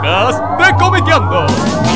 podcast de Comiqueando.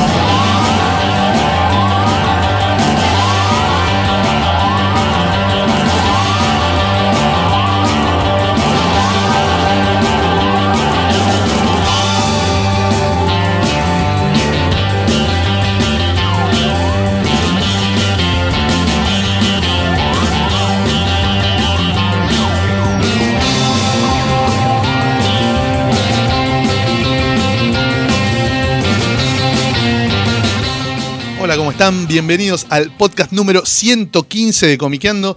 Hola, ¿cómo están? Bienvenidos al podcast número 115 de Comiqueando.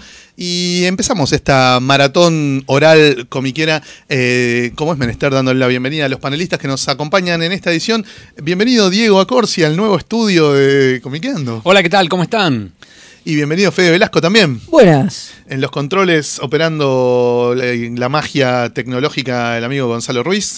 Y empezamos esta maratón oral comiquera. Como es menester, dándole la bienvenida a los panelistas que nos acompañan en esta edición. Bienvenido Diego Acorsi al nuevo estudio de Comiqueando. Hola, ¿qué tal? ¿Cómo están? Y bienvenido Fede Velasco también. Buenas. En los controles, operando la magia tecnológica, el amigo Gonzalo Ruiz.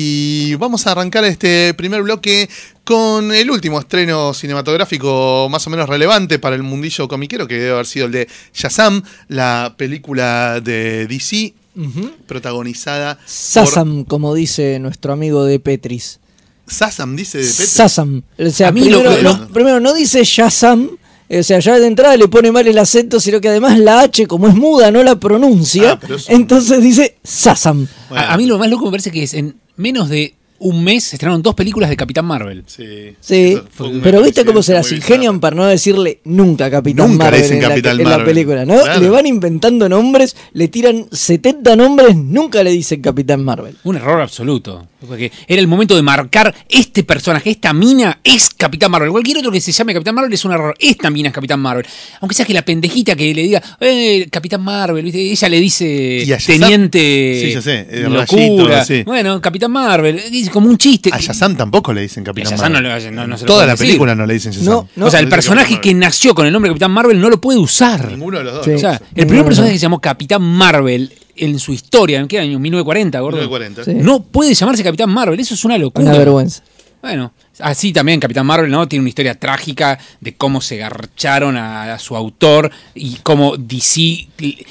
Y vamos a arrancar este primer bloque con el último estreno cinematográfico más o menos relevante para el mundillo comiquero, que debe haber sido el de Shazam, la película de DC, protagonizada Shazam, como dice nuestro amigo de Petris. Shazam, dice de Petris. Shazam. O sea, A mí primero no dice Shazam. O sea, ya de entrada le pone mal el acento, sino que además la H, como es muda, no la pronuncia. Entonces dice Shazam. Bueno. A mí lo más loco me parece que es en menos de un mes se estrenaron 2 películas de Capitán Marvel. Sí, pero viste cómo se las ingenian para no decirle nunca Capitán Nunca Marvel, le dicen Capitán en la Marvel. película, ¿no? Claro. Le van inventando nombres, le tiran 70 nombres, nunca le dicen Capitán Marvel. Un error absoluto. Porque era el momento de marcar este personaje, esta mina es Capitán Marvel. Cualquier otro que se llame Capitán Marvel es un error. Esta mina es Capitán Marvel. Aunque sea que la pendejita que le diga, Capitán Marvel, ¿viste? Ella le dice Y a Shazam, Teniente sí, ya sé, Locura. Rayito, sí. Bueno, Capitán Marvel, es como un chiste. A Shazam tampoco le dicen Capitán A Shazam Marvel. no se lo Toda pueden la decir. película no le dicen Shazam. No. O sea, el No dice personaje Capitán que nació con el nombre Capitán Marvel no lo puede usar. Ninguno de los dos. Sí. O sea, Sí. el primer No. personaje que se llamó Capitán Marvel en su historia, ¿en qué año? 1940, gordo. 1940. Sí. No puede llamarse Capitán Marvel, eso es una locura. Una vergüenza. Bueno, así también Capitán Marvel, ¿no? Tiene una historia trágica de cómo se garcharon a su autor y cómo DC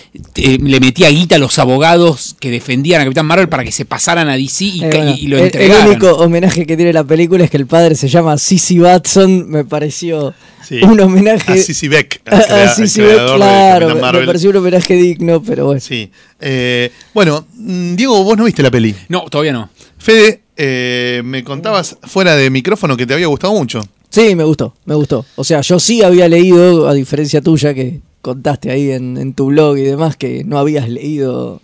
le metía guita a los abogados que defendían a Capitán Marvel para que se pasaran a DC y lo el entregaran. único homenaje que tiene la película es que el padre se llama Sissy Batson. Me pareció Sí. un homenaje A Sissy Beck, a Sissy Beck, creador de claro, Capitán me Marvel. pareció un homenaje digno, pero bueno. Sí. Bueno, Diego, vos no viste la peli. No, todavía no. Fede, me contabas fuera de micrófono que te había gustado mucho. Sí, me gustó. O sea, yo sí había leído, a diferencia tuya, que contaste ahí en tu blog y demás, que no habías leído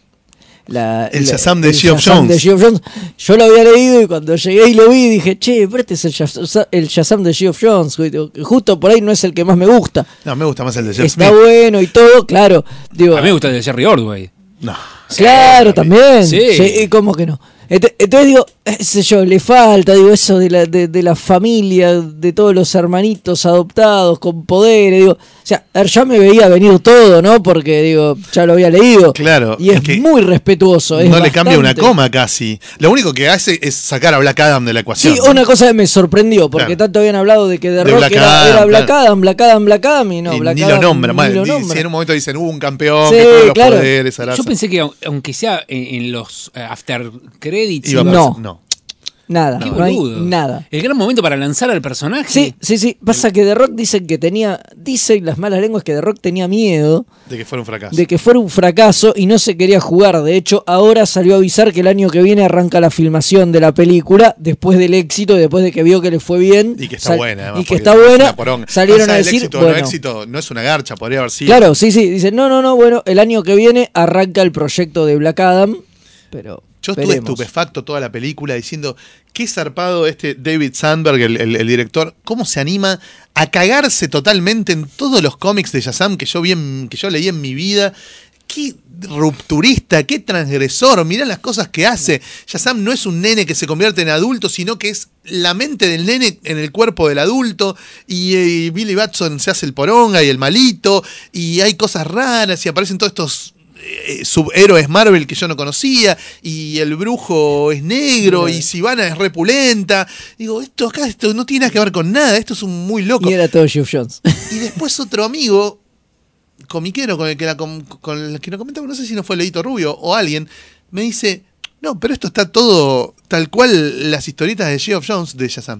El Shazam de Geoff Shazam Jones. de Geoff Jones. Yo lo había leído y cuando llegué y lo vi dije, che, pero este es el Shazam de Geoff Jones. Justo por ahí no es el que más me gusta. No, me gusta más el de Jeff Está Smith. bueno y todo, claro. Digo, A mí me gusta el de Jerry Ordway. No. claro, también. Sí. ¿Cómo que no? Entonces digo, sé yo, le falta, digo, eso de la familia, de todos los hermanitos adoptados con poderes, digo, o sea, ya me veía venir todo, ¿no? Porque, digo, ya lo había leído. Claro, Y es que muy respetuoso. No le cambia una bastante. coma casi. Lo único que hace es sacar a Black Adam de la ecuación. Sí, una cosa que me sorprendió, porque Claro. tanto habían hablado de que The De Rock Black era Adam, Black claro. Adam, Black Adam, y no, Y Black ni Adam lo nombra. ni lo Si nombra. en un momento dicen, hubo un campeón Sí, que tuvo los claro. poderes. Yo pensé que aunque sea en los after credits, Iba a No. aparecer- no. Nada, Qué no hay boludo. nada. El gran momento para lanzar al personaje. Sí. Pasa que The Rock dicen las malas lenguas que The Rock tenía miedo De que fuera un fracaso. de que fuera un fracaso y no se quería jugar. De hecho, ahora salió a avisar que el año que viene arranca la filmación de la película después del éxito y después de que vio que le fue bien. Y que está buena, además. Y que porque está es buena. una poronga. Salieron Más a allá del decir, éxito o bueno, no éxito, no es una garcha, podría haber sido. claro, sí. Dicen, no, bueno, el año que viene arranca el proyecto de Black Adam, pero Yo estuve veremos. estupefacto toda la película diciendo, qué zarpado David Sandberg, el director, cómo se anima a cagarse totalmente en todos los cómics de Shazam que yo leí en mi vida. Qué rupturista, qué transgresor, mirá las cosas que hace. Shazam no es un nene que se convierte en adulto, sino que es la mente del nene en el cuerpo del adulto, y Billy Batson se hace el poronga y el malito, y hay cosas raras, y aparecen todos estos subhéroes Marvel que yo no conocía, y el brujo es negro, y Sivana es repulenta. Digo, esto no tiene nada que ver con nada, esto es un muy loco. Y era todo Geoff Jones. Y después otro amigo comiquero con el que lo comentaba, no sé si no fue Leito Rubio o alguien, me dice, no, pero esto está todo tal cual las historietas de Geoff Johns de Shazam.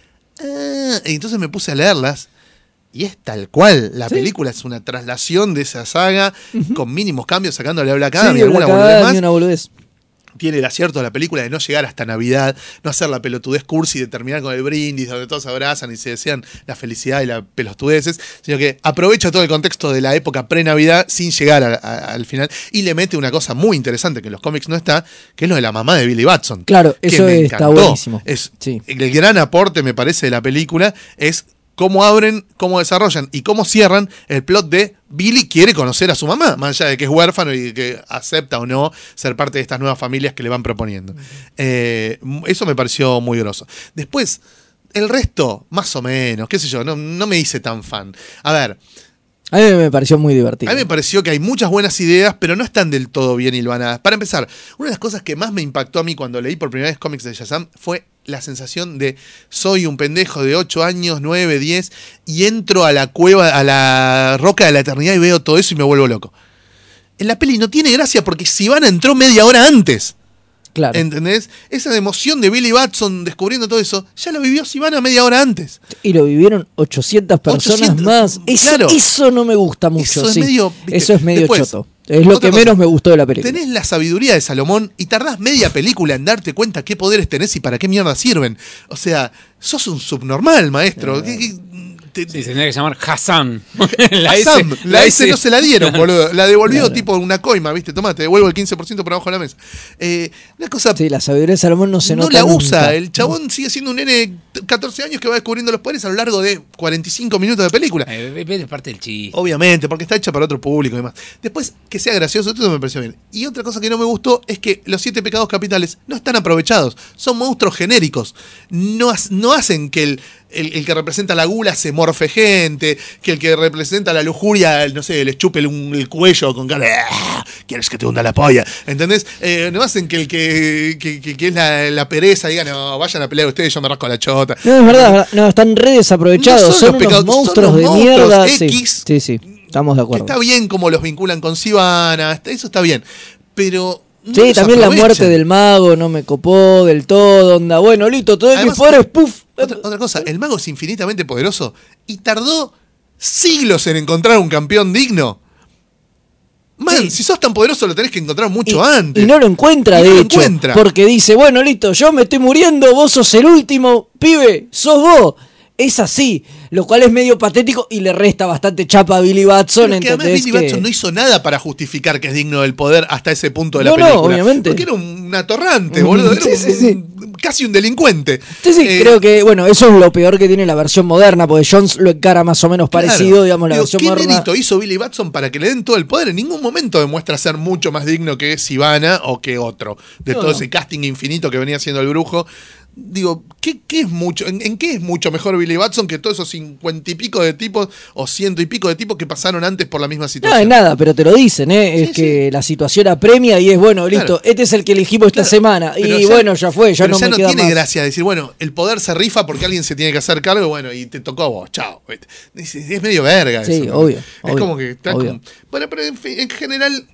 Y entonces me puse a leerlas. Y es tal cual. La película es una traslación de esa saga con mínimos cambios, sacándole a Black Adam y alguna boludez más. Una boludez. Tiene el acierto de la película de no llegar hasta Navidad, no hacer la pelotudez cursi de terminar con el brindis, donde todos se abrazan y se desean la felicidad y la pelotudeces, sino que aprovecha todo el contexto de la época pre-Navidad sin llegar al final y le mete una cosa muy interesante que en los cómics no está, que es lo de la mamá de Billy Batson. Claro, que eso me está encantó. buenísimo. Sí. El gran aporte, me parece, de la película es cómo abren, cómo desarrollan y cómo cierran el plot de Billy quiere conocer a su mamá, más allá de que es huérfano y que acepta o no ser parte de estas nuevas familias que le van proponiendo. Eso me pareció muy groso. Después, el resto, más o menos, qué sé yo, no me hice tan fan. A ver, a mí me pareció muy divertido. a mí me pareció que hay muchas buenas ideas, pero no están del todo bien hilvanadas. Para empezar, una de las cosas que más me impactó a mí cuando leí por primera vez cómics de Shazam fue la sensación de soy un pendejo de 8 años, 9, 10 y entro a la cueva, a la roca de la eternidad y veo todo eso y me vuelvo loco. En la peli no tiene gracia porque Sivana entró media hora antes. Claro. ¿Entendés? Esa emoción de Billy Batson descubriendo todo eso, ya lo vivió Sivana media hora antes. Y lo vivieron 800 personas 800, más. claro. Eso no me gusta mucho. Eso es medio, ¿viste? Eso es medio Después, choto. Es lo otra que menos cosa, me gustó de la película. Tenés la sabiduría de Salomón y tardás media película en darte cuenta qué poderes tenés y para qué mierda sirven. O sea, sos un subnormal, maestro. Sí, se tendría que llamar Hassan. La S no se la dieron, boludo. La devolvió tipo una coima, ¿viste? Tomá, te devuelvo el 15% por abajo de la mesa. Una cosa. Sí, la sabiduría de Salomón no se no nota. la usa. Nunca. El chabón sigue siendo un nene de 14 años que va descubriendo los poderes a lo largo de 45 minutos de película. Es parte del chiste. Obviamente, porque está hecha para otro público y demás. Después, que sea gracioso, esto me pareció bien. Y otra cosa que no me gustó es que los 7 pecados capitales no están aprovechados. Son monstruos genéricos. No hacen que el que representa la gula se morfe gente, que el que representa la lujuria, no sé, les chupe el cuello con cara de ¿quieres que te hunda la polla? ¿Entendés? No hacen que el que es la pereza diga, no, vayan a pelear ustedes, yo me rasco la chota. No, es verdad, no, están re desaprovechados. No son los unos pecados, monstruos son de los monstruos mierda. X. Sí, estamos de acuerdo. Está bien como los vinculan con Sivana, eso está bien. Pero no Sí, los también la aprovechan. muerte del mago no me copó del todo, onda. Bueno, listo, todo mis Además, poderes, puff. Otra cosa, el mago es infinitamente poderoso y tardó siglos en encontrar un campeón digno. Man, Sí. si sos tan poderoso lo tenés que encontrar mucho antes. Y no lo encuentra, Y no de lo hecho. encuentra. Porque dice, bueno, listo, yo me estoy muriendo, vos sos el último, pibe, sos vos. Es así, lo cual es medio patético y le resta bastante chapa a Billy Batson. Pero es que además ¿entendés? Billy Batson no hizo nada para justificar que es digno del poder hasta ese punto de la No, película. obviamente. Porque era un atorrante, boludo. Era Sí. casi un delincuente. Sí, creo que, bueno, eso es lo peor que tiene la versión moderna, porque Jones lo encara más o menos Claro. parecido, digamos, la Digo, versión ¿qué moderna. mérito hizo Billy Batson para que le den todo el poder? En ningún momento demuestra ser mucho más digno que Sivana o que otro. De todo ese casting infinito que venía haciendo el brujo. Digo, ¿qué es mucho? ¿En qué es mucho mejor Billy Batson que todos esos 50 y pico de tipos o 100 y pico de tipos que pasaron antes por la misma No, situación? es nada, pero te lo dicen, ¿eh? Sí, Es que la situación apremia y es, bueno, listo, Claro. este es el que elegimos esta Claro, semana. pero Y bueno, ya fue, ya pero no me queda tiene más. gracia decir, bueno, el poder se rifa porque alguien se tiene que hacer cargo, bueno, y te tocó a vos, chao. Es medio verga Sí, eso, ¿no? obvio, Es obvio, como que está obvio. como... Bueno, pero en general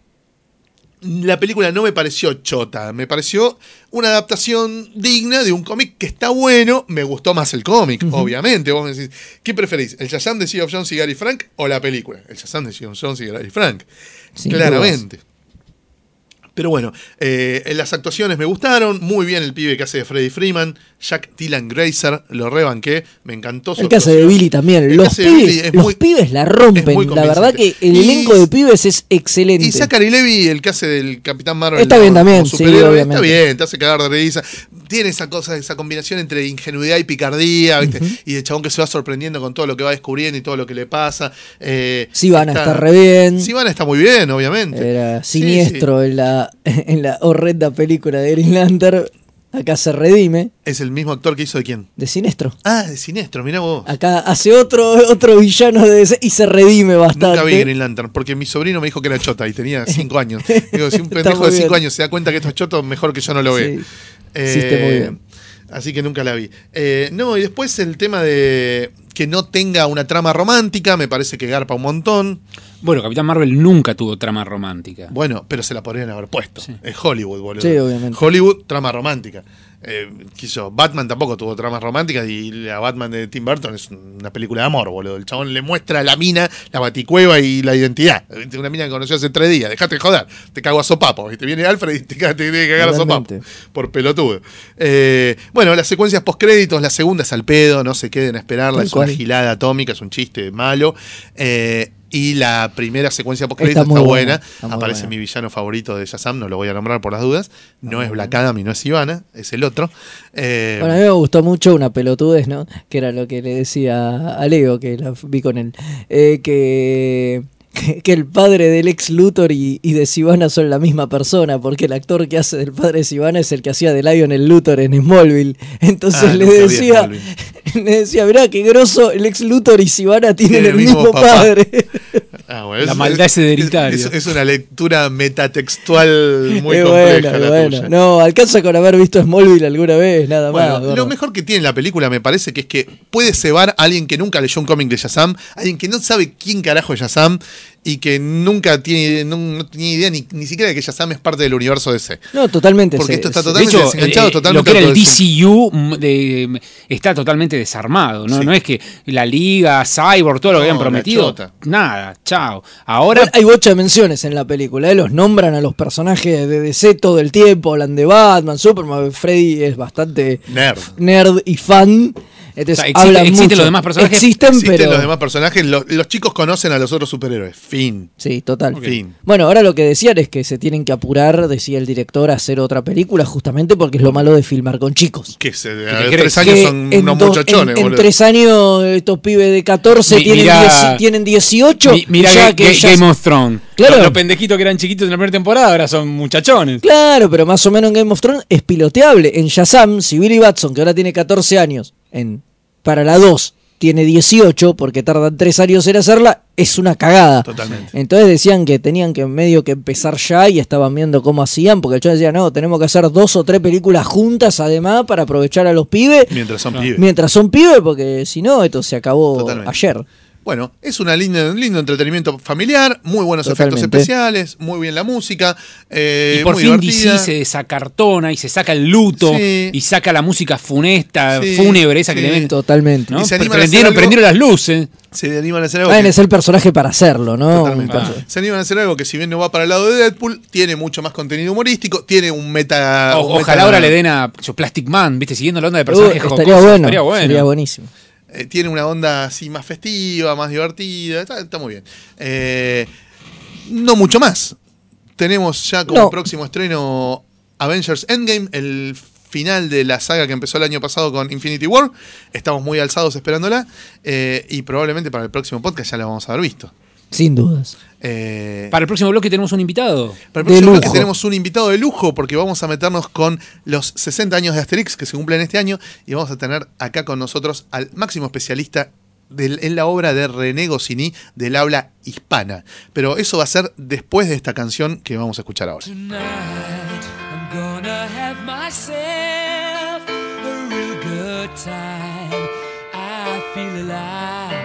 la película no me pareció chota, me pareció una adaptación digna de un cómic que está bueno. Me gustó más el cómic, obviamente. Vos me decís, ¿qué preferís? ¿El Shazam de Sea of Jones y Gary Frank o la película? El Shazam de Sea of Jones y Gary Frank. Sin Claramente. Pero bueno, las actuaciones me gustaron. Muy bien el pibe que hace de Freddie Freeman. Jack Dylan Grazer, lo rebanqué. Me encantó su El que hace de actuación. Billy también. El que Los hace de Billy pibes, es los muy- pibes la es rompen. muy La verdad que convincente. el Y- elenco de pibes es excelente. Y Zachary Levi, el que hace del Capitán Marvel. Está bien como también, sí, superhéroe, obviamente. Está bien, te hace cagar de risa. Tiene esa cosa, esa combinación entre ingenuidad y picardía, ¿viste? Y el chabón que se va sorprendiendo con todo lo que va descubriendo y todo lo que le pasa. Sivana está re bien. Sivana está muy bien, obviamente. Era Sí, siniestro en la horrenda película de Green Lantern. Acá se redime. sí. Es el mismo actor que hizo de quién. De siniestro. Ah, de Siniestro, mirá vos. Acá hace otro villano de ese y se redime bastante. Nunca vi Green Lantern, porque mi sobrino me dijo que era chota y tenía 5 años. Digo, si un Está pendejo muy de 5 bien. años se da cuenta que esto es choto, mejor que yo no lo ve. Sí. Hiciste muy bien. Así que nunca la vi. No, y después el tema de que no tenga una trama romántica, me parece que garpa un montón. Bueno, Capitán Marvel nunca tuvo trama romántica. Bueno, pero se la podrían haber puesto. Sí. Es Hollywood, boludo. Sí, obviamente. Hollywood, trama romántica. Batman tampoco tuvo tramas románticas y la Batman de Tim Burton es una película de amor, boludo. El chabón le muestra a la mina la baticueva y la identidad. Una mina que conoció hace 3 días. Dejate de joder. Te cago a sopapo. Te viene Alfred y te tiene que cagar a sopapo. Por pelotudo. Bueno, las secuencias postcréditos, la segunda es al pedo, no se queden a esperarla. Es una gilada atómica, es un chiste malo. Y la primera secuencia postcrédito está buena. Aparece mi villano favorito de Shazam, no lo voy a nombrar por las dudas. No es Black Adam y no es Ivana, es el otro. Bueno, a mí me gustó mucho una pelotudez, ¿no? Que era lo que le decía a Leo, que la vi con él. Que el padre del ex Luthor y de Sivana son la misma persona, porque el actor que hace del padre de Sivana es el que hacía de Lion el Luthor en Smallville. Entonces le decía, mirá qué grosso, el ex Luthor y Sivana tienen el mismo padre. Bueno, la maldad es hereditaria. Es una lectura metatextual muy compleja la tuya. No, alcanza con haber visto Smallville alguna vez, nada más. Lo mejor que tiene la película me parece que es que puede cebar a alguien que nunca leyó un cómic de Shazam, alguien que no sabe quién carajo es Shazam y que nunca tiene, no tiene idea ni siquiera de que Shazam es parte del universo DC. No, totalmente. Porque esto está totalmente de hecho, desenganchado. Totalmente lo que era el DCU está totalmente desarmado. ¿No? Sí. No es que la Liga, Cyborg, todo lo que habían prometido. Nada, chao. Ahora hay bocha de menciones en la película. Los nombran a los personajes de DC todo el tiempo. Hablan de Batman, Superman. Freddy es bastante nerd y fan. Entonces, existen los demás personajes. Existen pero los demás personajes. Los chicos conocen a los otros superhéroes. Fin. Sí, total. Okay. Fin. Bueno, ahora lo que decían es que se tienen que apurar, decía el director, a hacer otra película, justamente porque es lo malo de filmar con chicos. Que 3 años son unos muchachones, en 3 años estos pibes de 14 tienen 18. Mira Game of Thrones. Claro. Los pendejitos que eran chiquitos en la primera temporada ahora son muchachones. Claro, pero más o menos en Game of Thrones es piloteable. En Shazam, si Billy Batson, que ahora tiene 14 años, para la 2 tiene 18, porque tardan 3 años en hacerla, es una cagada. Totalmente. Entonces decían que tenían que medio que empezar ya y estaban viendo cómo hacían, porque el chaval decía, no, tenemos que hacer 2 o 3 películas juntas además para aprovechar a los pibes. Mientras son pibes, porque si no, esto se acabó ayer. Bueno, es un lindo entretenimiento familiar, muy buenos efectos especiales, muy bien la música. Y por fin DC se desacartona y se saca el luto y saca la música funesta, fúnebre esa que le ven. Totalmente. ¿No? Prendieron las luces. Se animan a hacer algo. Es el personaje para hacerlo, ¿no? Totalmente. Se animan a hacer algo que, si bien no va para el lado de Deadpool, tiene mucho más contenido humorístico, tiene un meta. Ojalá ahora le den a Plastic Man, ¿viste? Siguiendo la onda de personajes jocosos. Estaría bueno. Sería buenísimo. Tiene una onda así más festiva, más divertida, está muy bien. No mucho más. Tenemos ya como próximo estreno Avengers Endgame, el final de la saga que empezó el año pasado con Infinity War. Estamos muy alzados esperándola y probablemente para el próximo podcast ya la vamos a haber visto. Sin dudas. Para el próximo bloque tenemos un invitado. Para el próximo bloque tenemos un invitado de lujo porque vamos a meternos con los 60 años de Asterix que se cumplen este año y vamos a tener acá con nosotros al máximo especialista en la obra de René Goscinny del habla hispana. Pero eso va a ser después de esta canción que vamos a escuchar ahora. Tonight, I'm gonna have myself a real good time. I feel alive.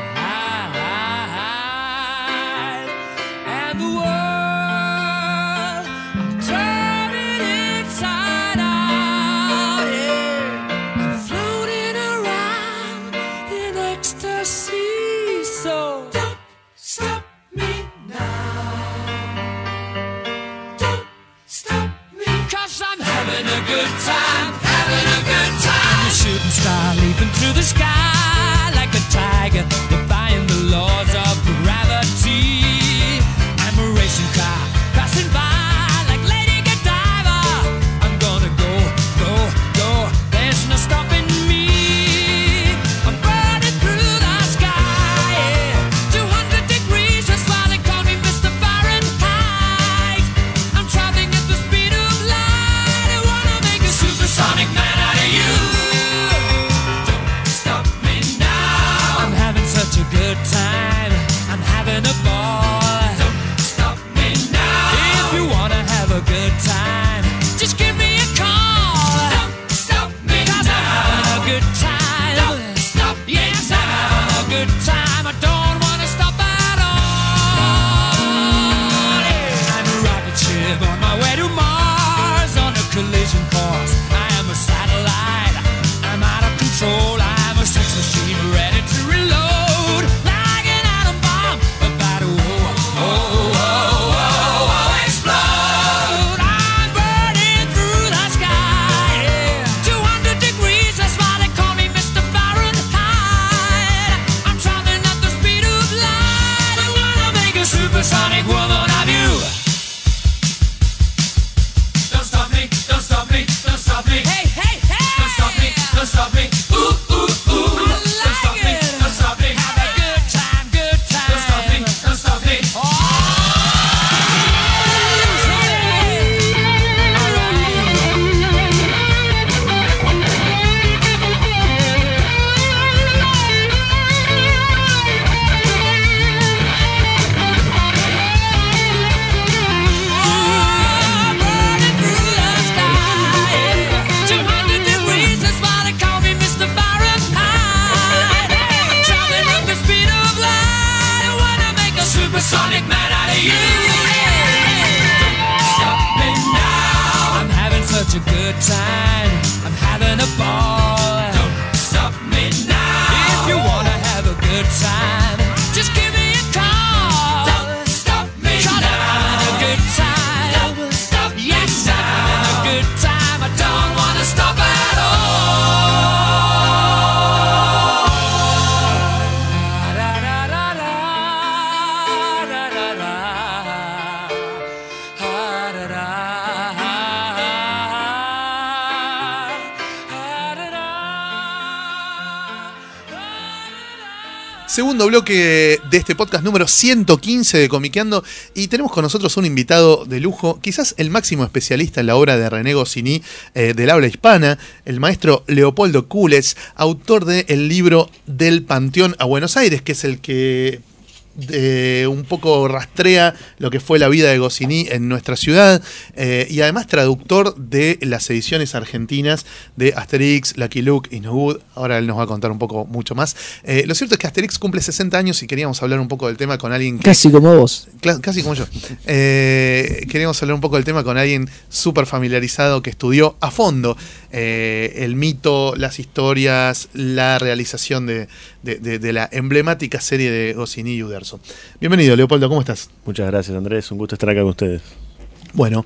Shooting star leaping through the sky like a tiger. supersonic man out of you. Don't stop me now. I'm having such a good time. I'm having a ball. Don't stop me now. If you wanna have a good time, just give me a call. Don't stop me now. I'm having a good time. Don't stop me now. Yes, I'm having a good time. I don't wanna stop at all. Segundo bloque de este podcast número 115 de Comiqueando, y tenemos con nosotros un invitado de lujo, quizás el máximo especialista en la obra de René Goscinny del habla hispana, el maestro Leopoldo Cules, autor del libro Del Panteón a Buenos Aires, que es el que un poco rastrea lo que fue la vida de Goscinny en nuestra ciudad, y además traductor de las ediciones argentinas de Asterix, Lucky Luke y No Good. Ahora él nos va a contar un poco mucho más. Lo cierto es que Asterix cumple 60 años y queríamos hablar un poco del tema con alguien que, Casi como vos. casi como yo. Queríamos hablar un poco del tema con alguien súper familiarizado que estudió a fondo el mito, las historias, la realización de la emblemática serie de Goscinny y Uderzo. Bienvenido, Leopoldo, ¿cómo estás? Muchas gracias, Andrés. Un gusto estar acá con ustedes. Bueno,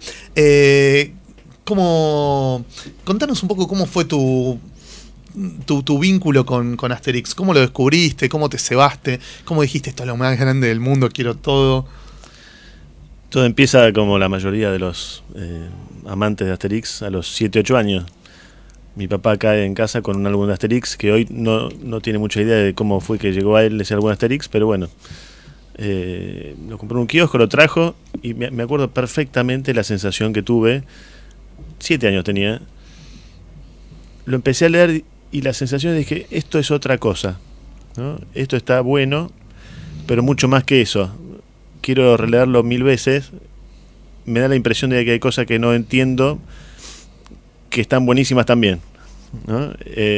contanos un poco cómo fue tu vínculo con Asterix. ¿Cómo lo descubriste? ¿Cómo te cebaste? ¿Cómo dijiste esto es lo más grande del mundo? Quiero todo. Todo empieza como la mayoría de los amantes de Asterix a los 7, 8 años. Mi papá cae en casa con un álbum de Asterix que hoy no tiene mucha idea de cómo fue que llegó a él ese álbum de Asterix, pero bueno, lo compró en un kiosco, lo trajo y me acuerdo perfectamente la sensación que tuve. 7 años tenía. Lo empecé a leer y la sensación de que esto es otra cosa, ¿no? Esto está bueno, pero mucho más que eso. Quiero releerlo 1000 veces. Me da la impresión de que hay cosas que no entiendo que están buenísimas también, ¿no?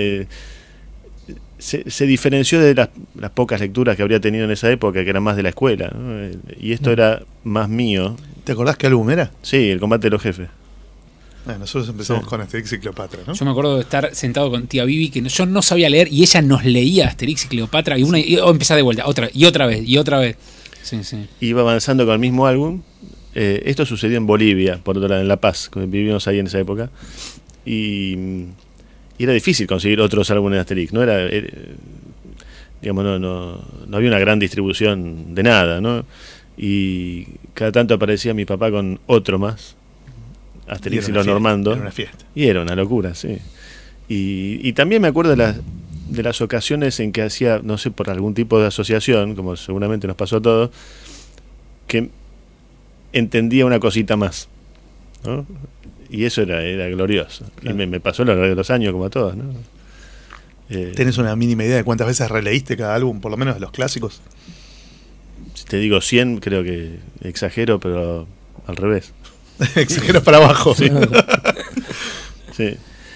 Se diferenció de las pocas lecturas que habría tenido en esa época, que eran más de la escuela, ¿no? Y esto era más mío. ¿Te acordás qué álbum era? Sí, El combate de los jefes. Nosotros empezamos Sí. con Asterix y Cleopatra, ¿no? Yo me acuerdo de estar sentado con tía Vivi, que yo no sabía leer, y ella nos leía Asterix y Cleopatra, y empezaba de vuelta, otra vez. Sí, sí. Iba avanzando con el mismo álbum. Esto sucedió en Bolivia, por otro lado, en La Paz, que vivíamos ahí en esa época. Y era difícil conseguir otros álbumes de Asterix, no digamos, no había una gran distribución de nada, ¿no? Y cada tanto aparecía mi papá con otro más, Asterix y los Normandos, Era una fiesta. y era una locura, sí. Y también me acuerdo de las ocasiones en que hacía, no sé, por algún tipo de asociación, como seguramente nos pasó a todos, que entendía una cosita más, ¿no? Y eso era glorioso. Claro. Y me pasó a lo largo de los años, como a todos, ¿no? ¿Tenés una mínima idea de cuántas veces releíste cada álbum, por lo menos de los clásicos? Si te digo 100, creo que exagero, pero al revés. Exageras para abajo. Sí. Sí.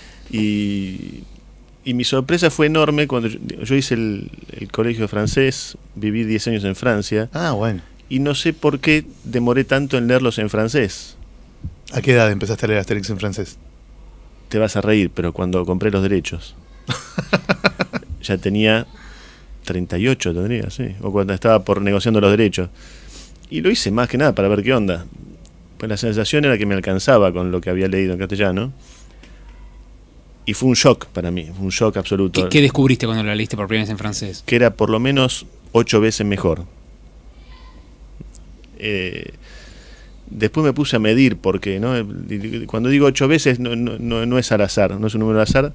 Y mi sorpresa fue enorme cuando yo hice el colegio francés, viví 10 años en Francia, Ah, bueno. y no sé por qué demoré tanto en leerlos en francés. ¿A qué edad empezaste a leer Asterix en francés? Te vas a reír, pero cuando compré los derechos. Ya tenía 38, tendría, sí. O cuando estaba negociando los derechos. Y lo hice más que nada para ver qué onda. Pues la sensación era que me alcanzaba con lo que había leído en castellano. Y fue un shock para mí, un shock absoluto. ¿Qué descubriste cuando la leíste por primera vez en francés? Que era por lo menos 8 veces mejor. Después me puse a medir, porque ¿no? Cuando digo 8 veces no es al azar, no es un número al azar.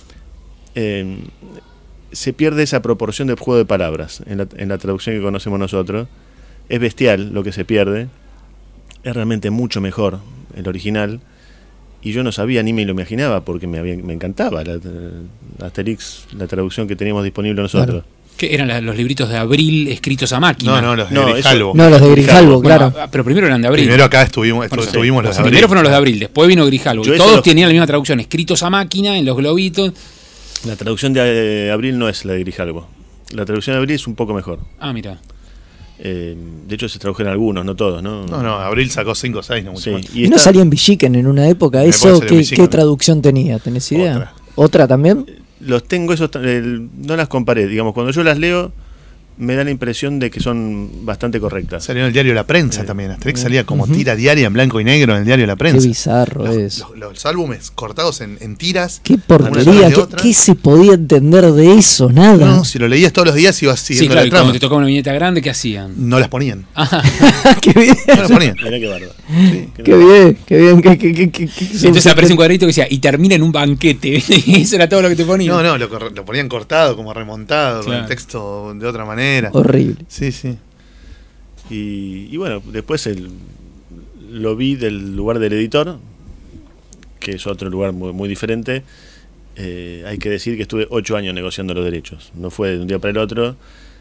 Se pierde esa proporción de juego de palabras en la traducción que conocemos nosotros. Es bestial lo que se pierde. Es realmente mucho mejor el original. Y yo no sabía ni me lo imaginaba, porque me encantaba la Asterix, la traducción que teníamos disponible nosotros. Claro. ¿Qué eran los libritos de Abril escritos a máquina? No, los de No, Grijalvo. No, los de Grijalvo, Bueno, claro. pero primero eran de Abril. Primero acá estuvimos Por eso, los de Abril. primero fueron los de Abril, después vino Grijalvo. Yo Y eso todos lo- tenían la misma traducción, escritos a máquina, en los globitos. La traducción de Abril no es la de Grijalvo. La traducción de Abril es un poco mejor. Ah, mira. De hecho, se tradujeron algunos, no todos, ¿no? No, Abril sacó 5 o 6, no mucho Sí, más. y ¿Y no está- salía en Villiquen en una época? En una ¿Eso época salió en qué Villiquen. traducción tenía? ¿Tenés idea? Otra. ¿Otra también? Los tengo, esos no las comparé. Digamos, cuando yo las leo, me da la impresión de que son bastante correctas. Salió en el diario La Prensa también. Asterix salía como tira diaria en blanco y negro en el diario La Qué Prensa. bizarro eso. Los álbumes cortados en tiras. Qué una porquería. tras de ¿Qué, otra. qué se podía entender de eso? Nada. No, si lo leías todos los días ibas Sí, siguiendo claro, y la cuando trama. te tocaba una viñeta grande, ¿qué hacían? No las ponían. Qué bien. No las ponían. Mirá qué bárbaro. Qué bien, qué bien. Entonces aparece un cuadrito que decía, y termina en un banquete. Y eso era todo lo que te ponían. No, lo ponían cortado, como remontado, con Claro. el texto de otra manera. Horrible. Sí, sí. Y bueno, después lo vi del lugar del editor, que es otro lugar muy, muy diferente. Hay que decir que estuve 8 años negociando los derechos. No fue de un día para el otro.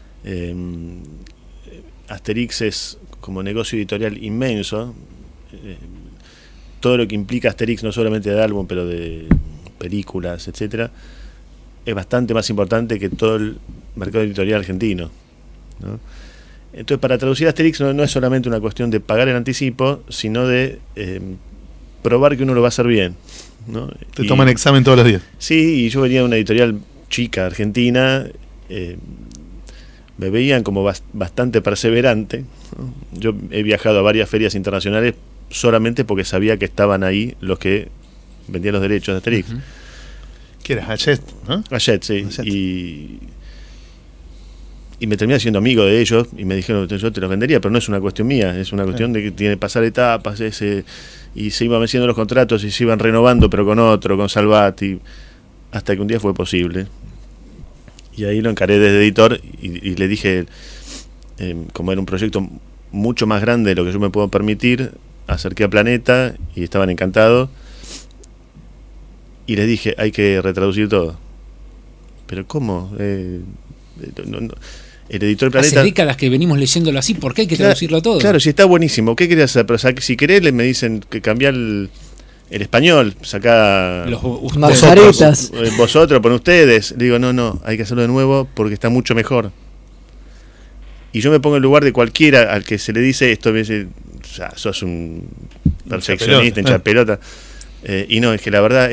Asterix es como negocio editorial inmenso. Todo lo que implica Asterix, no solamente de álbum, pero de películas, etcétera, es bastante más importante que todo el mercado editorial argentino, ¿no? Entonces, para traducir Asterix no es solamente una cuestión de pagar el anticipo, sino de probar que uno lo va a hacer bien, ¿no? Te toman examen todos los días. Sí, y yo venía de una editorial chica, argentina, me veían como bastante perseverante, ¿no? Yo he viajado a varias ferias internacionales solamente porque sabía que estaban ahí los que vendían los derechos de Asterix. ¿Qué era? Hachette, ¿no? Hachette, sí. Hachette. Y me terminé siendo amigo de ellos y me dijeron, yo te los vendería, pero no es una cuestión mía, es una cuestión de que tiene que pasar etapas, y se iban venciendo los contratos y se iban renovando, pero con otro, con Salvati, hasta que un día fue posible. Y ahí lo encaré desde editor y le dije, como era un proyecto mucho más grande de lo que yo me puedo permitir, acerqué a Planeta y estaban encantados. Y les dije, hay que retraducir todo. ¿Pero cómo? No. El editor de Hace Planeta... décadas que venimos leyéndolo así, ¿por qué hay que traducirlo todo? Claro, si está buenísimo. ¿Qué querés hacer? Pero si querés, me dicen que cambiar el español, sacá... Majaretas. Vosotros, pon ustedes. Le digo, no, hay que hacerlo de nuevo porque está mucho mejor. Y yo me pongo en lugar de cualquiera al que se le dice esto, me dice, o sea, sos un perfeccionista, hincha pelota. Y no, es que la verdad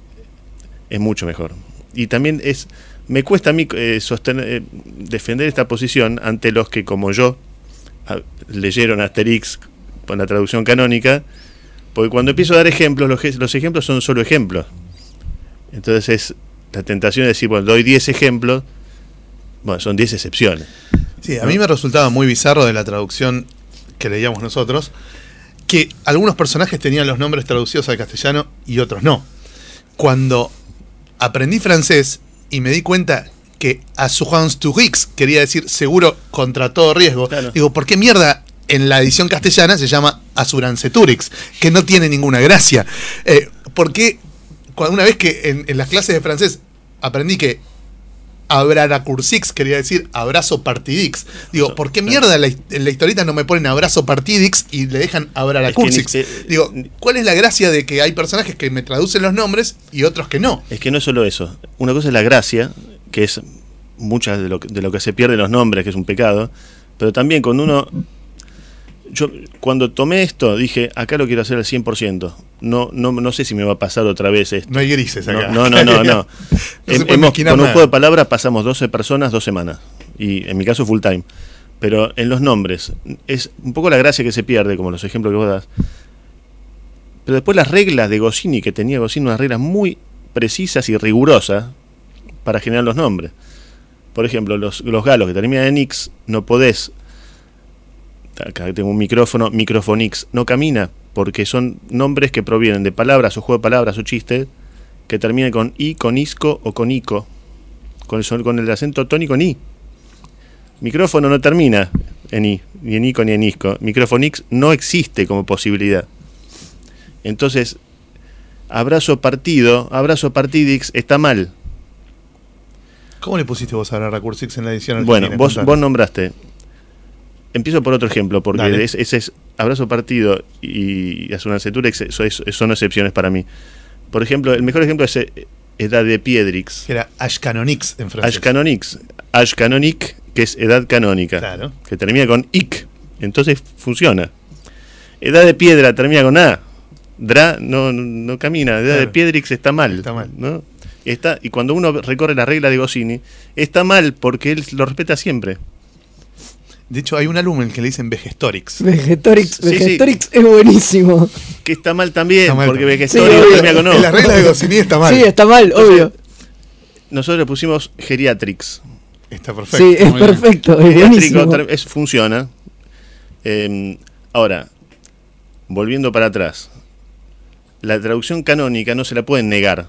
es mucho mejor. Y también me cuesta a mí defender esta posición ante los que, como yo, leyeron Asterix con la traducción canónica, porque cuando empiezo a dar ejemplos, los ejemplos son solo ejemplos. Entonces la tentación de decir, bueno, doy 10 ejemplos, bueno, son 10 excepciones. Sí, a mí me resultaba muy bizarro de la traducción que leíamos nosotros, que algunos personajes tenían los nombres traducidos al castellano y otros no. Cuando aprendí francés y me di cuenta que assurance to risque quería decir seguro contra todo riesgo, Claro. digo, ¿por qué mierda en la edición castellana se llama assurance turix? Que no tiene ninguna gracia. ¿Por qué una vez que en las clases de francés aprendí que abraracursix quería decir abrazo partidix? Digo, ¿por qué mierda en la historieta no me ponen abrazo partidix y le dejan abraracursix? Digo, ¿cuál es la gracia de que hay personajes que me traducen los nombres y otros que no? Es que no es solo eso. Una cosa es la gracia, que es muchas de lo que se pierden los nombres, que es un pecado, pero también yo cuando tomé esto dije, acá lo quiero hacer al 100%. No sé si me va a pasar otra vez esto. No hay grises acá. No. No se puede mezquinar con un nada. juego de palabras pasamos 12 personas 2 semanas. Y en mi caso full time. Pero en los nombres es un poco la gracia que se pierde, como los ejemplos que vos das. Pero después las reglas de Goscinny, que tenía Goscinny unas reglas muy precisas y rigurosas para generar los nombres. Por ejemplo, los galos que terminan en X, no podés, acá tengo un micrófono, microfonix, no camina, porque son nombres que provienen de palabras o juego de palabras o chistes que terminan con I, con isco o con ico, con el acento tónico en I. Micrófono no termina en I, ni en ico ni en isco. Microfonix no existe como posibilidad. Entonces, abrazo partidix está mal. ¿Cómo le pusiste vos a abraracursix en la edición Bueno, argentina? vos nombraste. Empiezo por otro ejemplo, porque Dale. ese es abrazo partido y assurance turix son excepciones para mí. Por ejemplo, el mejor ejemplo es Edad de Piedrix. Que era Ashcanonix en francés. Ashcanonix. Ashcanonic, que es edad canónica. Claro. Que termina con ic. Entonces funciona. Edad de piedra termina con A. Dra no camina. Edad Claro. de Piedrix está mal. Está mal. ¿no? Y cuando uno recorre la regla de Goscinny, está mal porque él lo respeta siempre. De hecho, hay un álbum en el que le dicen Vegestorix. Vegetorix, Sí, sí. Vegetorix es buenísimo. Que está mal también, Está mal porque también. Vegestorix Sí, obvio. termina con O. En la regla de Goscinny está mal. Sí, está mal, obvio. Nosotros le pusimos Geriatrix. Está perfecto. Sí, es Muy bien. perfecto, es Geriátrico buenísimo. funciona. Ahora, volviendo para atrás, la traducción canónica no se la pueden negar.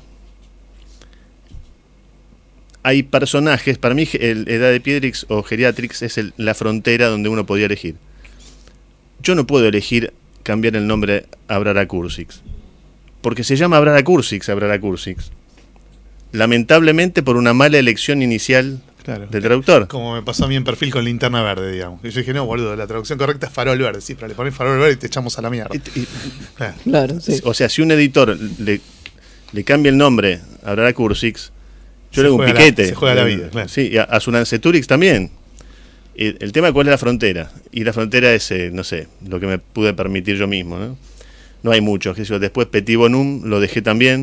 Hay personajes, para mí el Edad de Piedrix o Geriatrix es la frontera donde uno podía elegir. Yo no puedo elegir cambiar el nombre a Abrara Cursix, porque se llama Abrara Cursix. Lamentablemente por una mala elección inicial Claro. del traductor. Como me pasó a mí en Perfil con Linterna Verde, digamos. Y yo dije, no, boludo, la traducción correcta es Farol Verde. Sí, pero le pones Farol Verde y te echamos a la mierda. Claro. Claro, sí. O sea, si un editor le cambia el nombre a Abrara Cursix, yo Se le hago un juega piquete. se juega la vida, claro. Sí, y a Sunanceturix también. El tema es cuál es la frontera. Y la frontera es, no sé, lo que me pude permitir yo mismo, ¿no? No hay mucho. Después Petit Bonhomme lo dejé también.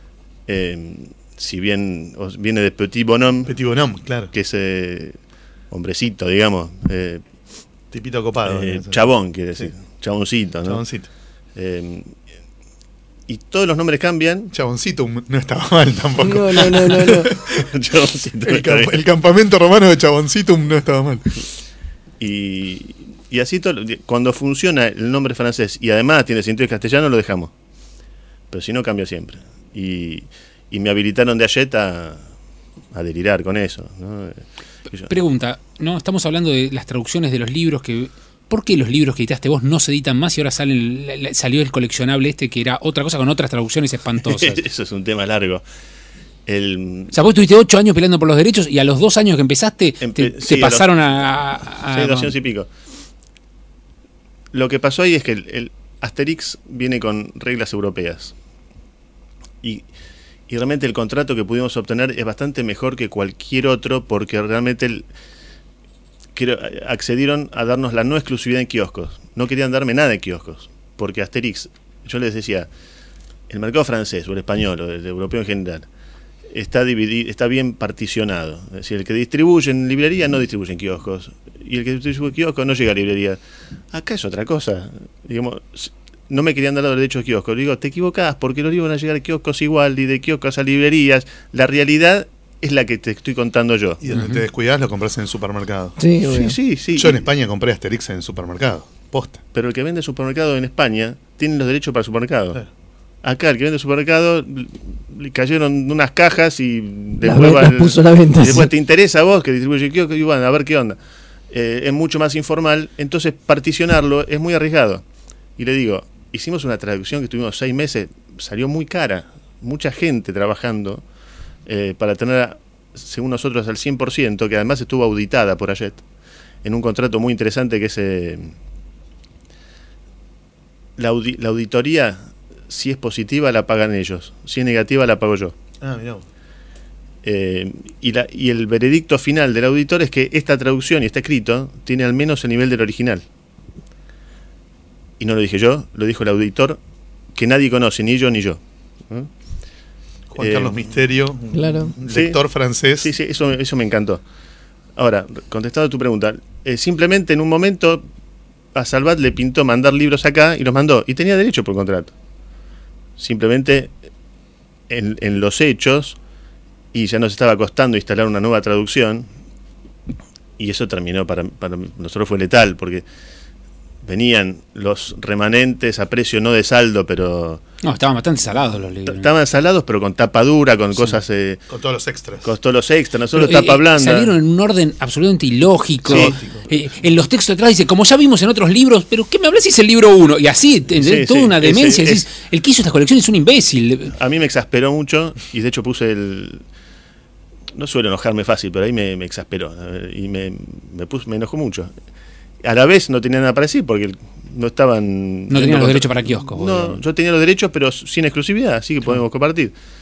Si bien viene de Petit Bonhomme, Petit Bonhomme, claro. que es hombrecito, digamos. Tipito copado. Chabón, quiere decir. Sí. Chaboncito, ¿no? Chaboncito. Y todos los nombres cambian. Chaboncito no estaba mal tampoco. No. Chaboncito, está bien. El campamento romano de Chaboncitum no estaba mal. Y así cuando funciona el nombre francés y además tiene sentido en castellano, lo dejamos. Pero si no, cambia siempre. Y me habilitaron de Hachette a delirar con eso, ¿no? Pregunta, ¿no? Estamos hablando de las traducciones de los libros que... ¿Por qué los libros que editaste vos no se editan más y ahora salió el coleccionable este que era otra cosa con otras traducciones espantosas? Eso es un tema largo. O sea, vos estuviste 8 años peleando por los derechos y a los 2 años que empezaste te sí, pasaron Sí, 200 y pico. Lo que pasó ahí es que el Asterix viene con reglas europeas. Y realmente el contrato que pudimos obtener es bastante mejor que cualquier otro porque realmente accedieron a darnos la no exclusividad en kioscos. No querían darme nada en kioscos. Porque Asterix, yo les decía, el mercado francés o el español o el europeo en general está dividido, está bien particionado. Es decir, el que distribuye en librería no distribuye en kioscos. Y el que distribuye en kioscos no llega a librería. Acá es otra cosa. Digamos, no me querían dar los derechos de kioscos. Digo, te equivocás porque los libros van a llegar a kioscos igual y de kioscos a librerías. La realidad es la que te estoy contando yo. Y donde te descuidas lo compras en el supermercado. Sí, obvio. Sí. Yo en España compré Asterix en el supermercado. Posta. Pero el que vende supermercado en España tiene los derechos para el supermercado. Claro. Acá el que vende supermercado le cayeron unas cajas y Las después puso a la venta. y después Sí. te interesa a vos que distribuye el kiosco y bueno, a ver qué onda. Es mucho más informal, entonces particionarlo es muy arriesgado. Y le digo, hicimos una traducción que estuvimos 6 meses, salió muy cara, mucha gente trabajando para tener, según nosotros, al 100%, que además estuvo auditada por Hachette, en un contrato muy interesante que es la auditoría, si es positiva la pagan ellos, si es negativa la pago yo. Ah, mirá. Y el veredicto final del auditor es que esta traducción y este escrito tiene al menos el nivel del original. Y no lo dije yo, lo dijo el auditor, que nadie conoce, ni yo ni yo. ¿no? Juan Carlos Misterio, Claro. un lector francés. Sí, eso me encantó. Ahora, contestando a tu pregunta, simplemente en un momento a Salvat le pintó mandar libros acá y los mandó. Y tenía derecho por contrato. Simplemente en los hechos, y ya nos estaba costando instalar una nueva traducción, y eso terminó, para nosotros fue letal, porque venían los remanentes a precio no de saldo, pero... No, estaban bastante salados los libros. Estaban salados, pero con tapa dura, con cosas... Con todos los extras. costó los extras, no solo Pero, tapa blanda. salieron en un orden absolutamente ilógico. Sí. En los textos atrás dice, como ya vimos en otros libros, pero ¿qué me hablas si es el libro 1? Y así, toda sí, una demencia. ese- Decís, el que hizo esta colección es un imbécil. A mí me exasperó mucho, y de hecho puse el... No suelo enojarme fácil, pero ahí me exasperó. Y me enojó mucho. A la vez no tenía nada para decir, porque no estaban... No tenían los derechos para kioscos. No, yo tenía los derechos, pero sin exclusividad, así que podemos compartir.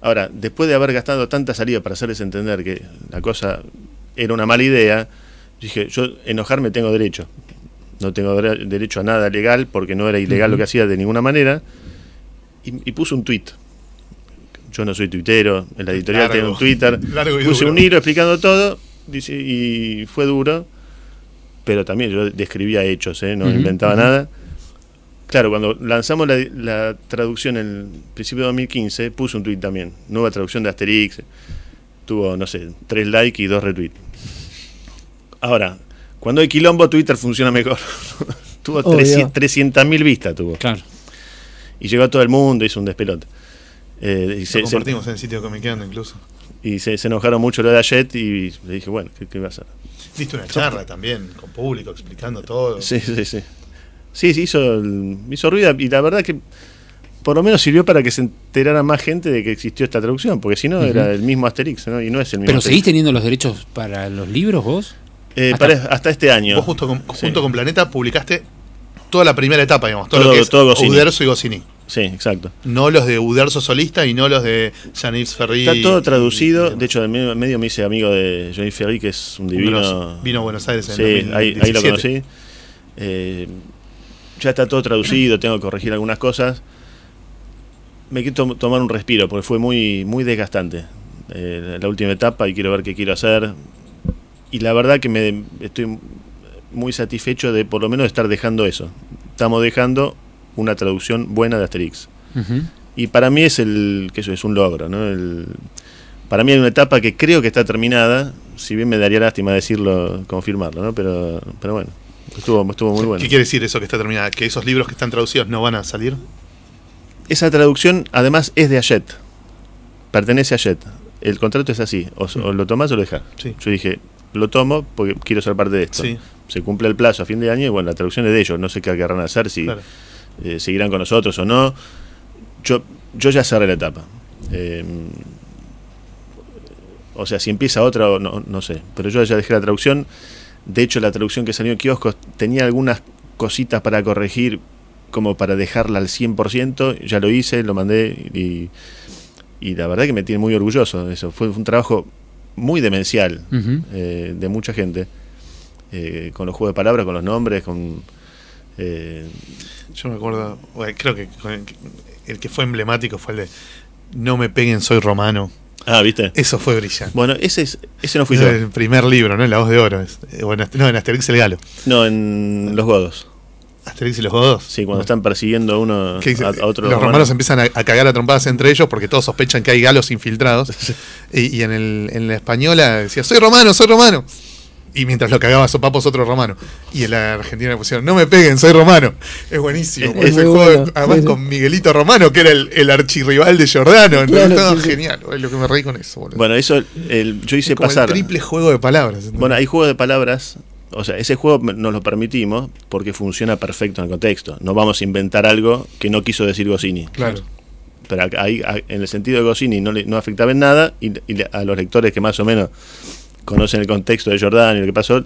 Ahora, después de haber gastado tanta saliva para hacerles entender que la cosa era una mala idea, dije, yo enojarme tengo derecho. No tengo derecho a nada legal porque no era ilegal lo que hacía de ninguna manera. Y puse un tuit. Yo no soy tuitero, en la editorial tengo un Twitter. Puse un hilo explicando todo y fue duro, pero también yo describía hechos, no inventaba nada. Claro, cuando lanzamos la traducción en el principio de 2015, puse un tuit también. Nueva traducción de Asterix. Tuvo, no sé, 3 likes y 2 retweets. Ahora, cuando hay quilombo, Twitter funciona mejor. Tuvo 300.000 vistas. Tuvo. Claro. Y llegó a todo el mundo, hizo un despelote. Lo compartimos en el sitio Comiqueando incluso. Y se enojaron mucho lo de Ayet y le dije, bueno, ¿qué va a hacer? Diste una charla también, con público, explicando todo. Sí. Sí, hizo ruido y la verdad que por lo menos sirvió para que se enterara más gente de que existió esta traducción, porque si no era el mismo Asterix, ¿no? Y no es el mismo. ¿Pero Asterix. seguís teniendo los derechos para los libros vos? Hasta este año. Vos junto con Planeta publicaste toda la primera etapa, digamos, todo lo que es Goscinny. Uderzo y Goscinny. Sí, exacto. No los de Uderzo solista y no los de Jean-Yves Ferry. Está todo traducido. De hecho, en medio me hice amigo de Jean-Yves Ferry, que es un divino. Vino a Buenos Aires en sí, 2017. ahí lo conocí. Ya está todo traducido, tengo que corregir algunas cosas. Me quiero tomar un respiro porque fue muy, muy desgastante la última etapa y quiero ver qué quiero hacer. Y la verdad que estoy muy satisfecho de por lo menos estar dejando eso. Estamos dejando una traducción buena de Asterix. Y para mí es es un logro, ¿no? Para mí hay una etapa que creo que está terminada, si bien me daría lástima decirlo, confirmarlo, ¿no? Pero bueno, estuvo muy bueno. ¿Qué quiere decir eso que está terminada? ¿Que esos libros que están traducidos no van a salir? Esa traducción además es de Ayet, pertenece a Ayet. El contrato es así, o lo tomás o lo dejás. Sí. Yo dije, lo tomo porque quiero ser parte de esto. Sí. Se cumple el plazo a fin de año y bueno, la traducción es de ellos, no sé qué querrán hacer, si Claro. Seguirán con nosotros o no. Yo ya cerré la etapa. O sea, si empieza otra, no sé. Pero yo ya dejé la traducción. De hecho, la traducción que salió en kioscos tenía algunas cositas para corregir, como para dejarla al 100%. Ya lo hice, lo mandé y la verdad que me tiene muy orgulloso de eso. Fue un trabajo muy demencial de mucha gente. Con los juegos de palabras, con los nombres, Yo me acuerdo, creo que el que fue emblemático fue el de No me peguen, soy romano. Ah, ¿viste? Eso fue brillante. Bueno, ese no fui yo. El primer libro, ¿no? En La Voz de Oro. No, en Asterix el Galo. No, en Los Godos. Asterix y los Godos. Sí, cuando están persiguiendo a uno a otro. Los romanos empiezan a cagar a trompadas entre ellos porque todos sospechan que hay galos infiltrados. Y en la española decía, soy romano. Y mientras lo cagaba a sopapos otro romano. Y en la Argentina le pusieron, no me peguen, soy romano. Es buenísimo. Es ese muy juego, bueno, además sí. con Miguelito Romano, que era el archirrival de Giordano. Claro, Todo sí, sí. genial. Es lo que me reí con eso, boludo. Bueno, eso yo hice Es como pasar. el triple juego de palabras. ¿Entendés? Bueno, hay juegos de palabras. O sea, ese juego nos lo permitimos porque funciona perfecto en el contexto. No vamos a inventar algo que no quiso decir Goscinny. Claro. Pero ahí, en el sentido de Goscinny, no afectaba en nada. Y a los lectores que más o menos conocen el contexto de Giordano y lo que pasó,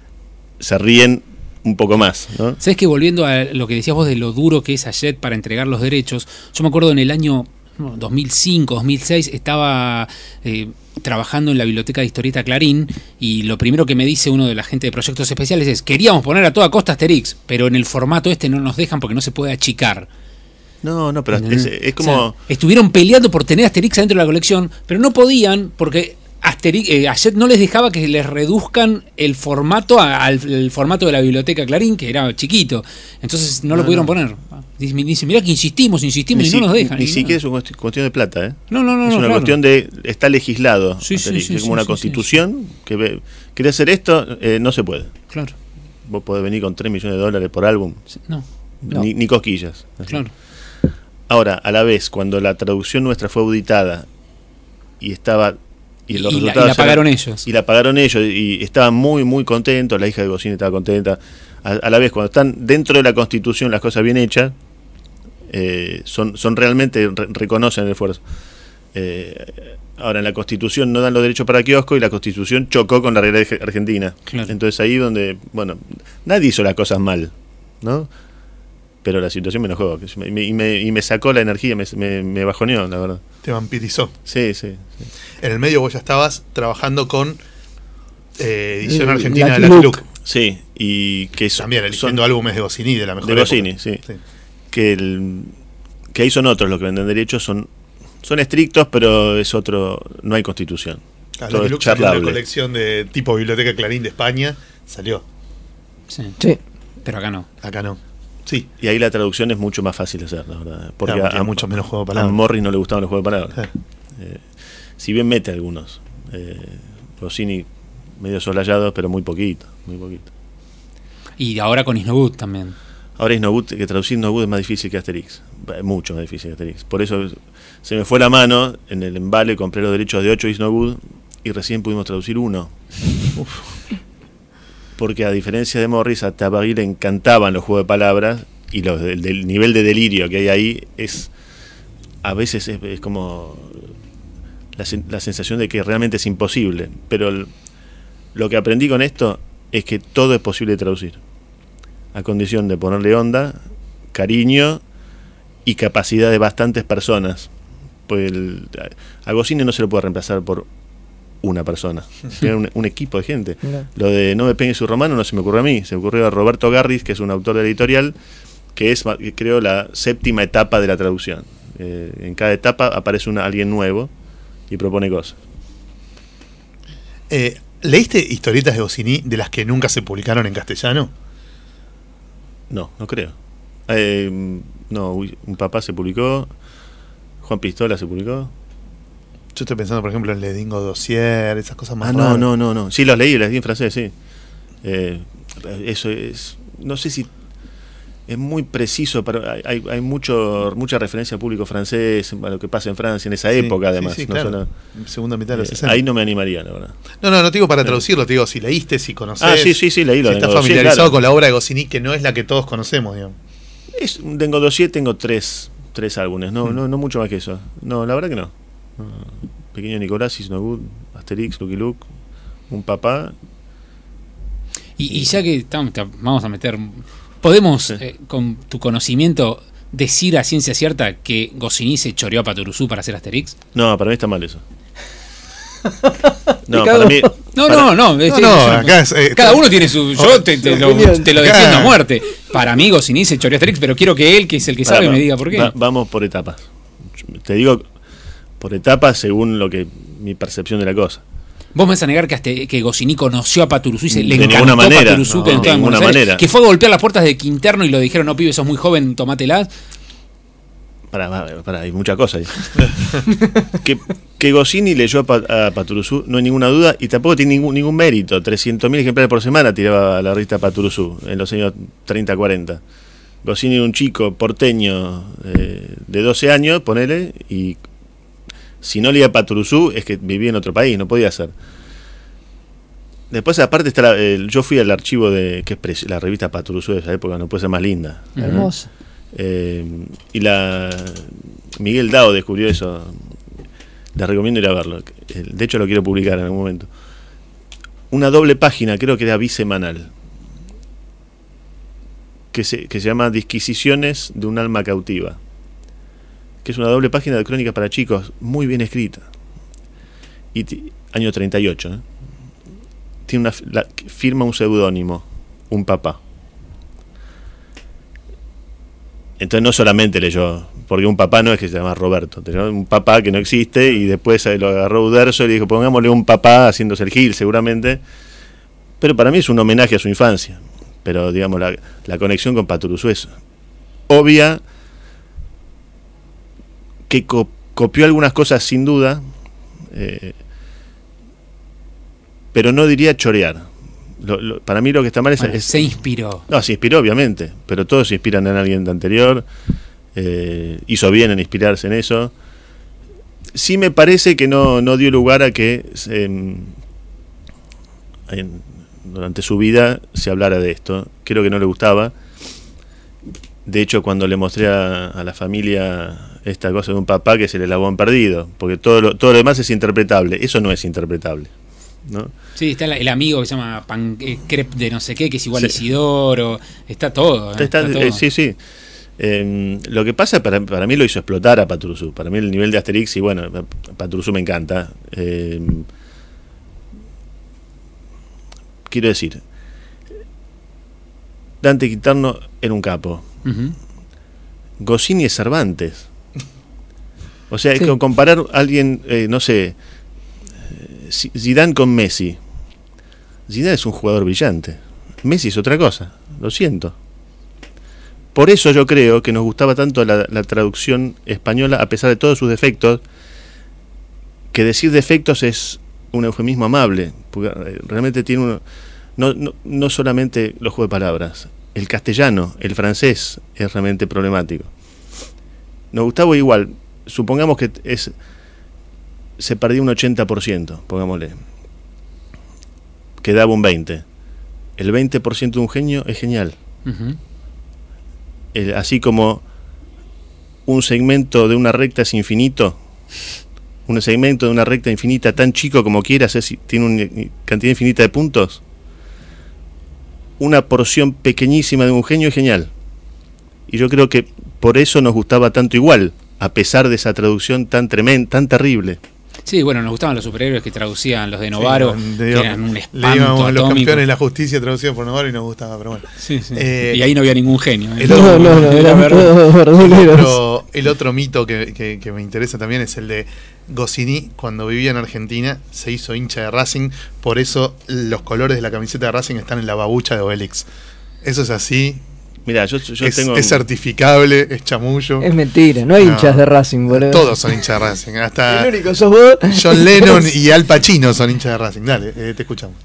se ríen un poco más, ¿no? ¿Sabes que volviendo a lo que decías vos de lo duro que es Ayet para entregar los derechos? Yo me acuerdo en el año 2005, 2006, estaba trabajando en la biblioteca de historieta Clarín y lo primero que me dice uno de la gente de proyectos especiales es: queríamos poner a toda costa Asterix, pero en el formato no nos dejan porque no se puede achicar. No, pero es como... O sea, estuvieron peleando por tener Asterix adentro de la colección, pero no podían porque Ayet no les dejaba que les reduzcan el formato al formato de la biblioteca Clarín, que era chiquito. Entonces no lo pudieron poner. Dice, mirá que insistimos y no nos dejan. Ni siquiera es una cuestión de plata, ¿eh? No, es una claro. cuestión de... Está legislado. Sí, Asterix. sí, Es como una sí, constitución que quiere hacer esto, no se puede. Claro. Vos podés venir con $3 millones por álbum. No, Ni cosquillas. claro. Ahora, a la vez, cuando la traducción nuestra fue auditada y estaba... Y los resultados la pagaron ellos. Y la pagaron ellos y estaban muy, muy contentos. La hija de Goscinny estaba contenta. A la vez, cuando están dentro de la Constitución las cosas bien hechas, son realmente reconocen el esfuerzo. Ahora, en la Constitución no dan los derechos para kiosco y la Constitución chocó con la realidad argentina. Claro. Entonces ahí donde, bueno, nadie hizo las cosas mal, ¿no? pero la situación me enojó. Y me sacó la energía, me bajoneó, la verdad. Te vampirizó. Sí. En el medio vos ya estabas trabajando con edición argentina de Lucky Lucky Luke. Luke. Sí, y que También eligiendo álbumes de Goscinny de la mejor de época. Goscinny, sí. Que ahí son otros los que venden derechos, son estrictos, pero es otro, no hay constitución. Ah, Todo Lucky es Luke salió una charlable. colección de tipo Biblioteca Clarín de España. Salió. Sí, Sí. pero acá no. Acá no. Sí. Y ahí la traducción es mucho más fácil de hacer, la verdad. Porque Claro, porque hay mucho menos juego de a palabras. Morris no le gustaban los juegos de palabras. Sí. Si bien mete algunos. Goscinny medio soslayados, pero muy poquito. Y ahora con Isnowood también. Ahora que traducir Isnowood es más difícil que Asterix. Mucho más difícil que Asterix. Por eso se me fue la mano, en el embale compré los derechos de 8 Isnowood y recién pudimos traducir uno. Porque a diferencia de Morris, a Tabary le encantaban los juegos de palabras y el nivel de delirio que hay ahí a veces es como la sensación de que realmente es imposible. Pero lo que aprendí con esto es que todo es posible de traducir, a condición de ponerle onda, cariño y capacidad de bastantes personas. Pues a Goscinny no se lo puede reemplazar por una persona, tiene un equipo de gente. Lo de No me pegue su romano no se me ocurrió a mí, se me ocurrió a Roberto Garris, que es un autor de la editorial, que es, creo, la 7ª etapa de la traducción. En cada etapa aparece alguien nuevo y propone cosas. ¿Leíste historietas de Goscinny de las que nunca se publicaron en castellano? No creo. No, Un papá se publicó, Juan Pistola se publicó. Yo estoy pensando, por ejemplo, en Le Dingo Dossier, esas cosas más Ah, raras. no. Sí, los leí en francés, sí. Eso es. No sé si es muy preciso, pero hay mucha referencia al público francés, a lo que pasa en Francia en esa época, además. Sí, no claro. solo- Segunda mitad de los 60. ahí no me animaría, la verdad. No te digo para traducirlo, te digo si leíste, si conocés. Ah, sí, leí lo Si de estás Dossier, familiarizado claro. con la obra de Goscinny, que no es la que todos conocemos, digamos. Tengo Dossier, tengo tres álbumes, no mucho más que eso. No, la verdad que no. Pequeño Nicolás, Isnowood, Asterix, Lucky Luke, Un papá. Y ya que vamos a meter... ¿Podemos, Sí. con tu conocimiento, decir a ciencia cierta que Goscinny se choreó a Patoruzú para hacer Asterix? No, para mí está mal eso. No, Te cago. para mí. Acá es, cada uno tiene su... Yo te lo opinión. defiendo a muerte. Para mí Goscinny se choreó a Asterix, pero quiero que él, que es el que sabe, me diga por qué. Vamos por etapas. Te digo por etapas según mi percepción de la cosa. Vos me vas a negar que Goscinny conoció a Patoruzú y le De encantó ninguna manera, Patoruzú, no, que de estaba en ninguna Buenos Aires, manera. que fue a golpear las puertas de Quinterno y lo dijeron: no, pibe, sos muy joven, tomátela. Hay mucha cosa ahí. que Goscinny leyó a Patoruzú, no hay ninguna duda, y tampoco tiene ningún mérito. 300.000 ejemplares por semana tiraba la revista Patoruzú en los años 30-40. Goscinny era un chico porteño de 12 años, ponele, y si no leía Patoruzú es que vivía en otro país, no podía ser. Después, aparte, está yo fui al archivo que es la revista Patoruzú de esa época, no puede ser más linda. Hermoso. Y Miguel Dao descubrió eso. Les recomiendo ir a verlo. De hecho, lo quiero publicar en algún momento. Una doble página, creo que era bisemanal, que se llama Disquisiciones de un alma cautiva, que es una doble página de crónicas para chicos, muy bien escrita. Y año 38. Tiene firma un seudónimo, Un papá. Entonces no solamente leyó, porque Un papá no es que se llama Roberto, un papá que no existe, y después lo agarró Uderzo y le dijo: pongámosle Un papá, haciéndose el Gil seguramente. Pero para mí es un homenaje a su infancia. Pero digamos, la conexión con Patoruzú es obvia, que copió algunas cosas sin duda, pero no diría chorear. Para mí lo que está mal Bueno, se inspiró. No, se inspiró obviamente, pero todos se inspiran en alguien de anterior. Hizo bien en inspirarse en eso. Sí me parece que no dio lugar a que durante su vida se hablara de esto. Creo que no le gustaba. De hecho, cuando le mostré a la familia esta cosa de Un papá, que se le lavó en perdido, porque todo lo demás es interpretable. Eso no es interpretable, ¿no? Sí, está el amigo que se llama Crep de no sé qué, que es igual a Sí. Isidoro. Está todo. Está, está todo. sí. Lo que pasa, para mí lo hizo explotar a Patrusú. Para mí el nivel de Asterix, y bueno, Patrusú me encanta. Quiero decir, Dante Quintarno era un capo. Ujú. Goscinny es Cervantes. O sea, Sí. es como comparar a alguien, no sé, Zidane con Messi. Zidane es un jugador brillante. Messi es otra cosa, lo siento. Por eso yo creo que nos gustaba tanto la traducción española, a pesar de todos sus defectos, que decir defectos es un eufemismo amable, porque realmente tiene uno, no solamente los juegos de palabras, el castellano, el francés es realmente problemático. Nos gustaba igual, supongamos que se perdía un 80%, pongámosle, quedaba un 20%. El 20% de un genio es genial. Ujú. Así como un segmento de una recta es infinito, un segmento de una recta infinita tan chico como quieras tiene una cantidad infinita de puntos, una porción pequeñísima de un genio es genial. Y yo creo que por eso nos gustaba tanto igual, a pesar de esa traducción tan tremenda, tan terrible. Sí, bueno, nos gustaban los superhéroes que traducían los de Novaro, Sí, que eran un espanto leíamos Los atómico. Campeones de la Justicia traducidos por Novaro y nos gustaba, pero bueno. Sí, sí. Eh, Y ahí no había ningún genio. el No, otro- no, eran verdad. todos verduleros. El otro mito que me interesa también es el de Goscinny. Cuando vivía en Argentina se hizo hincha de Racing, por eso los colores de la camiseta de Racing están en la babucha de Obelix. Eso es así, Mira, yo tengo... es certificable, es chamullo. Es mentira, no hay No. hinchas de Racing, boludo. Todos son hinchas de Racing, hasta El único sos vos. John Lennon y Al Pacino son hinchas de Racing. Dale, te escuchamos.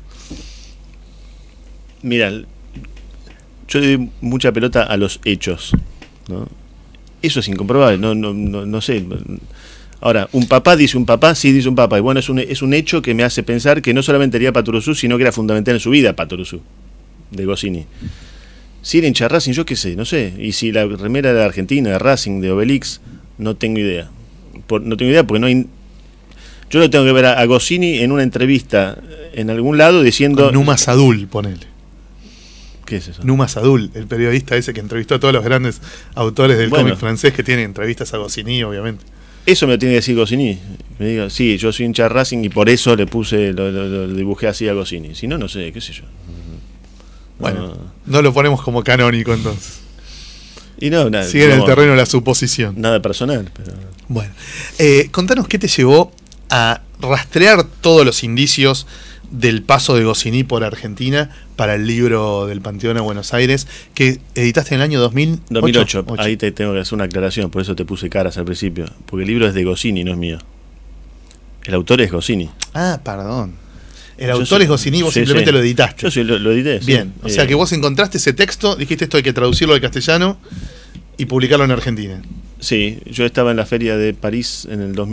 Mira, yo le doy mucha pelota a los hechos, ¿no? Eso es incomprobable, no sé. Ahora, un papá dice un papá, sí dice un papá. Y bueno, es un hecho que me hace pensar que no solamente haría Patrusú, sino que era fundamental en su vida Patrusú, de Goscinny. Si era hincha de Racing, yo qué sé, no sé. Y si la remera era de Argentina, de Racing, de Obelix, no tengo idea. No tengo idea porque no hay... Yo lo tengo que ver a Goscinny en una entrevista en algún lado diciendo... Con Numa Sadul, ponele. ¿Qué es eso? Numa Sadul, el periodista ese que entrevistó a todos los grandes autores del Bueno. cómic francés, que tiene entrevistas a Goscinny, obviamente. Eso me lo tiene que decir Goscinny. Me diga, sí, yo soy hincha de Racing y por eso le puse, lo dibujé así a Goscinny. Si no, no sé, qué sé yo. Bueno, no lo ponemos como canónico entonces. Y no, nada, Sigue en el no, terreno de la suposición. nada personal, pero Bueno, contanos qué te llevó a rastrear todos los indicios del paso de Goscinny por Argentina para el libro del Panteón a Buenos Aires, que editaste en el año 2008. Ahí te tengo que hacer una aclaración, por eso te puse caras al principio, porque el libro es de Goscinny, no es mío. El autor es Goscinny. Ah, perdón. El Yo autor soy- es Goscinny, vos sí, simplemente sí. lo editaste. Yo lo edité. sí. Bien, o sea que vos encontraste ese texto, dijiste esto hay que traducirlo al castellano y publicarlo en Argentina. Sí, yo estaba en la feria de París en el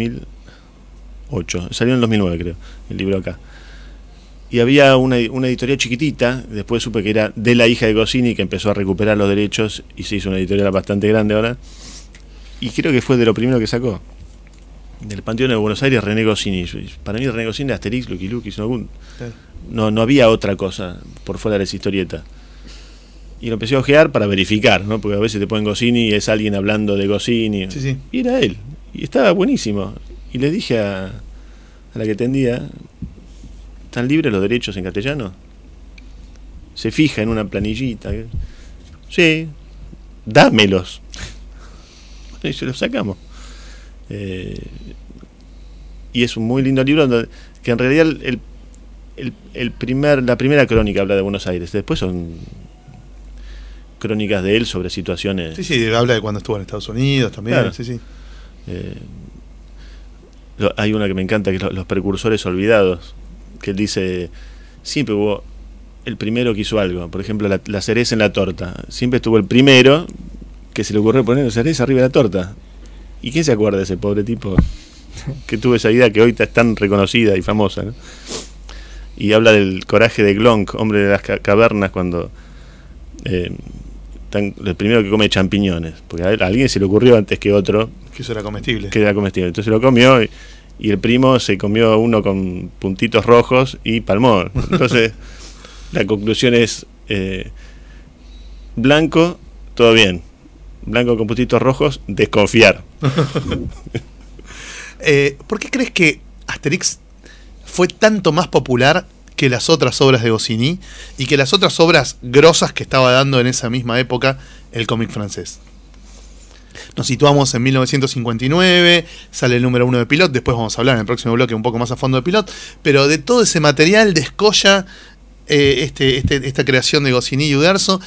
2008. Salió en el 2009, creo, el libro acá. Y había una editorial chiquitita, después supe que era de la hija de Goscinny, que empezó a recuperar los derechos y se hizo una editorial bastante grande ahora. Y creo que fue de lo primero que sacó. Del Panteón de Buenos Aires, René Goscinny. Para mí René Goscinny, Asterix, Lucky Luke, no había otra cosa por fuera de esa historieta. Y lo empecé a ojear para verificar, ¿no? Porque a veces te ponen Goscinny y es alguien hablando de Goscinny. Sí, sí. Y era él. Y estaba buenísimo. Y le dije a la que atendía, ¿están libres los derechos en castellano? Se fija en una planillita. Sí, dámelos. Y se los sacamos. Y es un muy lindo libro que en realidad la primera crónica habla de Buenos Aires. Después son crónicas de él sobre situaciones. Sí, sí, habla de cuando estuvo en Estados Unidos también. Claro. Sí, sí. Hay una que me encanta, que es los precursores olvidados, que él dice, siempre hubo el primero que hizo algo. Por ejemplo, la cereza en la torta. Siempre estuvo el primero que se le ocurrió poner la cereza arriba de la torta. ¿Y quién se acuerda de ese pobre tipo que tuvo esa idea que hoy es tan reconocida y famosa, ¿no? Y habla del coraje de Glonk, hombre de las cavernas, cuando el primero que come champiñones, porque a alguien se le ocurrió antes que otro Que eso era comestible. que era comestible, entonces lo comió y el primo se comió uno con puntitos rojos y palmó. Entonces la conclusión es blanco, todo bien, blanco con puntitos rojos, desconfiar. ¿Por qué crees que Asterix fue tanto más popular que las otras obras de Goscinny y que las otras obras grosas que estaba dando en esa misma época el cómic francés? Nos situamos en 1959, sale el número 1 de Pilot, después vamos a hablar en el próximo bloque un poco más a fondo de Pilot, pero de todo ese material descolla esta creación de Goscinny y Uderzo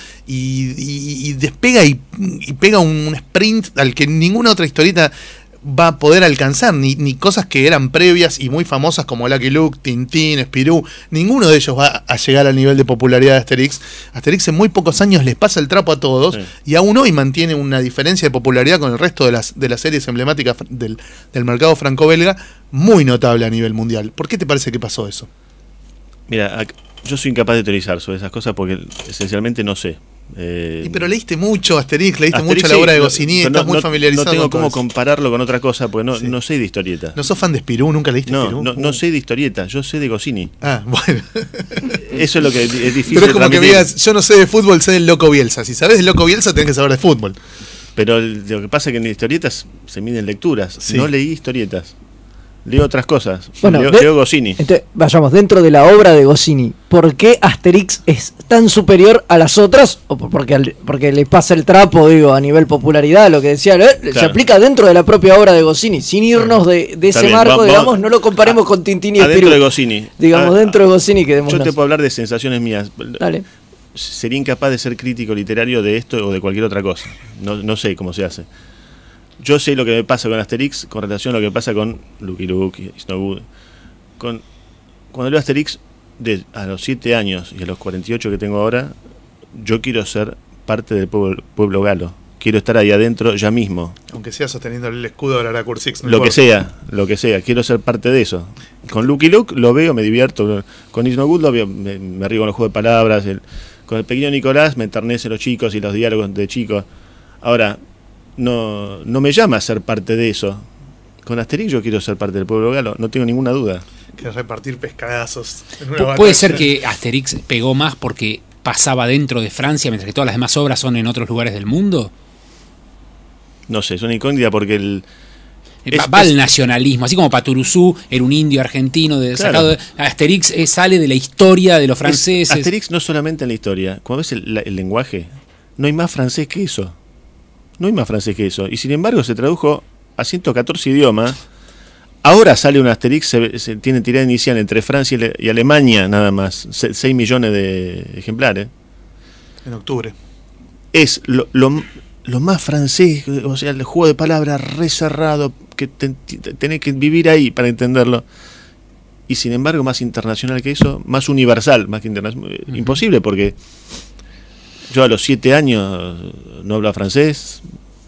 y despega y pega un sprint al que ninguna otra historieta va a poder alcanzar, ni cosas que eran previas y muy famosas como Lucky Luke, Tintín, Spirou, ninguno de ellos va a llegar al nivel de popularidad de Asterix. Asterix en muy pocos años les pasa el trapo a todos, sí, y aún hoy mantiene una diferencia de popularidad con el resto de las series emblemáticas del mercado franco-belga muy notable a nivel mundial. ¿Por qué te parece que pasó eso? Mira, yo soy incapaz de teorizar sobre esas cosas porque esencialmente no sé. Pero leíste mucho Asterix, mucho la obra de Goscinny, estás muy familiarizado. No tengo con cómo compararlo con otra cosa porque sí, no sé de historieta. ¿No sos fan de Spirou? ¿Nunca leíste Spirou? No sé de historieta, yo sé de Goscinny. Ah, bueno. Eso es lo que es difícil. Pero es como de que me digas, yo no sé de fútbol, sé del Loco Bielsa. Si sabes del Loco Bielsa, tenés que saber de fútbol. Pero lo que pasa es que en historietas se miden lecturas. Sí. No leí historietas. Leo otras cosas. Bueno, leo Goscinny. Entonces, vayamos, dentro de la obra de Goscinny, ¿por qué Asterix es tan superior a las otras? ¿O porque le pasa el trapo, digo, a nivel popularidad, lo que decía, Claro. se aplica dentro de la propia obra de Goscinny, sin irnos de ese bien, marco, vamos, digamos, no lo comparemos con Tintín y Adentro Spirou. de Goscinny. Digamos, dentro de Goscinny quedémonos. Yo te puedo hablar de sensaciones mías. Dale. Sería incapaz de ser crítico literario de esto o de cualquier otra cosa. No sé cómo se hace. Yo sé lo que me pasa con Asterix con relación a lo que pasa con Lucky Luke, Snowwood. Cuando leo Asterix, a los 7 años y a los 48 que tengo ahora, yo quiero ser parte del pueblo galo. Quiero estar ahí adentro ya mismo. Aunque sea sosteniendo el escudo de la Arakur Six. Lo que sea, quiero ser parte de eso. Con Lucky Luke lo veo, me divierto. Con Snowwood lo veo, me río con los juegos de palabras. Con el pequeño Nicolás me enternecen los chicos y los diálogos de chicos. Ahora, no me llama a ser parte de eso. Con Asterix yo quiero ser parte del pueblo galo, no tengo ninguna duda. Que repartir pescadazos. Puede ser que Asterix pegó más porque pasaba dentro de Francia, mientras que todas las demás obras son en otros lugares del mundo. No sé, es una incógnita porque va el nacionalismo, así como Paturuzú era un indio argentino sacado. Asterix sale de la historia de los franceses. Asterix no solamente en la historia, cuando ves el lenguaje, no hay más francés que eso. No hay más francés que eso. Y sin embargo se tradujo a 114 idiomas. Ahora sale un Asterix, se tiene tirada inicial entre Francia y Alemania nada más. 6 millones de ejemplares. En octubre. Es lo más francés, o sea, el juego de palabras re cerrado, que tenés que vivir ahí para entenderlo. Y sin embargo más internacional que eso, más universal, más que internacional. Imposible porque... Yo a los 7 años no hablaba francés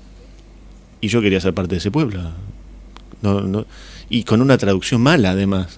y yo quería ser parte de ese pueblo. Y con una traducción mala, además.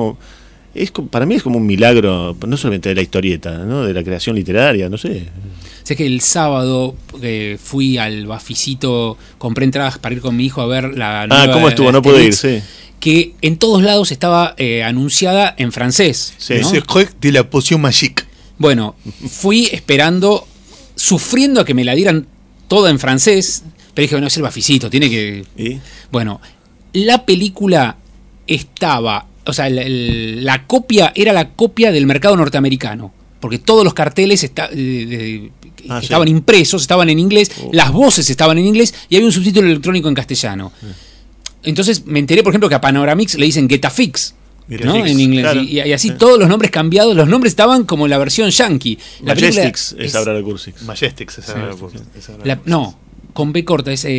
Para mí es como un milagro, no solamente de la historieta, ¿no? De la creación literaria, no sé. Sé que el sábado fui al Baficito, compré entradas para ir con mi hijo a ver la nueva. ¿Cómo estuvo? No pude ir, sí. Que en todos lados estaba anunciada en francés. Sí. ¿no? C'est de la potion magique. Bueno, fui esperando, sufriendo a que me la dieran toda en francés, pero dije, bueno, es el Baficito, tiene que... ¿Y? Bueno, la película estaba, o sea, la copia era la copia del mercado norteamericano, porque todos los carteles estaban impresos, estaban en inglés, las voces estaban en inglés y había un subtítulo electrónico en castellano. Entonces me enteré, por ejemplo, que a Panoramix le dicen Getafix, ¿no? En inglés. Claro. Y así todos los nombres cambiados, los nombres estaban como en la versión yankee. La Majestix es ahora de Cursix. Majestix, no, con B corta, es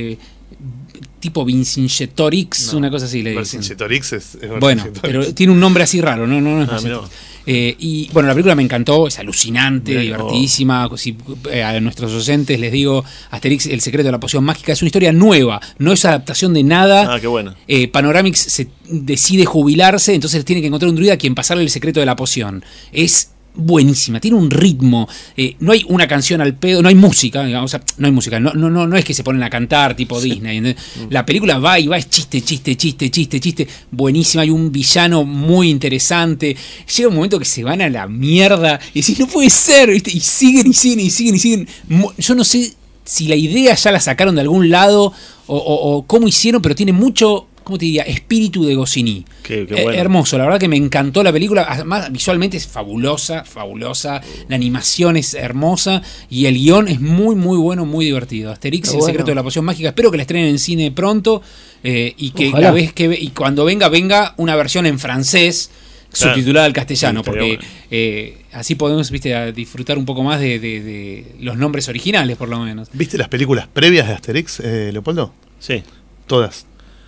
tipo Vincingetorix, una cosa así le dicen. Vincingetorix es bueno, pero tiene un nombre así raro, no es Majestix. Y bueno, la película me encantó, es alucinante, divertidísima. Si, a nuestros oyentes les digo, Asterix, el secreto de la poción mágica, es una historia nueva, no es adaptación de nada. Qué bueno. Panoramix se decide jubilarse, entonces tiene que encontrar un druida a quien pasarle el secreto de la poción. Es buenísima, tiene un ritmo, no hay una canción al pedo, no hay música, digamos, o sea, no hay música, no es que se ponen a cantar tipo Disney, ¿entendés? La película va y va, es chiste, buenísima, hay un villano muy interesante, llega un momento que se van a la mierda y decís, no puede ser, ¿viste? Y siguen, yo no sé si la idea ya la sacaron de algún lado o cómo hicieron, pero tiene mucho, ¿cómo te diría? Espíritu de Goscinny. Qué bueno. Hermoso, la verdad que me encantó la película. Además, visualmente es fabulosa. La animación es hermosa y el guión es muy, muy bueno, muy divertido. Asterix, el secreto de la poción mágica. Espero que la estrenen en cine pronto y que Ojalá. y cuando venga una versión en francés subtitulada al castellano, Sí, porque bueno. así podemos, viste, a disfrutar un poco más de los nombres originales, por lo menos. ¿Viste las películas previas de Asterix, Leopoldo? Sí. Todas.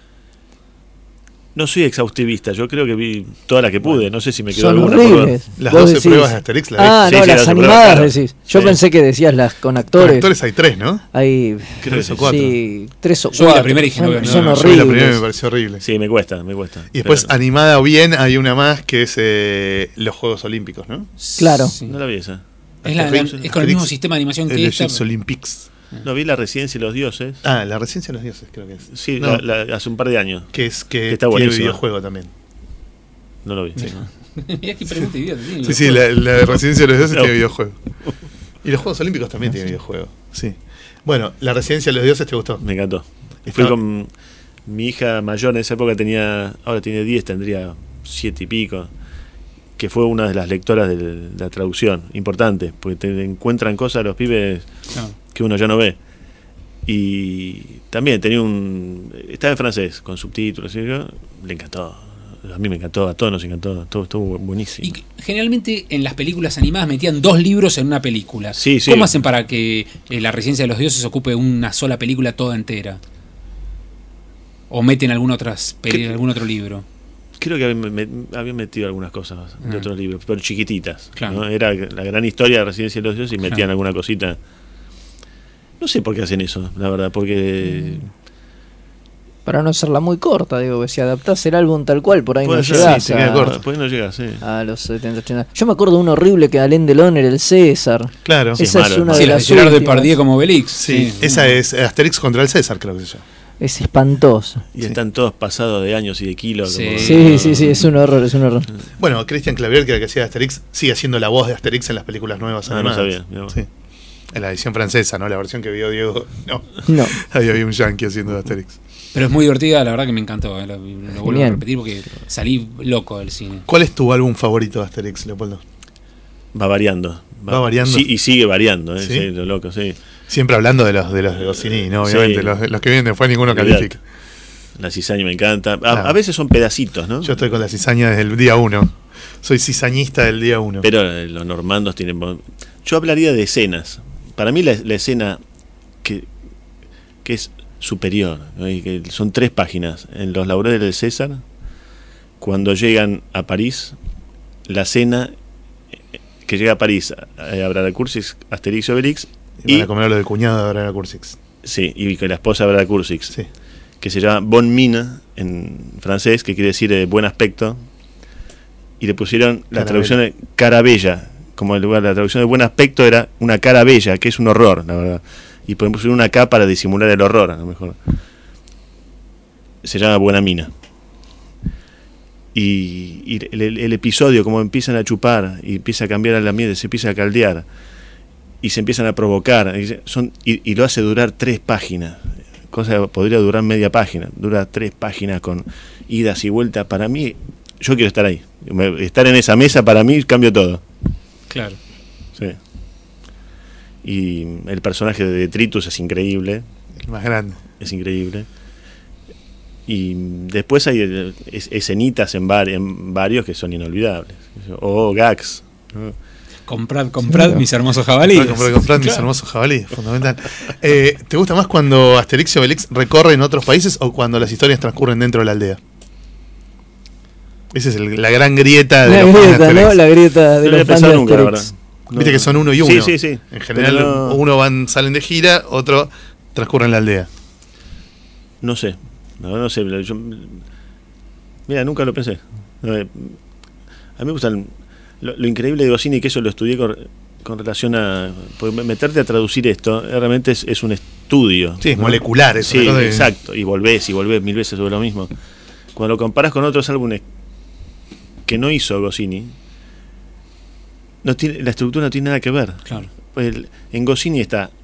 No soy exhaustivista, yo creo que vi todas las que pude, no sé si me quedó Son alguna por ver. horribles. Las Vos 12 decís. pruebas de Asterix. Ah, Sí, no, sí, las las animadas pruebas, claro. decís. Yo Sí. pensé que decías las con Con actores. actores hay 3, ¿no? Hay 3 o 4. sí, 3 o Yo vi 4. la primera y dije, no veo Son nada. Yo vi la primera y horribles. me pareció horrible. Sí, me cuesta. Y después, Pero animada bien, hay una más que es los Juegos Olímpicos, ¿no? Claro. Sí. no la vi esa. Es con el mismo sistema de animación que El esta. Jeux Olympics. No vi La Residencia y los Dioses. Ah, La Residencia de los Dioses, creo que es. Sí, No, hace un par de años. que está tiene buenísima. videojuego también. No lo vi. Mirá qué pregunta idiota. Sí, la de Residencia de los Dioses No. tiene videojuego. Y los Juegos Olímpicos también tienen videojuego. Sí. Bueno, La Residencia de los Dioses, ¿te gustó? Me encantó. Está- Fui con mi hija mayor, en esa época ahora tiene 10, tendría 7 y pico, que fue una de las lectoras de la traducción, importante, porque te encuentran cosas los pibes No. que uno ya no ve. Y también estaba en francés, con subtítulos, y yo, le encantó. A mí me encantó, a todos nos encantó, todo estuvo buenísimo. Y generalmente en las películas animadas metían 2 libros en una película. Sí, sí. ¿Cómo hacen para que La Residencia de los Dioses ocupe una sola película toda entera? ¿O meten algún otro libro? Creo que habían metido algunas cosas de Ah. otros libros, pero chiquititas. Claro. ¿no? Era la gran historia de Residencia de los Dioses y metían Claro. alguna cosita. No sé por qué hacen eso, la verdad, porque Para no hacerla muy corta, digo, que si adaptás el álbum tal cual, por ahí no puede ser, llegás sí, te queda corto. Después no llega, sí. a los 70, 80. Yo me acuerdo de un horrible que Alain Delon era el César. Claro. Sí, Esa es malo, una malo. de Sí, la de las Gerard últimas. Depardieu como Obelix. Sí, esa es Asterix contra el César, creo que se llama. Es espantoso. Y están todos pasados de años y de kilos. Sí. como- Sí, es un horror, es un horror. Bueno, Christian Clavier, que era el que hacía Asterix, sigue haciendo la voz de Asterix en las películas nuevas Ah, no animadas. sabía, mirá vos. Sí. En la edición francesa, ¿no? La versión que vio Diego, no. No. Ahí había un yankee haciendo de Asterix. Pero es muy divertida, la verdad que me encantó. Lo vuelvo a Genial. repetir porque salí loco del cine. ¿Cuál es tu álbum favorito de Asterix, Leopoldo? Va variando. Va variando. Sí, y sigue variando, ¿Sí? sí, lo loco, sí. Siempre hablando de los de Goscinny, ¿no? Obviamente, Sí. los que vienen después ninguno Olvidate. califica. La cizaña me encanta. Claro. A veces son pedacitos, ¿no? Yo estoy con la cizaña desde el día 1. Soy cizañista del día 1. Pero los normandos tienen... Yo hablaría de escenas. Para mí la escena que es superior, ¿no? Y que son 3 páginas. En Los Laureles del César, cuando llegan a París, la escena que llega a París, a Bradacursix, Asterix y Obelix, Y van a comer lo del cuñado de Abraham Cursix. sí, y que la esposa de Bradacursix, Sí. que se llama Bonne Mine en francés, que quiere decir buen aspecto, y le pusieron la Cara traducción de cara bella, como en lugar la traducción de buen aspecto era una cara bella, que es un horror, la verdad. Y pusieron una K para disimular el horror, a lo mejor. Se llama Buena Mina. Y el episodio, como empiezan a chupar, y empieza a cambiar la miel, se empieza a caldear, y se empiezan a provocar, y lo hace durar 3 páginas. Cosa que podría durar media página, dura 3 páginas con idas y vueltas. Para mí, yo quiero estar ahí. Estar en esa mesa para mí cambia todo. Claro. Sí. Y el personaje de Detritus es increíble, El más grande. es increíble. Y después hay escenitas en varios que son inolvidables. O gags, ¿no? Comprad mis hermosos jabalíes. Comprar mis hermosos jabalíes, fundamental. ¿Te gusta más cuando Asterix y Obelix recorren otros países o cuando las historias transcurren dentro de la aldea? Esa es la gran grieta de La los fans de grieta, ¿no? Asterix. La grieta de No lo había los fans de pensado nunca, la Asterix. verdad. Viste que son uno y uno. Sí, sí, sí. En general, Pero no- uno salen de gira, otro transcurre en la aldea. No sé. No sé. Mira, nunca lo pensé. A mí me gustan. Lo increíble de Goscinny, que eso lo estudié con relación a. Porque meterte a traducir esto realmente es un estudio. Sí, es ¿no? molecular. Es Sí, una cosa de- exacto. Y volvés 1000 veces sobre lo mismo. Cuando lo comparas con otros álbumes que no hizo Goscinny, la estructura no tiene nada que ver. Claro. En Goscinny está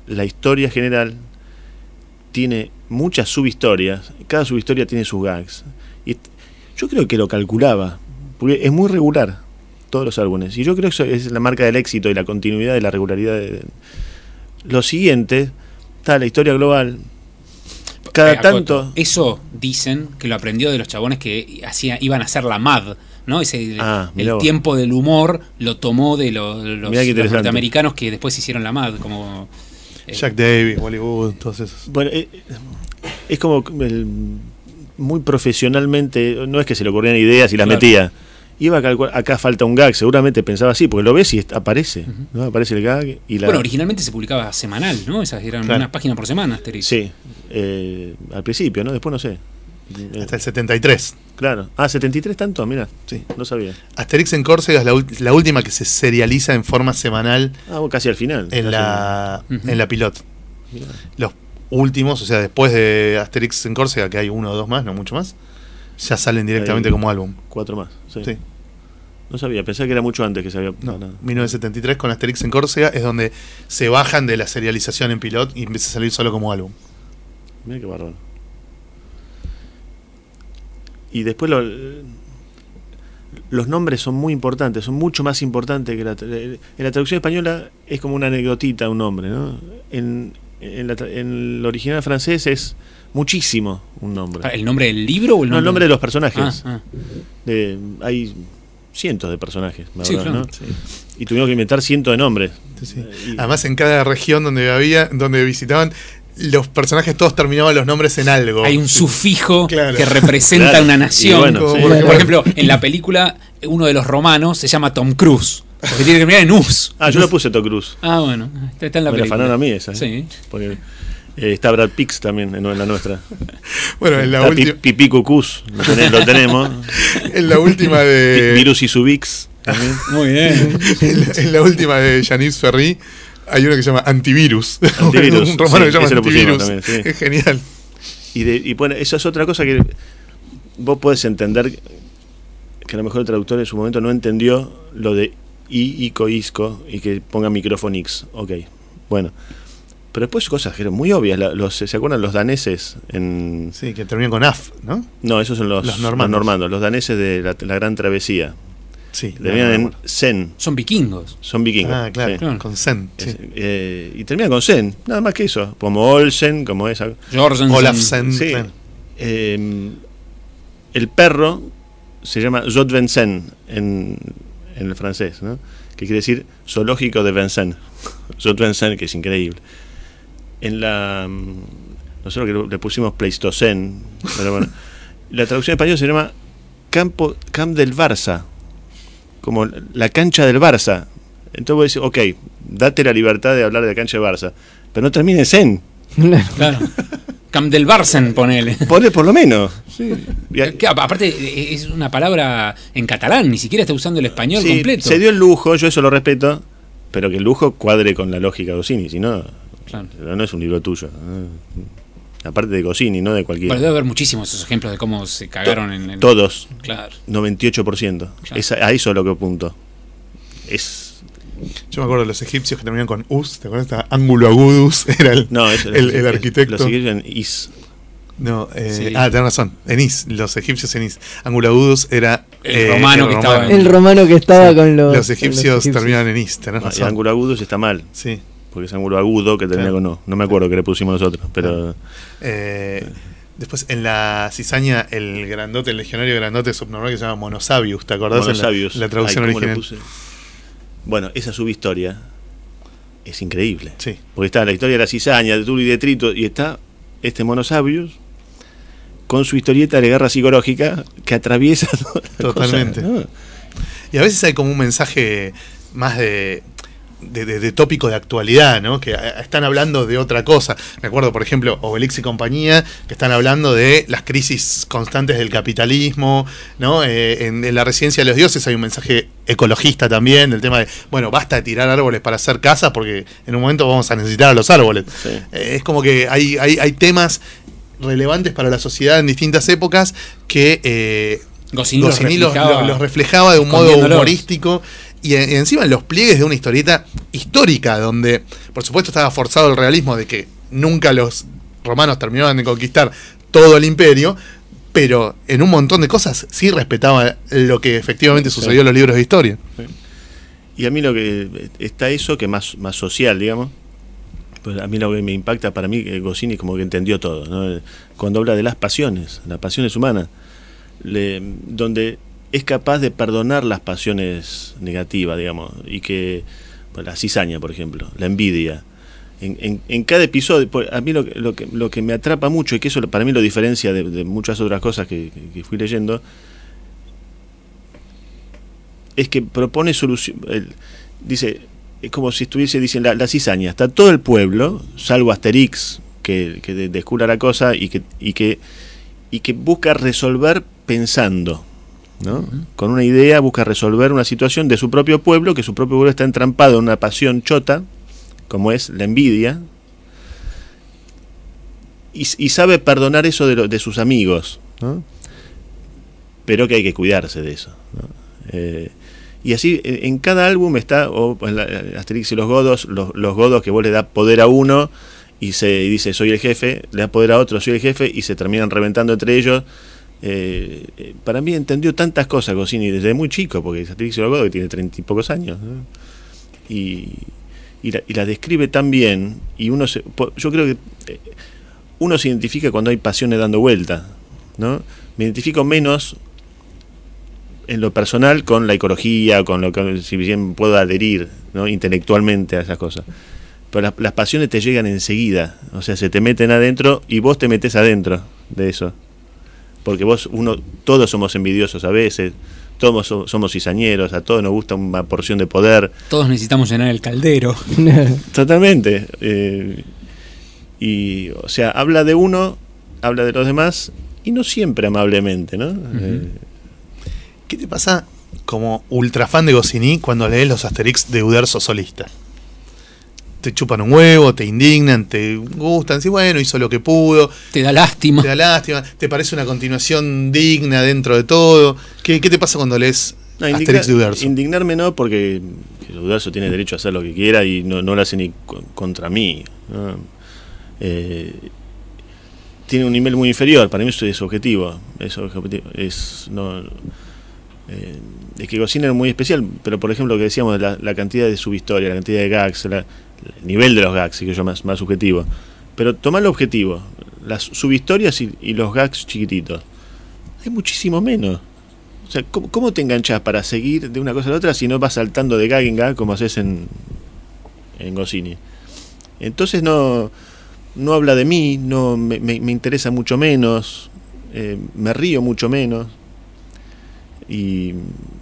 la historia general tiene muchas subhistorias, cada subhistoria tiene sus gags. Y yo creo que lo calculaba, porque es muy regular todos los álbumes, y yo creo que eso es la marca del éxito y la continuidad de la regularidad. Lo siguiente, está la historia global. Cada tanto... Eso dicen que lo aprendió de los chabones que iban a hacer la MAD, ¿no? El tiempo del humor lo tomó de los norteamericanos que después hicieron la MAD, como... Jack Davis, Hollywood, todos esos. Bueno, es como muy profesionalmente, no es que se le ocurrían ideas y las metía. Iba a calcular, acá falta un gag, seguramente pensaba así, porque lo ves y aparece, ¿no? Aparece el gag y Bueno, originalmente se publicaba semanal, ¿no? Esas eran una página por semana, Asterix. Sí, al principio, ¿no? Después no sé. Hasta el 73. Claro. Ah, 73 tanto, mira. Sí. No sabía. Asterix en Córcega es la última que se serializa en forma semanal. Ah, bueno, casi al final. En la Pilot. Mirá. Los últimos, o sea, después de Asterix en Córcega, que hay 1 o 2 más, no mucho más, ya salen directamente como álbum. 4 más, sí. No sabía, pensé que era mucho antes que se había... No, 1973 con Asterix en Córcega es donde se bajan de la serialización en Pilot y empieza a salir solo como álbum. Mira qué bárbaro. Y después los nombres son muy importantes, son mucho más importantes que en la traducción española es como una anecdotita un nombre, ¿no? En el original francés es muchísimo un nombre. ¿El nombre del libro o el nombre? No, el nombre de los personajes. Ah. Hay cientos de personajes, sí, verdad, claro. ¿no? Sí. Y tuvimos que inventar cientos de nombres. Sí. Además, en cada región donde visitaban, los personajes todos terminaban los nombres en algo. Hay un sufijo que representa una nación. Bueno, por ejemplo, en la película, uno de los romanos se llama Tom Cruise, porque tiene que terminar en us. Yo lo puse Tom Cruise. Ah, bueno, está en la película. Me la afanaron a mí esa. Sí. Porque, está Brad Pitt también en la nuestra. Bueno, en la última... Pipí Cucús, lo tenemos. En la última de... Virus y Subix también. Muy bien. en la última de Janice Ferry hay uno que se llama Antivirus. Un romano que se llama Antivirus. También, sí. Es genial. Y bueno, esa es otra cosa que vos podés entender, que a lo mejor el traductor en su momento no entendió lo de ico, isco, y que ponga microfonix. Ok, bueno. Pero después cosas que eran muy obvias. ¿Se acuerdan los daneses? Sí, que terminan con af, ¿no? No, esos son los normandos. Los daneses de la Gran Travesía. Sí. Terminan en sen. Son vikingos. Ah, claro, sí. Con sen. Sí. Y terminan con sen, nada más que eso. Como Olsen, como esa. Olafsen. Sí. Claro. El perro se llama Jod Vincennes en el francés, ¿no? Que quiere decir zoológico de Vincennes. Jod Vincennes, que es increíble. Nosotros que le pusimos Pleistocene, pero bueno. La traducción en español se llama Camp del Barça, como la cancha del Barça. Entonces vos decís, ok, date la libertad de hablar de la cancha de Barça, pero no termines en. Claro. Camp del Barça, ponele. Ponle por lo menos. Sí. Aparte, es una palabra en catalán, ni siquiera está usando el español completo. Se dio el lujo, yo eso lo respeto, pero que el lujo cuadre con la lógica de Goscinny, si no, claro, no es un libro tuyo. Aparte de Goscinny, no de cualquiera. Bueno, debe haber muchísimos esos ejemplos de cómo se cagaron en todos. Claro. 98%. Claro. A eso es lo que apunto. Yo me acuerdo de los egipcios que terminan con us, ¿te acuerdas? Estaba Ángulo Agudus, era el arquitecto. Los egipcios en is. No, tenés razón, en is, los egipcios en is. Ángulo Agudus era el romano que estaba con los egipcios terminaban en is, tenés razón. Y Ángulo Agudus está mal. Sí. Porque es ángulo agudo que termina con no. No me acuerdo que le pusimos nosotros, pero... Después en la cizaña, el legionario grandote subnormal que se llama Monosabius, ¿te acordás? Monosabius. La traducción original. Bueno, esa subhistoria es increíble. Sí. Porque está la historia de la cizaña, de Tulio y de Trito, y está este Monosabius con su historieta de guerra psicológica que atraviesa totalmente. Cosa, ¿no? Y a veces hay como un mensaje más de tópico de actualidad, ¿no? Que están hablando de otra cosa. Me acuerdo, por ejemplo, Obelix y compañía, que están hablando de las crisis constantes del capitalismo, ¿no? En la Residencia de los Dioses hay un mensaje ecologista también, del tema de, bueno, basta de tirar árboles para hacer casas porque en un momento vamos a necesitar a los árboles. Sí. Es como que hay temas relevantes para la sociedad en distintas épocas que Goscinny los reflejaba de un modo humorístico y encima en los pliegues de una historieta histórica, donde por supuesto estaba forzado el realismo de que nunca los romanos terminaban de conquistar todo el imperio, pero en un montón de cosas sí respetaba lo que efectivamente sucedió en los libros de historia. Y a mí lo que está eso, que más social, digamos. Pues a mí lo que me impacta, para mí, Goscinny como que entendió todo, ¿no? Cuando habla de las pasiones humanas, donde es capaz de perdonar las pasiones negativas, digamos, y que, pues, la cizaña, por ejemplo, la envidia. En cada episodio, pues, a mí lo que me atrapa mucho, y que eso para mí lo diferencia de muchas otras cosas que fui leyendo, es que propone solución. Dice, es como si estuviese diciendo la cizaña, está todo el pueblo, salvo Asterix, que descubra la cosa y que busca resolver pensando, ¿no? Uh-huh. Con una idea busca resolver una situación de su propio pueblo, que su propio pueblo está entrampado en una pasión chota, como es la envidia, y sabe perdonar eso de sus amigos, ¿no? Pero que hay que cuidarse de eso, ¿no? Y así en cada álbum está, Asterix y los Godos, los Godos que vos le da poder a uno y dice soy el jefe, le da poder a otro, soy el jefe, y se terminan reventando entre ellos. Para mí entendió tantas cosas Goscinny desde muy chico, porque Asterix y los Godos, que tiene 30 y pocos años, ¿no? Y la describe tan bien, y yo creo que uno se identifica cuando hay pasiones dando vuelta, ¿no? Me identifico menos en lo personal con la ecología, con lo que, si bien puedo adherir, ¿no?, intelectualmente a esas cosas, pero las pasiones te llegan enseguida, o sea, se te meten adentro y vos te metes adentro de eso, porque todos somos envidiosos a veces, todos somos cizañeros, a todos nos gusta una porción de poder, todos necesitamos llenar el caldero. Totalmente. Y, o sea, habla de uno, habla de los demás, y no siempre amablemente, ¿no? Uh-huh. ¿Qué te pasa como ultra fan de Goscinny cuando lees los Asterix de Uderzo solista? Te chupan un huevo, te indignan, te gustan, sí, bueno, hizo lo que pudo. Te da lástima. Te parece una continuación digna dentro de todo. ¿Qué te pasa cuando lees Asterix de Uderzo? Indignarme no, porque Uderzo tiene derecho a hacer lo que quiera y no lo hace ni contra mí, ¿no? Tiene un nivel muy inferior, para mí eso es objetivo. Es que Goscinny era muy especial, pero por ejemplo lo que decíamos de la cantidad de subhistoria, la cantidad de gags, el nivel de los gags, que yo más subjetivo, pero tomar lo objetivo, las subhistorias y los gags chiquititos, hay muchísimo menos. O sea, ¿cómo te enganchás para seguir de una cosa a la otra si no vas saltando de gag en gag como haces en Goscinny? Entonces no habla de mí, no me interesa mucho menos, me río mucho menos. Y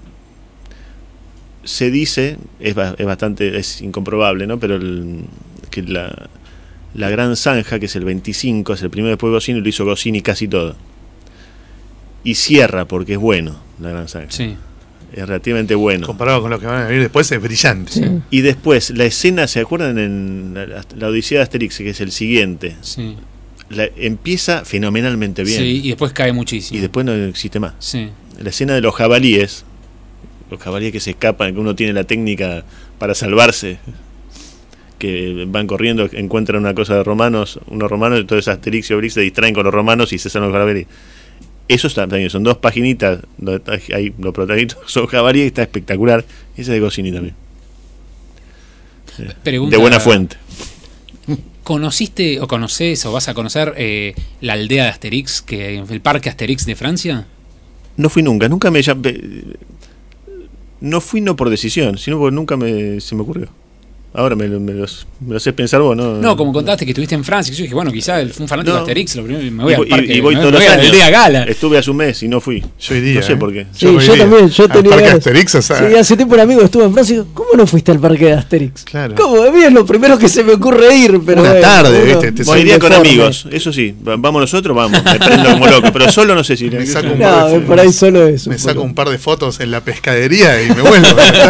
se dice, es incomprobable, ¿no?, pero que la Gran Zanja, que es el 25, es el primero después de Goscinny, lo hizo Goscinny casi todo. Y cierra porque es bueno la Gran Zanja. Sí. Es relativamente bueno. Comparado con lo que van a venir después, es brillante. Sí. Y después, la escena, ¿se acuerdan en la Odisea de Asterix, que es el siguiente? Sí. Empieza fenomenalmente bien. Sí, y después cae muchísimo. Y después no existe más. Sí. La escena de los jabalíes que se escapan, que uno tiene la técnica para salvarse, que van corriendo, encuentran una cosa de unos romanos, entonces Asterix y Obelix se distraen con los romanos y se salen los jabalíes. Eso está también, son 2 paginitas donde hay los protagonistas son jabalíes, está espectacular. Ese de Goscinny también. Pregunta, de buena fuente. ¿Conociste o conoces o vas a conocer la aldea de Asterix, el parque Asterix de Francia? No fui nunca me llamé. No fui no por decisión, sino porque nunca se me ocurrió. Ahora me lo haces pensar vos, ¿no? No, como contaste que estuviste en Francia, yo dije, bueno, quizás un fanático de Asterix, lo primero, me voy al parque. Y voy todos los años. Aldea Gala. Estuve hace un mes y no fui. Yo iría. No sé por qué. Sí, yo también, yo tenía parque Asterix, o sea. Sí, hace tiempo un amigo estuvo en Francia y dijo, ¿cómo no fuiste al parque de Asterix? Claro. ¿Cómo? A mí es lo primero que se me ocurre ir, pero una tarde, ¿viste? Vos iría con amigos, eso sí, vamos nosotros, vamos, me prendo como loco, pero solo no sé si me saco por ahí solo eso. Me saco un par de fotos en la pescadería y me vuelvo.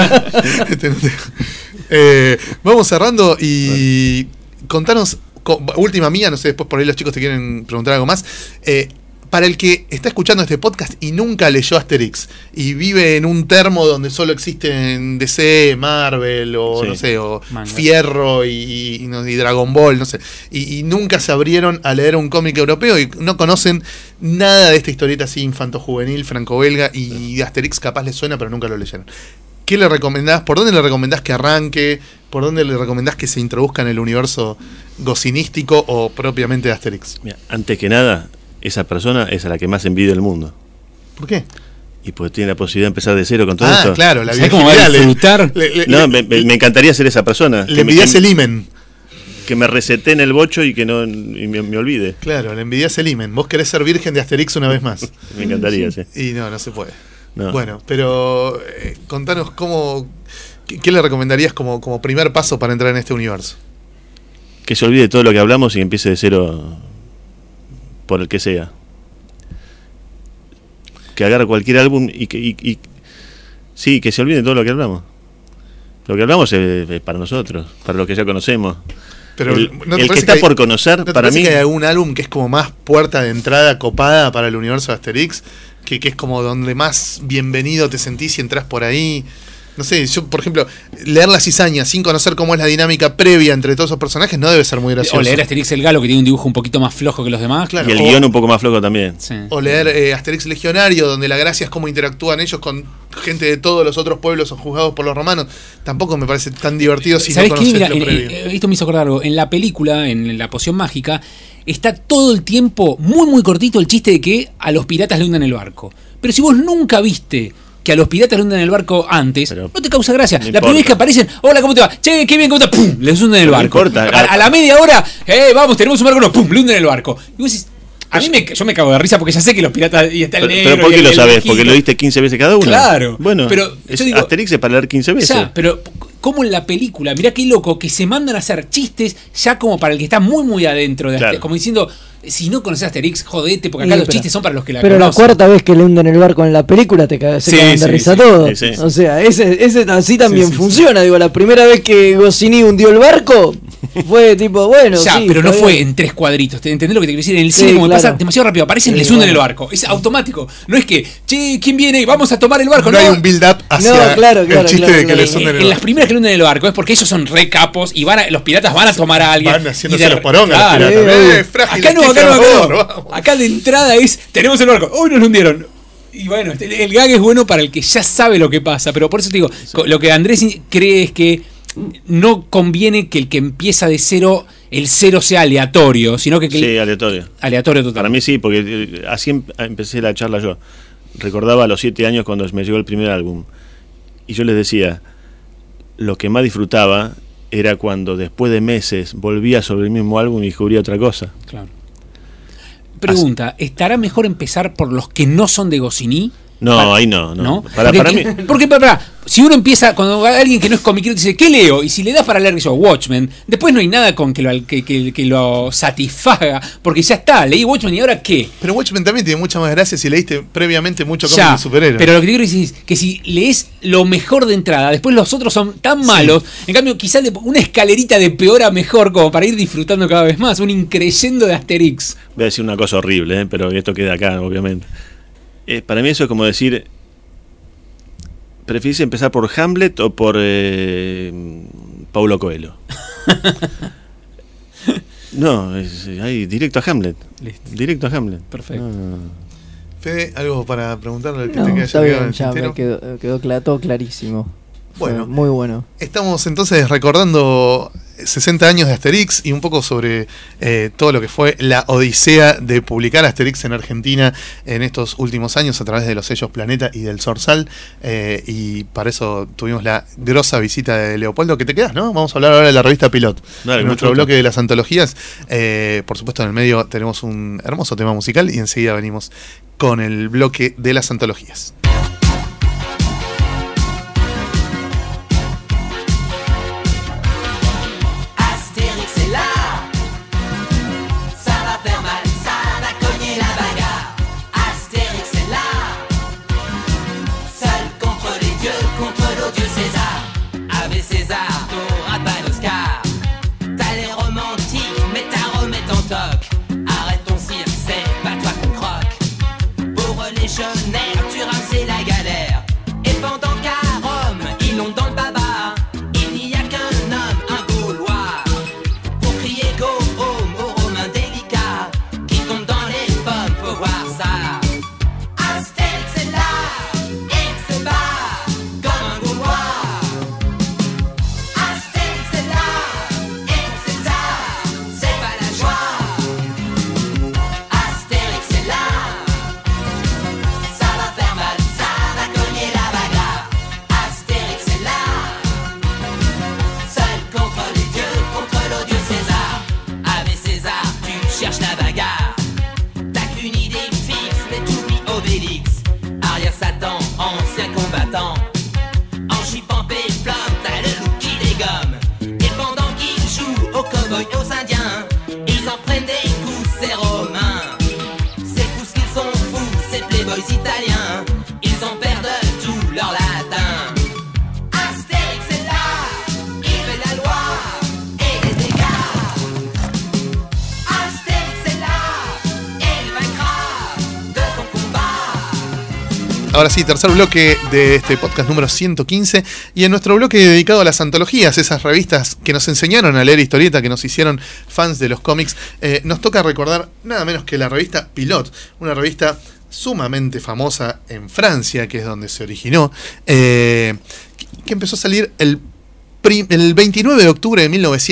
Vamos cerrando y contanos, última mía, no sé, después por ahí los chicos te quieren preguntar algo más. para el que está escuchando este podcast y nunca leyó Asterix y vive en un termo donde solo existen DC, Marvel o Sí. no sé, o Manga. Fierro y Dragon Ball, no sé, y nunca se abrieron a leer un cómic europeo y no conocen nada de esta historieta así infanto-juvenil, franco-belga, y Asterix capaz les suena pero nunca lo leyeron. ¿Qué le recomendás? ¿Por dónde le recomendás que arranque? ¿Por dónde le recomendás que se introduzca en el universo gocinístico o propiamente de Asterix? Mira, antes que nada, esa persona es a la que más envidio del mundo. ¿Por qué? Y pues tiene la posibilidad de empezar de cero con todo esto. Claro, la ¿Sabés cómo va a virginidad disfrutar? No, me encantaría ser esa persona. le envidias el imen. Que me reseté en el bocho y que no y me olvide. Claro, le envidias el imen. Vos querés ser virgen de Asterix una vez más. Me encantaría, sí. Y no se puede. No. Bueno, pero contanos ¿qué le recomendarías como primer paso para entrar en este universo? Que se olvide todo lo que hablamos y empiece de cero por el que sea. Que agarre cualquier álbum y sí, que se olvide de todo lo que hablamos. Lo que hablamos es para nosotros, para los que ya conocemos. Pero el ¿no te que parece está hay- por conocer, ¿no te para parece mí... que hay algún álbum que es como más puerta de entrada copada para el universo de Asterix? Que es como donde más bienvenido te sentís y entras por ahí. No sé, yo, por ejemplo, leer La Cizaña sin conocer cómo es la dinámica previa entre todos esos personajes no debe ser muy gracioso. O leer Asterix el Galo, que tiene un dibujo un poquito más flojo que los demás. Claro. Y el o- guión un poco más flojo también. Sí. O leer Asterix Legionario, donde la gracia es cómo interactúan ellos con gente de todos los otros pueblos o juzgados por los romanos. Tampoco me parece tan divertido si no ¿Sabés qué? conoces Mira, lo previo. esto me hizo acordar algo. En la película, en La Poción Mágica, está todo el tiempo muy cortito el chiste de que a los piratas le hundan el barco. Pero si vos nunca viste que a los piratas le hundan el barco antes, Pero no te causa gracia. no La importa. primera vez que aparecen, hola, ¿cómo te va? Che, qué bien, ¿cómo te va? ¡Pum! Les hunden el Pero no barco. importa. A la media hora, vamos, tenemos un barco, no, ¡pum! Le hunden el barco. Y vos decís, yo me cago de risa porque ya sé que los piratas y está el negro. Pero ¿por y qué el- lo el sabés? viejito. ¿Porque lo diste 15 veces cada uno? Claro. Bueno, Pero yo digo, Asterix es para leer 15 veces. ya, pero como en la película, mirá qué loco, que se mandan a hacer chistes ya como para el que está muy adentro de Claro. Asterix, como diciendo, si no conoces Asterix, jodete, porque acá Sí, los pero- chistes son para los que la Pero la conocen. cuarta vez que le hunden el barco en la película se Sí, cagan de sí, risa sí. todos. Sí, sí. O sea, ese así también Sí, sí, funciona. Digo, la primera vez que Goscinny hundió el barco fue tipo, bueno, Ya, sí, pero no está fue bien. en 3 cuadritos. ¿Entendés lo que te quiero decir? En el Sí, cine, como claro. pasa demasiado rápido, aparecen y Sí, les hunden bueno. el barco. Es automático. No es que, che, ¿quién viene? Vamos a tomar el barco. No hay un build-up hacia No, claro, el claro, chiste claro, de que claro. les hunden el En las barco. primeras que le hunden el barco es porque ellos son re capos y los piratas van a tomar a alguien. Van y haciéndose de- los porongas Claro. los piratas. obvio. Frágil, Acá no, Stephen, acá no, acá por no. favor, vamos. Acá de entrada tenemos el barco, hoy nos lo hundieron. Y bueno, el gag es bueno para el que ya sabe lo que pasa, pero por eso te digo, lo que Andrés cree es que no conviene que el que empieza de cero, el cero sea aleatorio, sino que Sí, aleatorio. aleatorio total. Para mí sí, porque así empecé la charla yo. Recordaba a los 7 años cuando me llegó el primer álbum. Y yo les decía, lo que más disfrutaba era cuando después de meses volvía sobre el mismo álbum y descubría otra cosa. Claro. Pregunta, ¿estará mejor empezar por los que no son de Goscinny? No, ahí no. Para Porque, mí, porque, si uno empieza, cuando alguien que no es comiquero te dice, ¿qué leo? Y si le das para leer eso, Watchmen, después no hay nada con que lo satisfaga, porque ya está, leí Watchmen y ahora qué. Pero Watchmen también tiene mucha más gracia si leíste previamente mucho cómic Ya, de superhéroes. pero lo que te quiero decir es que si lees lo mejor de entrada, después los otros son tan malos, en cambio quizás una escalerita de peor a mejor como para ir disfrutando cada vez más, un increyendo de Asterix. voy a decir una cosa horrible, pero esto queda acá, obviamente. Para mí eso es como decir, ¿preferís empezar por Hamlet o por Paulo Coelho? No, ahí directo a Hamlet. Listo. Directo a Hamlet. Perfecto. No. Fede, ¿algo para preguntarle al que No, te queda está quedado en bien, el ya tintero? me quedó todo clarísimo. Fue Bueno. muy bueno. Estamos entonces recordando 60 años de Asterix y un poco sobre todo lo que fue la odisea de publicar Asterix en Argentina en estos últimos años a través de los sellos Planeta y del Zorzal, y para eso tuvimos la grosa visita de Leopoldo. Que te quedas, ¿no? Vamos a hablar ahora de la revista Pilot, Dale, en nuestro mucho bloque de las antologías. Por supuesto, en el medio tenemos un hermoso tema musical y enseguida venimos con el bloque de las antologías. Astérix est là, ça va faire mal, ça va cogner la bagarre. Astérix est là, seul contre les dieux, contre l'odieux César. Ave César, t'auras pas d'Oscar. T'as l'air romantique, mais ta Rome est en toc. Arrête ton cirque, c'est pas toi qu'on croque. cow-boys aux Indiens. Ils en prennent des coups, ces Romains. C'est fou ce qu'ils sont fous, ces playboys italiens. Ils en perdent tout leur latin. Astérix est là, il fait la loi et les dégâts. Astérix est là, et il vaincra de son combat. Ahora sí, tercer bloque de este podcast número 115 y en nuestro bloque dedicado a las antologías, esas revistas que nos enseñaron a leer historieta, que nos hicieron fans de los cómics, nos toca recordar nada menos que la revista Pilot, una revista sumamente famosa en Francia, que es donde se originó, que empezó a salir el 29 de octubre de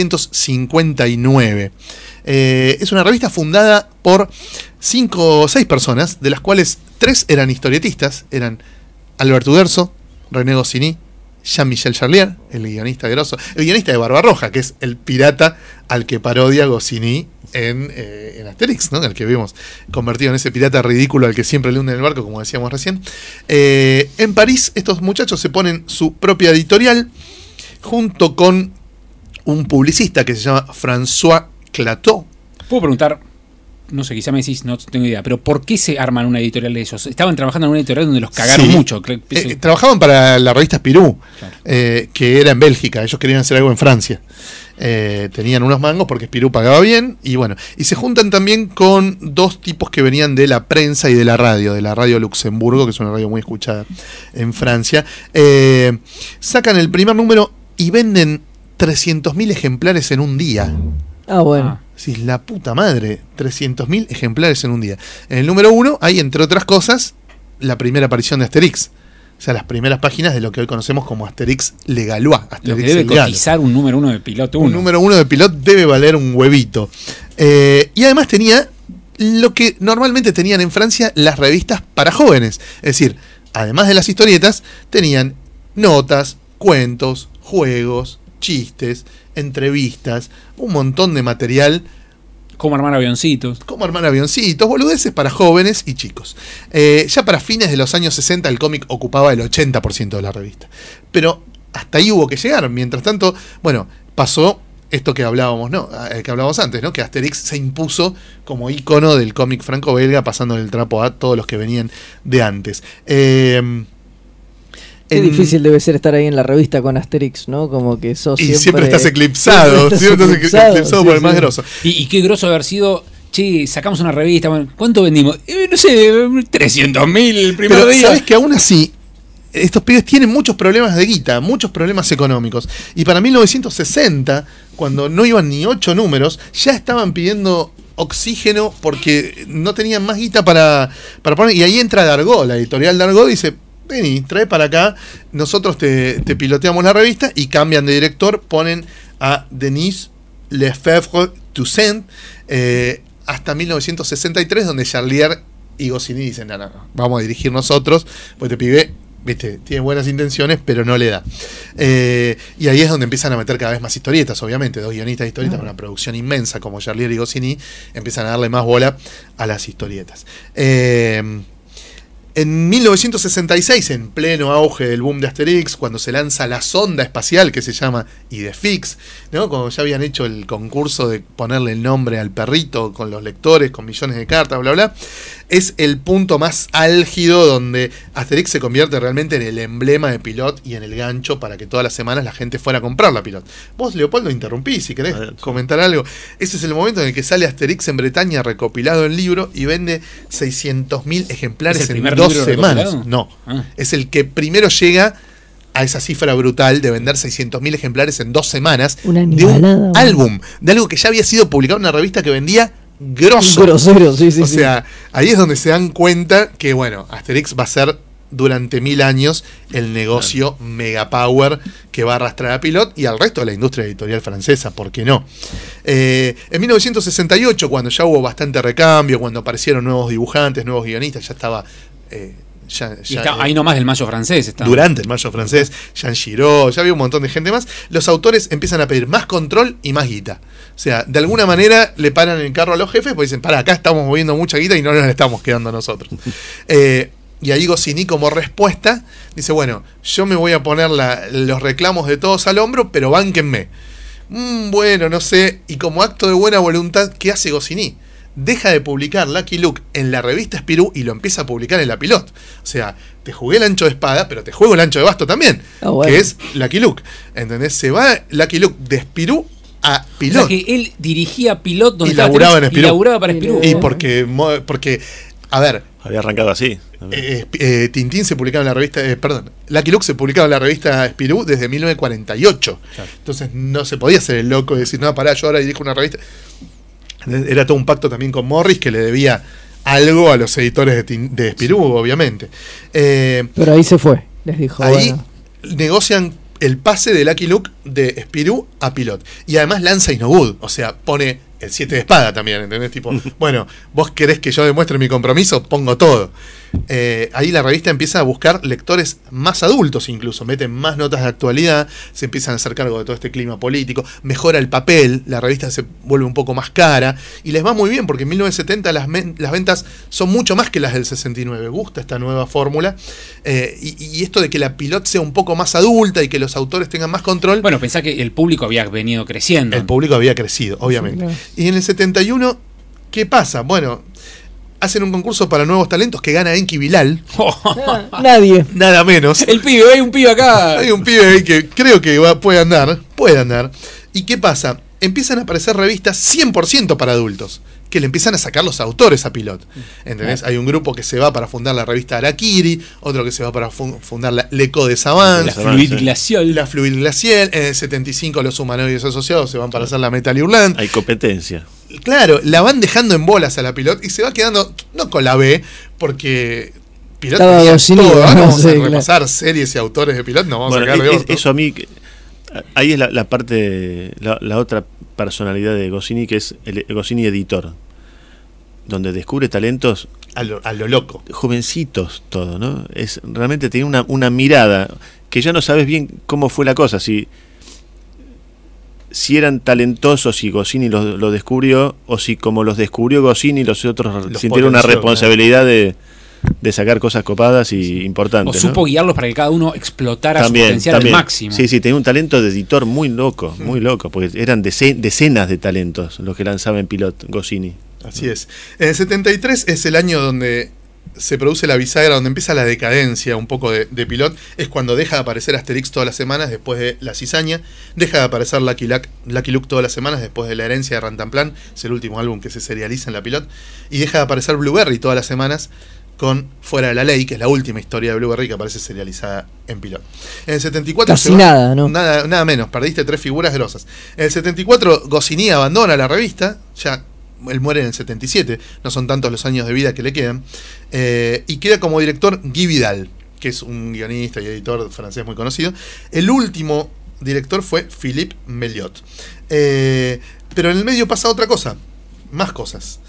1959. Es una revista fundada por 5 o 6 personas, de las cuales 3 eran historietistas, eran Albert Uderzo, René Goscinny, Jean-Michel Charlier, el guionista grosso, el guionista de Barbarroja, que es el pirata al que parodia Goscinny en Asterix, ¿no? El que vimos convertido en ese pirata ridículo al que siempre le hunden el barco, como decíamos recién. En París, estos muchachos se ponen su propia editorial junto con un publicista que se llama François Clateau. Puedo preguntar, no sé, quizá me decís, no tengo idea, pero ¿por qué se arman una editorial de ellos? Estaban trabajando en una editorial donde los cagaron Sí. mucho. Trabajaban para la revista Spirou, Claro. que era en Bélgica. Ellos querían hacer algo en Francia. Tenían unos mangos porque Spirou pagaba bien. Y bueno, y se juntan también con 2 tipos que venían de la prensa y de la radio Luxemburgo, que es una radio muy escuchada en Francia. Sacan el primer número y venden 300.000 ejemplares en un día. Ah, bueno. Sí, la puta madre, 300.000 ejemplares en un día. En el número 1 hay, entre otras cosas, la primera aparición de Asterix. O sea, las primeras páginas de lo que hoy conocemos como Asterix Le Gaulois. Lo Asterix que debe el Galo. cotizar un número 1 de piloto 1. Un número 1 de Pilot debe valer un huevito. Y además tenía lo que normalmente tenían en Francia las revistas para jóvenes. Es decir, además de las historietas, tenían notas, cuentos, juegos, chistes, entrevistas, un montón de material. Cómo armar avioncitos. Cómo armar avioncitos, boludeces para jóvenes y chicos. Ya para fines de los años 60 el cómic ocupaba el 80% de la revista. Pero hasta ahí hubo que llegar. Mientras tanto, bueno, pasó esto que hablábamos, ¿no? Que hablábamos antes, ¿no? Que Asterix se impuso como ícono del cómic franco-belga, pasándole el trapo a todos los que venían de antes. Qué difícil debe ser estar ahí en la revista con Asterix, ¿no? Como que sos Y siempre... siempre estás eclipsado. Siempre estás eclipsado por el más grosso. Y qué groso haber sido, che, sacamos una revista, bueno, ¿cuánto vendimos? No sé, 300.000 el primer Pero día. sabes que aún así, estos pibes tienen muchos problemas de guita, muchos problemas económicos. Y para 1960, cuando no iban ni 8 números, ya estaban pidiendo oxígeno porque no tenían más guita para poner. Y ahí entra Dargaud, la editorial Dargaud, dice: vení, trae para acá, nosotros te piloteamos la revista, y cambian de director, ponen a Denis Lefebvre-Toussaint hasta 1963, donde Charlier y Goscinny dicen: no, vamos a dirigir nosotros, pues este pibe, viste, tiene buenas intenciones, pero no le da. Y ahí es donde empiezan a meter cada vez más historietas, obviamente, 2 guionistas de historietas, con una producción inmensa como Charlier y Goscinny, empiezan a darle más bola a las historietas. En 1966, en pleno auge del boom de Asterix, cuando se lanza la sonda espacial que se llama Idefix, ¿no? Cuando ya habían hecho el concurso de ponerle el nombre al perrito con los lectores, con millones de cartas, bla, bla, es el punto más álgido donde Asterix se convierte realmente en el emblema de Pilot y en el gancho para que todas las semanas la gente fuera a comprar la Pilot. Vos, Leopoldo, interrumpís si querés comentar algo. Ese es el momento en el que sale Asterix en Bretaña recopilado en libro y vende 600.000 ejemplares ¿Es el en primer 2 libro semanas. recopilado? No, Ah. es el que primero llega a esa cifra brutal de vender 600.000 ejemplares en 2 semanas Una de un animalada, álbum, de algo que ya había sido publicado en una revista que vendía grosso. Grosero, sí, sí. O sí. sea, ahí es donde se dan cuenta que, bueno, Asterix va a ser durante 1000 años el negocio mega power que va a arrastrar a Pilot y al resto de la industria editorial francesa, ¿por qué no? En 1968, cuando ya hubo bastante recambio, cuando aparecieron nuevos dibujantes, nuevos guionistas, ya estaba... Y está ahí nomás del mayo francés. Está. Durante el mayo francés, Jean Giraud, ya había un montón de gente más. Los autores empiezan a pedir más control y más guita. O sea, de alguna manera le paran el carro a los jefes, pues dicen: para, acá estamos moviendo mucha guita y no nos la estamos quedando nosotros. Y ahí Goscinny, como respuesta, dice: bueno, yo me voy a poner los reclamos de todos al hombro, pero bánquenme. Bueno, no sé. Y como acto de buena voluntad, ¿qué hace Goscinny? Deja de publicar Lucky Luke en la revista Spirou y lo empieza a publicar en la Pilot. O sea, te jugué el ancho de espada, pero te juego el ancho de basto también, Bueno. que es Lucky Luke. ¿Entendés? Se va Lucky Luke de Spirou a Pilot. O sea que él dirigía Pilot donde Y estaba laburaba en Asterix, y Spirou. laburaba para Spirou. Y porque, a ver, Había arrancado así. Tintín se publicaba en la revista, Lucky Luke se publicaba en la revista Spirou desde 1948. Claro. Entonces no se podía hacer el loco y decir, no, pará, yo ahora dirijo una revista. Era todo un pacto también con Morris, que le debía algo a los editores de Spirou, obviamente. Pero ahí se fue, les dijo. Ahí bueno. negocian el pase de Lucky Luke de Spirou a Pilot. Y además lanza Isnowood, o sea, pone el 7 de espada también, ¿entendés? Tipo, bueno, vos querés que yo demuestre mi compromiso, pongo todo. Ahí la revista empieza a buscar lectores más adultos incluso, meten más notas de actualidad, se empiezan a hacer cargo de todo este clima político, mejora el papel, la revista se vuelve un poco más cara y les va muy bien porque en 1970 las ventas son mucho más que las del 69, gusta esta nueva fórmula y esto de que la Pilot sea un poco más adulta y que los autores tengan más control. Bueno, pensá que el público había venido creciendo. El público había crecido, obviamente. Claro. Y en el 71, ¿qué pasa? Bueno, hacen un concurso para nuevos talentos que gana Enki Bilal, Nadie. nada menos. El pibe, hay un pibe acá. Hay un pibe ahí que creo que puede andar. ¿Y qué pasa? Empiezan a aparecer revistas 100% para adultos, que le empiezan a sacar los autores a Pilot. ¿Entendés? Hay un grupo que se va para fundar la revista Arakiri, otro que se va para fundar la L'Eco de Savant, La Fluid Glacial. la Fluid Glacial. En el 75 los humanoides asociados se van para hacer la Metal Hurlant. Hay competencia. Claro, la van dejando en bolas a la Pilot y se va quedando, no con la B, porque Pilot Estaba tenía Goscinny, todo, ¿no? ¿no? Vamos Sí, a claro. repasar series y autores de Pilot, no vamos Bueno, a sacar de orto. eso a mí, ahí es la parte, la otra personalidad de Goscinny, que es el Goscinny editor, donde descubre talentos A lo loco. jovencitos, todo, ¿no? Es realmente tiene una mirada que ya no sabes bien cómo fue la cosa, si eran talentosos y Goscinny lo descubrió, o si como los descubrió Goscinny los otros Los sintieron una potenció, responsabilidad de sacar cosas copadas y importantes. O supo ¿no? guiarlos para que cada uno explotara su potencial al máximo. Sí, tenía un talento de editor muy loco, porque eran decenas de talentos los que lanzaba en Pilot Goscinny. Así es. En el 73 es el año donde se produce la bisagra, donde empieza la decadencia un poco de Pilot. Es cuando deja de aparecer Asterix todas las semanas después de La Cizaña. Deja de aparecer Lucky Luke todas las semanas después de La Herencia de Rantanplan. Es el último álbum que se serializa en la Pilot. Y deja de aparecer Blueberry todas las semanas con Fuera de la Ley, que es la última historia de Blueberry que aparece serializada en Pilot. En el 74 Casi nada, ¿no? Nada menos, perdiste 3 figuras grosas. En el 74 Goscinny abandona la revista, ya él muere en el 77, no son tantos los años de vida que le quedan, y queda como director Guy Vidal, que es un guionista y editor francés muy conocido. El último director fue Philippe Melliot. Pero en el medio pasa otra cosa, más cosas.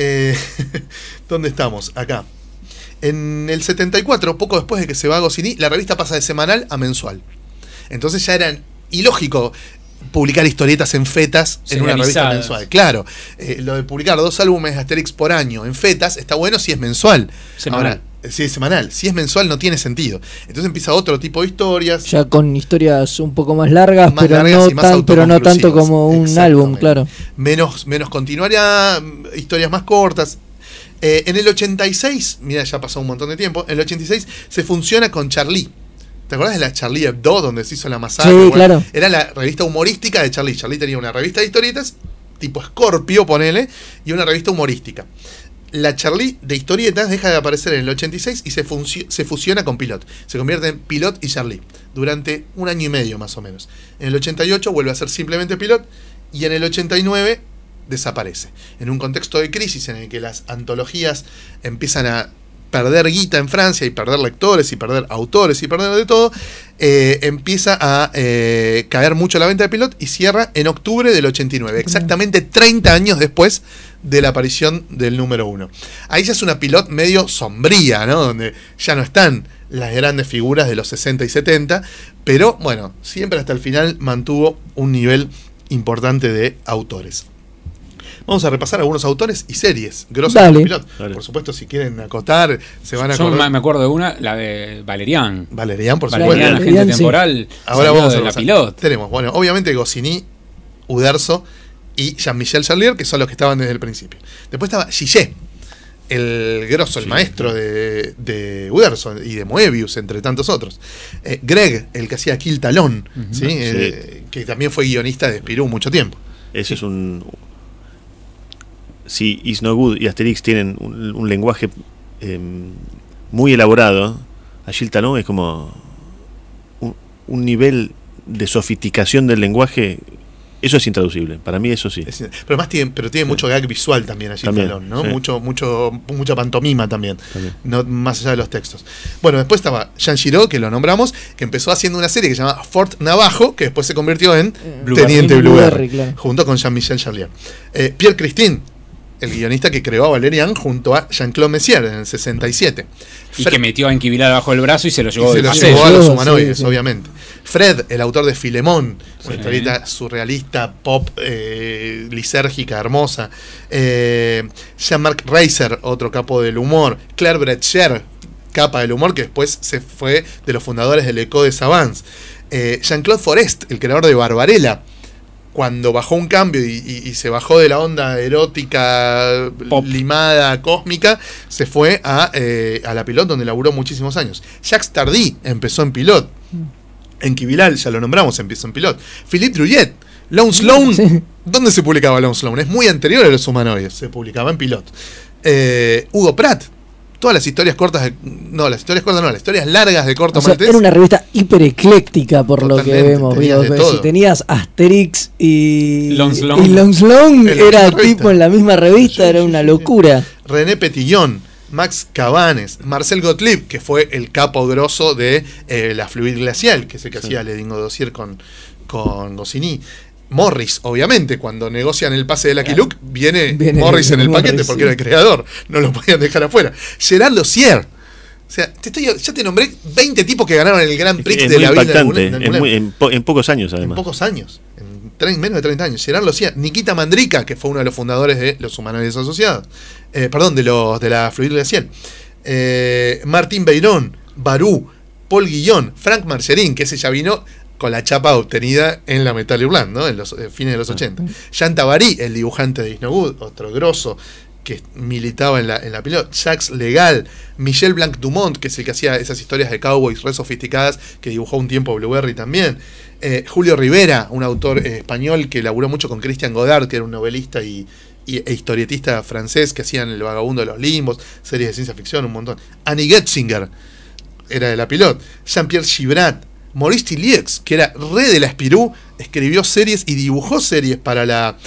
¿Dónde estamos? Acá. En el 74, poco después de que se va Goscinny, la revista pasa de semanal a mensual. Entonces ya era ilógico publicar historietas en fetas en una revista Serializadas. mensual. Claro, lo de publicar 2 álbumes de Asterix por año en fetas está bueno si es mensual. Semanal. Ahora, si es semanal. Si es mensual no tiene sentido. Entonces empieza otro tipo de historias. Ya con historias un poco más largas, Más pero, largas no y más pero no tanto autoconclusivas. como un Exactamente. álbum, claro. Menos continuaría, historias más cortas. En el 86, mira, ya pasó un montón de tiempo, en el 86 se fusiona con Charlie. ¿Te acuerdas de la Charlie Hebdo, donde se hizo la masacre? Sí, Bueno, claro. era la revista humorística de Charlie. Charlie tenía una revista de historietas, tipo Scorpio, ponele, y una revista humorística. La Charlie de historietas deja de aparecer en el 86 y se fusiona con Pilot. Se convierte en Pilot y Charlie durante 1 año y medio más o menos. En el 88 vuelve a ser simplemente Pilot y en el 89 desaparece. En un contexto de crisis en el que las antologías empiezan a perder guita en Francia y perder lectores y perder autores y perder de todo, empieza a caer mucho la venta de Pilot y cierra en octubre del 89, exactamente 30 años después de la aparición del número 1. Ahí ya es una Pilot medio sombría, ¿no? Donde ya no están las grandes figuras de los 60 y 70, pero bueno, siempre hasta el final mantuvo un nivel importante de autores. Vamos a repasar algunos autores y series grosas Dale. de Pilot. Dale. Por supuesto, si quieren acotar, se van a Yo acordar. me acuerdo de una, la de Valerian. Valerian, por supuesto. Valerian, Valerian, agente sí. temporal. Ahora salió vamos a de la repasar. Pilot. Tenemos, bueno, obviamente Goscinny Uderzo y Jean-Michel Charlier, que son los que estaban desde el principio. Después estaba Gillet, el grosso, el maestro de Uderzo y de Moebius, entre tantos otros. Greg, el que hacía Kill Talón, ¿sí? Que también fue guionista de Spirou mucho tiempo. Ese es un... Si Is No Good y Asterix tienen un lenguaje muy elaborado, Achille Talon es como un nivel de sofisticación del lenguaje. Eso es intraducible, para mí eso sí. Pero además tiene mucho gag visual también allí, Talón, ¿no? Sí. Mucha pantomima también. No, más allá de los textos. Bueno, después estaba Jean Giraud, que lo nombramos, que empezó haciendo una serie que se llama Fort Navajo, que después se convirtió en Teniente Blueberry, claro, junto con Jean-Michel Charlier. Pierre Christine, el guionista que creó a Valerian junto a Jean-Claude Messier en el 67. Y que metió a Enquivilar bajo el brazo y se lo llevó se de lo paseo. llevó a los Sí, humanoides, sí. obviamente. Fred, el autor de Filemón, una Sí. historieta surrealista, pop, lisérgica, hermosa. Jean-Marc Reiser, otro capo del humor. Claire Bretcher, capa del humor, que después se fue de los fundadores del Eco de Savants. Jean-Claude Forest, el creador de Barbarella, cuando bajó un cambio y se bajó de la onda erótica, Pop, limada, cósmica, se fue a la Pilot, donde laburó muchísimos años. Jacques Tardy empezó en Pilot. En Kibilal, ya lo nombramos, empezó en Pilot. Philippe Drouillet, Lone Sloan. Sí. ¿Dónde se publicaba Lone Sloan? Es muy anterior a los humanoides, se publicaba en Pilot. Hugo Pratt. Todas las historias cortas, las historias largas de Corto O sea, Maltés. era una revista hiper ecléctica por lo que Totalmente, vemos. tenías Digo, de todo. si tenías Asterix y Lone Sloan. y Lone Sloan, En la era misma revista. tipo en la misma revista, Sí, era sí, una sí, locura. René Petillon, Max Cabanes, Marcel Gottlieb, que fue el capo grosso de la Fluid Glacial, que es el que hacía Le Dingo Dossier con Goscinny. Morris, obviamente, cuando negocian el pase de Lucky Luke, viene Morris en el Morris, paquete porque sí. era el creador, no lo podían dejar afuera. Gerard Lozier, o sea, ya te nombré 20 tipos que ganaron el Grand Prix Es de muy la vida impactante, en alguna- en pocos años en además. pocos años, menos de 30 años. Gerard Lozier, Nikita Mandrika, que fue uno de los fundadores de los Humanoides Asociados, de la Fluid Glacial, Martín Beirón, Barú, Paul Guillón, Frank Marcherin, que ese ya vino con la chapa obtenida en la Metal Hurlant, ¿no? En los fines de los 80. Jean Tabary, el dibujante de Is No Good, otro grosso que militaba en la Pilot. Jacques Legal, Michel Blanc Dumont, que es el que hacía esas historias de cowboys re sofisticadas, que dibujó un tiempo Blueberry también. Julio Rivera, un autor español que laburó mucho con Christian Godard, que era un novelista e historietista francés, que hacían El Vagabundo de los Limbos, series de ciencia ficción, un montón. Annie Getzinger era de la Pilot. Jean-Pierre Gibrat, Maurice Tillieux, que era re de la Spirou, escribió series y dibujó series para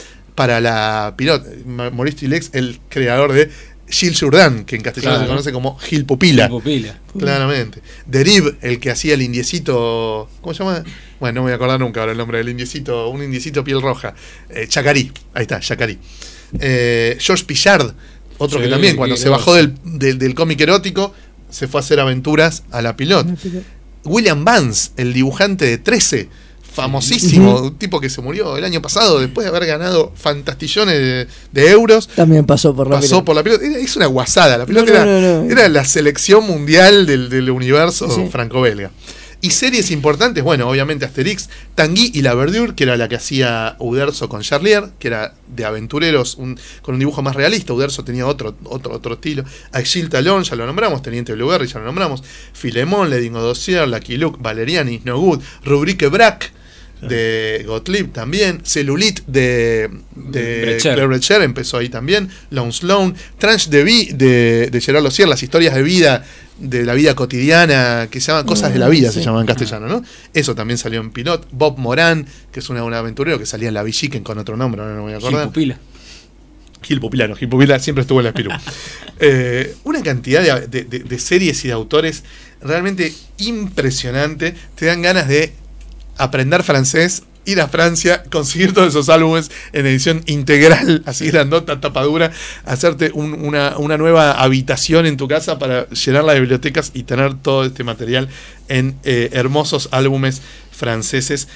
la Pilot. Maurice Tillieux, el creador de Gilles Jourdan, que en castellano Claro. se conoce como Gil Pupila. Pupila. Claramente. Deriv, el que hacía el indiecito. ¿Cómo se llama? Bueno, no me voy a acordar nunca ahora el nombre del indiecito. Un indiecito piel roja. Chacarí. Ahí está, Chacarí. George Pillard, otro Sí, que también, cuando se bajó del cómic erótico, se fue a hacer aventuras a la Pilot. William Vance, el dibujante de 13, famosísimo, un tipo que se murió el año pasado después de haber ganado fantastillones de euros. También pasó por la Pasó Pilot. por la Pilot. Es una guasada. La Pilot No. era la selección mundial del universo Sí. franco-belga. Y series importantes, bueno, obviamente Asterix, Tanguy y La Verdure, que era la que hacía Uderzo con Charlier, que era de aventureros, con un dibujo más realista. Uderzo tenía otro estilo. Achille Talon, ya lo nombramos, Teniente Blueberry, ya lo nombramos. Filemón, Le Dingo Dossier, Lucky Luke, Valerian, Is No Good, Rubrique Braque, de Gottlieb también. Cellulit de Bretcher. Claire Bretcher, empezó ahí también. Lone Sloan, Tranche de Vie de Gerard Lozier, las historias de la vida cotidiana, que se llaman Cosas de la Vida, Sí. se llaman en castellano, ¿no? Eso también salió en Pilot. Bob Moran, que es un aventurero que salía en La Villiquen con otro nombre, ahora no me voy a Gil acordar. Pupila. Gil Pupila siempre estuvo en la Espirú. Una cantidad de series y de autores realmente impresionante. Te dan ganas de aprender francés, ir a Francia, conseguir todos esos álbumes en edición integral, así grandota, tapadura, hacerte una nueva habitación en tu casa para llenar las bibliotecas y tener todo este material en hermosos álbumes franceses,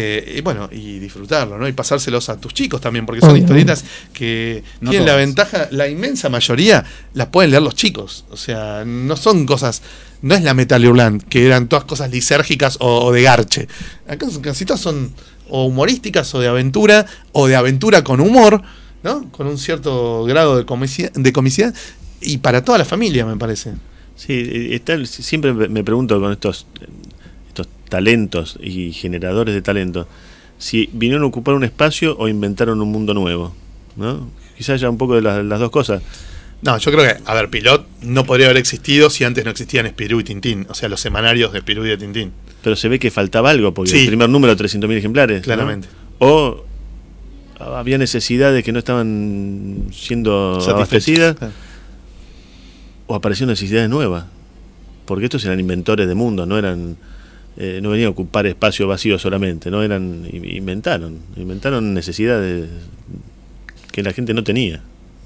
y disfrutarlo, ¿no? Y pasárselos a tus chicos también, porque son Obvio. historietas que No tienen la todas. ventaja, la inmensa mayoría las pueden leer los chicos, o sea, no son cosas, no es la Metal Hurlant, que eran todas cosas lisérgicas o de garche. Acá casi todas son o humorísticas o de aventura con humor, ¿no? Con un cierto grado de comicidad y para toda la familia, me parece. Sí, siempre me pregunto con estos talentos y generadores de talento, si vinieron a ocupar un espacio o inventaron un mundo nuevo, ¿no? Quizás haya un poco de las dos cosas. No, yo creo que, a ver, Pilot no podría haber existido si antes no existían Spirou y Tintín, o sea, los semanarios de Spirou y de Tintín. Pero se ve que faltaba algo, porque Sí. el primer número, 300.000 ejemplares. Claramente. ¿No? O había necesidades que no estaban siendo abastecidas, Claro. o aparecieron necesidades nuevas. Porque estos eran inventores de mundos, no eran... no venían a ocupar espacio vacío solamente, no eran inventaron necesidades que la gente no tenía.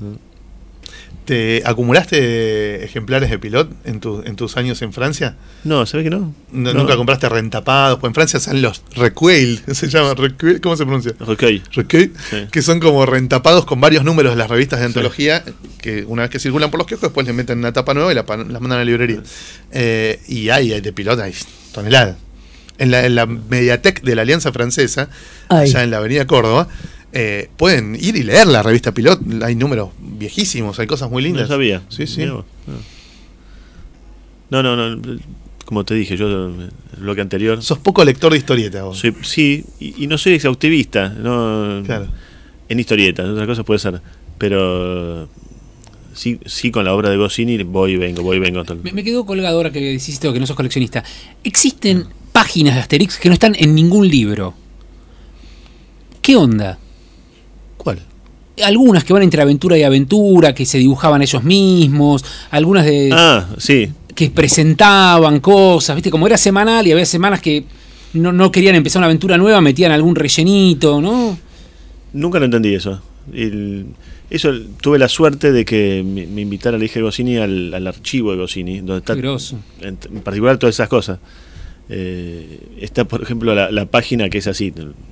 ¿Te acumulaste ejemplares de Pilot en tus años en Francia? No, ¿sabes que no? No. ¿Nunca compraste rentapados? Pues en Francia salen los recueil, se llama recueil, ¿cómo se pronuncia? Okay. Recueil, Sí. que son como rentapados con varios números de las revistas de antología, que una vez que circulan por los kioscos, después les meten una tapa nueva y la mandan a la librería. Y hay de Pilot, hay toneladas. En la Mediatek de la Alianza Francesa, Ay. allá en la Avenida Córdoba, pueden ir y leer la revista Pilot. Hay números viejísimos, hay cosas muy lindas. No sabía. Sí, sí. Mirá vos. No. Como te dije, yo el bloque anterior. Sos poco lector de historieta vos. Sí, y no soy exhaustivista. No, Claro. en historietas, otras cosas puede ser. Pero sí con la obra de Goscinny voy y vengo. Me quedó colgado ahora que decís esto, que no sos coleccionista. Existen páginas de Asterix que no están en ningún libro. ¿Qué onda? ¿Cuál? Algunas que van entre aventura y aventura, que se dibujaban ellos mismos, algunas Sí. que presentaban cosas, ¿viste? Como era semanal y había semanas que no querían empezar una aventura nueva, metían algún rellenito, ¿no? Nunca lo entendí eso. Eso tuve la suerte de que me invitara la hija de Goscinny al archivo de Goscinny, donde está Qué groso. en particular todas esas cosas. Está, por ejemplo, la página que es así.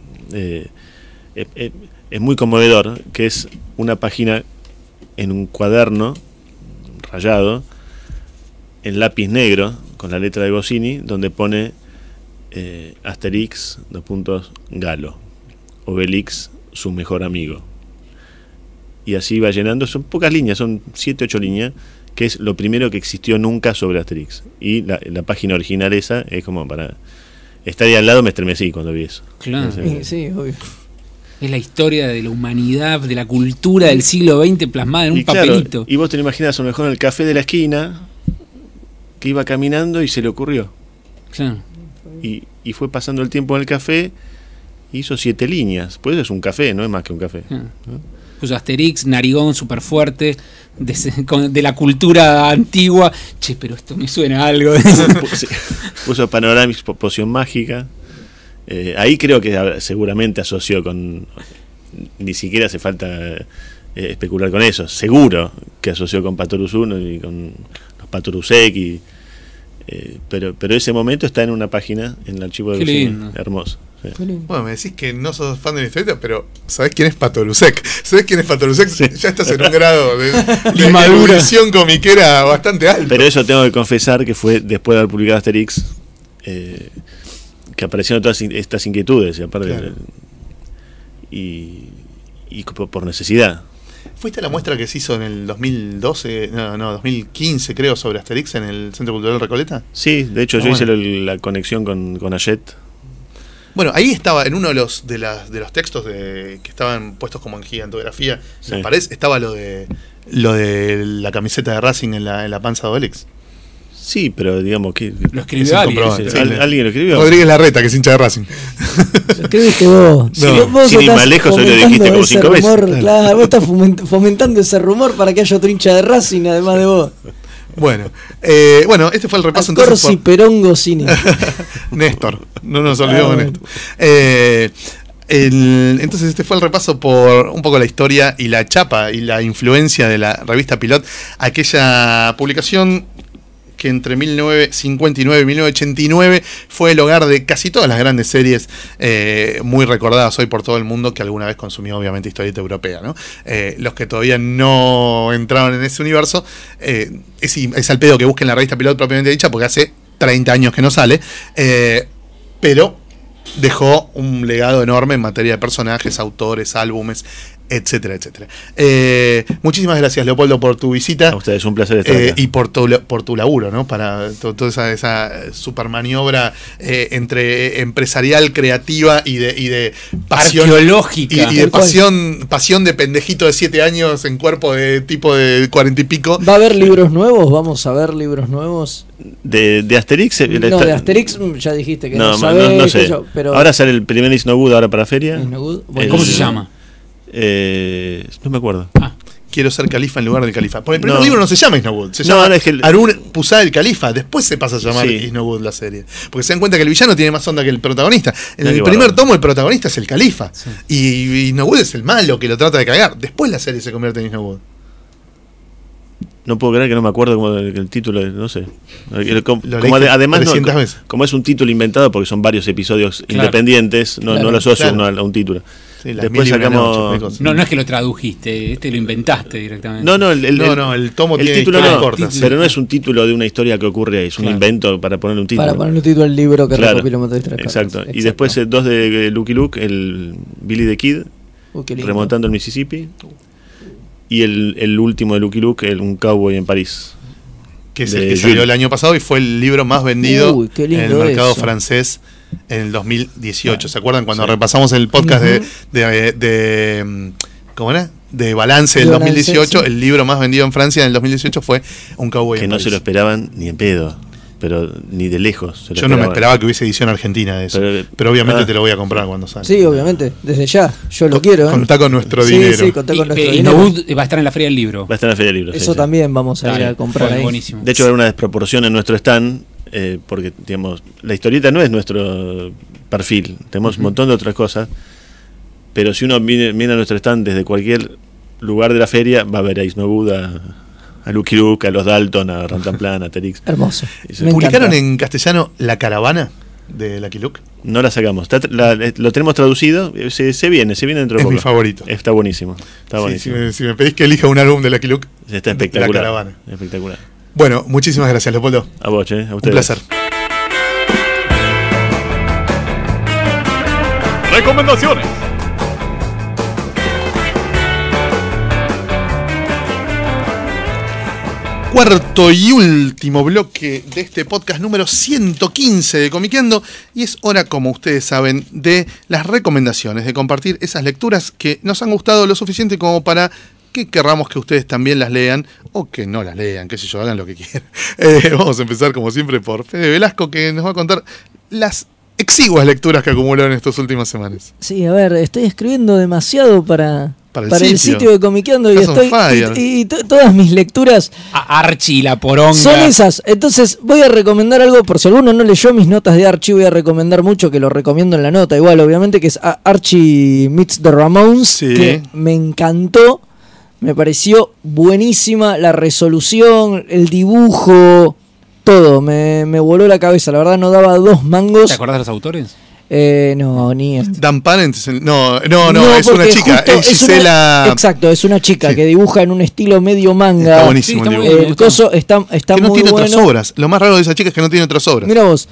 Es muy conmovedor, que es una página en un cuaderno rayado, en lápiz negro, con la letra de Goscinny, donde pone Asterix, Galo, Obelix, su mejor amigo. Y así va llenando, son pocas líneas, son 7, 8 líneas, que es lo primero que existió nunca sobre Asterix. Y la página original esa es como para... Estar ahí al lado me estremecí cuando vi eso. Claro. Sí, obvio. Es la historia de la humanidad, de la cultura del siglo XX plasmada en un claro, papelito. y vos te lo imaginas a lo mejor en el café de la esquina, que iba caminando y se le ocurrió. Claro. Y fue pasando el tiempo en el café, hizo 7 líneas. Pues eso es un café, no es más que un café. Puso Asterix, narigón, súper fuerte, de la cultura antigua. Che, pero esto me suena a algo. Puso Panoramix, poción mágica. Ahí creo que seguramente asoció con... Ni siquiera hace falta especular con eso. Seguro que asoció con Patorus 1 y con los Patorusek. Pero ese momento está en una página en el archivo de Qué Goscinny. lindo. Hermoso. Sí. Bueno, me decís que no sos fan de la historieta, pero ¿sabés quién es Patolusek? ¿Sabés quién es Patolusek? Ya estás en un grado de madura. erudición comiquera bastante alto. Pero eso tengo que confesar que fue después de haber publicado Asterix que aparecieron todas estas inquietudes. Y aparte, Claro. y por necesidad. ¿Fuiste a la muestra que se hizo en el 2012, 2015 creo, sobre Asterix en el Centro Cultural Recoleta? Sí, de hecho yo Bueno. hice la conexión con Ayet. Bueno, ahí estaba, en uno de los textos que estaban puestos como en gigantografía, Sí. en la pared, estaba lo de la camiseta de Racing en la panza de Obelix. Sí, pero digamos que... Lo Es escribió alguien. incomprobable. Sí, Sí, ¿alguien lo escribió? Rodríguez Larreta, que es hincha de Racing. Lo escribiste vos. No. Vos Sin ir estás más lejos, hoy lo fomentando dijiste como ese 5 veces. rumor, claro, vos estás fomentando ese rumor para que haya otro hincha de Racing, además de vos. Bueno, este fue el repaso Corsi entonces. Perongo Cine. Néstor, no nos olvidemos de bueno. Néstor. Entonces este fue el repaso por un poco la historia y la chapa y la influencia de la revista Pilot, aquella publicación que entre 1959 y 1989 fue el hogar de casi todas las grandes series muy recordadas hoy por todo el mundo que alguna vez consumió obviamente historieta europea, ¿no? Los que todavía no entraron en ese universo, es al pedo que busquen la revista Pilot propiamente dicha porque hace 30 años que no sale, pero dejó un legado enorme en materia de personajes, autores, álbumes, etcétera, etcétera. Muchísimas gracias, Leopoldo, por tu visita. A ustedes, un placer estar acá. Y por tu laburo, ¿no? Para toda esa super maniobra entre empresarial, creativa y de pasión. Arqueológica. Y de pasión de pendejito de 7 años en cuerpo de tipo de 40 y pico. ¿Va a haber libros nuevos? ¿Vamos a ver libros nuevos? De Asterix. No, de Asterix ya dijiste que no no sabés. sé. Pero Ahora sale el primer Is No Good ahora para feria. ¿Es no good? Bueno, ¿Cómo se llama? No me acuerdo. Quiero ser califa en lugar del califa. Porque el primer No. libro no se llama Isnowood, se No, llama no, es que Harun Pusá el Califa. Después se pasa a llamar Sí. Isnowood la serie. Porque se dan cuenta que el villano tiene más onda que el protagonista. En Mirá el qué primer bárbaro. tomo el protagonista es el Califa. Y Isnowood es el malo que lo trata de cagar. Después la serie se convierte en Isnowood. No puedo creer que no me acuerdo como el título, no sé. Además, 300 veces. como es un título inventado, porque son varios episodios Claro. independientes, no lo asocio a un título. Sí, las Después mil y una sacamos. noches, cosas. No es que lo tradujiste, lo inventaste directamente. No, el tomo tiene título historias no, cortas. pero no es un título de una historia que ocurre ahí, es un Claro. invento para ponerle un título. para poner un título al libro que Claro, recopila un montón de historias exacto. cortas. Y después dos de Lucky Luke, el Billy the Kid, Qué lindo. remontando el Mississippi. Y el último de Lucky Luke, un cowboy en París. Que es de el que salió Jules. el año pasado y fue el libro más vendido Uy, qué en el lindo mercado eso. francés en el 2018. ¿Se acuerdan cuando repasamos el podcast de ¿cómo era? De balance del De balance, 2018? sí. El libro más vendido en Francia en el 2018 fue Un cowboy Que en no París. se lo esperaban ni en pedo, pero ni de lejos. se lo Yo no me esperaban. esperaba que hubiese edición argentina de eso. Pero- Pero obviamente ah. te lo voy a comprar cuando salga. Sí, obviamente, desde ya. Yo lo quiero. Contá con nuestro Sí, dinero. Sí, contá con nuestro Y dinero. Nowood va a estar en la Feria del Libro. Va a estar en la Feria de Libros. Eso sí. también vamos a ir Dale, a comprar ahí. buenísimo. De hecho, va a haber una desproporción en nuestro stand, porque digamos, la historieta no es nuestro perfil. Tenemos un montón de otras cosas, pero si uno viene a nuestro stand desde cualquier lugar de la feria, va a ver a Isnowood, a Lucky Luke, a los Dalton, a Rantanplan, a Asterix. Hermoso. Y se- Me ¿Publicaron encanta. en castellano La Caravana de Lucky Luke? No la sacamos. Lo tenemos traducido. Se viene dentro de Es poco. mi favorito. Está buenísimo. Está Sí, buenísimo. si me pedís que elija un álbum de Lucky Luke, Está espectacular. La Caravana. Espectacular. Bueno, muchísimas gracias, Leopoldo. A vos, a Un ustedes. placer. Recomendaciones. Cuarto y último bloque de este podcast número 115 de Comiqueando, y es hora, como ustedes saben, de las recomendaciones, de compartir esas lecturas que nos han gustado lo suficiente como para que querramos que ustedes también las lean o que no las lean, qué sé yo, hagan lo que quieran. Vamos a empezar como siempre por Fede Velasco, que nos va a contar las exiguas lecturas que acumuló en estas últimas semanas. Sí, a ver, estoy escribiendo demasiado para Para el el sitio. sitio de Comiqueando y Estás on estoy fire. y todas mis lecturas Archie, la poronga. son esas. Entonces voy a recomendar algo, por si alguno no leyó mis notas de Archie, voy a recomendar mucho, que lo recomiendo en la nota igual, obviamente, que es Archie Meets the Ramones, Sí. que me encantó, me pareció buenísima la resolución, el dibujo, todo, me voló la cabeza, la verdad no daba dos mangos. ¿Te acordás de los autores? No, ni este. Dan Parent, no, es una porque chica, justo es Gisela. Exacto, es una chica Sí. que dibuja en un estilo medio manga. Está buenísimo Sí, está el muy dibujo. bien. El coso está Que no muy tiene bueno. otras obras. Lo más raro de esa chica es que no tiene otras obras. Mira vos,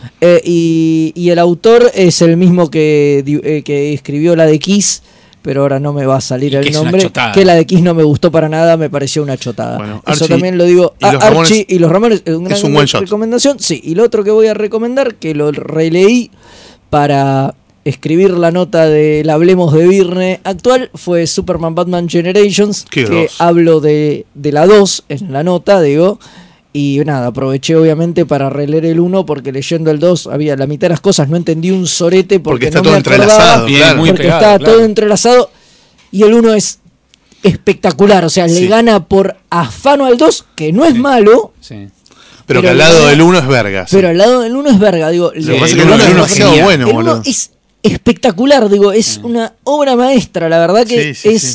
y el autor es el mismo que escribió la de Kiss, pero ahora no me va a salir Y que el es una nombre. chotada. Que la de Kiss no me gustó para nada, me pareció una chotada. Bueno, Eso Archie también lo digo. y los Ramones Archie y los Ramones es una es un one shot. recomendación. Sí, y lo otro que voy a recomendar, que lo releí para escribir la nota del Hablemos de Virne actual, fue Superman Batman Generations, Qué que grosso. hablo de la 2 en la nota, digo. Y nada, aproveché obviamente para releer el 1 porque leyendo el 2 había la mitad de las cosas, no entendí un sorete porque está no todo me acordaba, entrelazado, Bien, claro. muy porque pegado, estaba claro. todo entrelazado y el 1 es espectacular, o sea, Sí. le gana por afano al 2, que no es malo, Sí. Pero que pero al lado no- del 1 es verga. sí. pero al lado del 1 es verga, digo. Lo que pasa es el que el uno 1 es es demasiado genial. bueno, el 1 boludo. es espectacular, digo, es una obra maestra, la verdad que Sí, sí, es sí.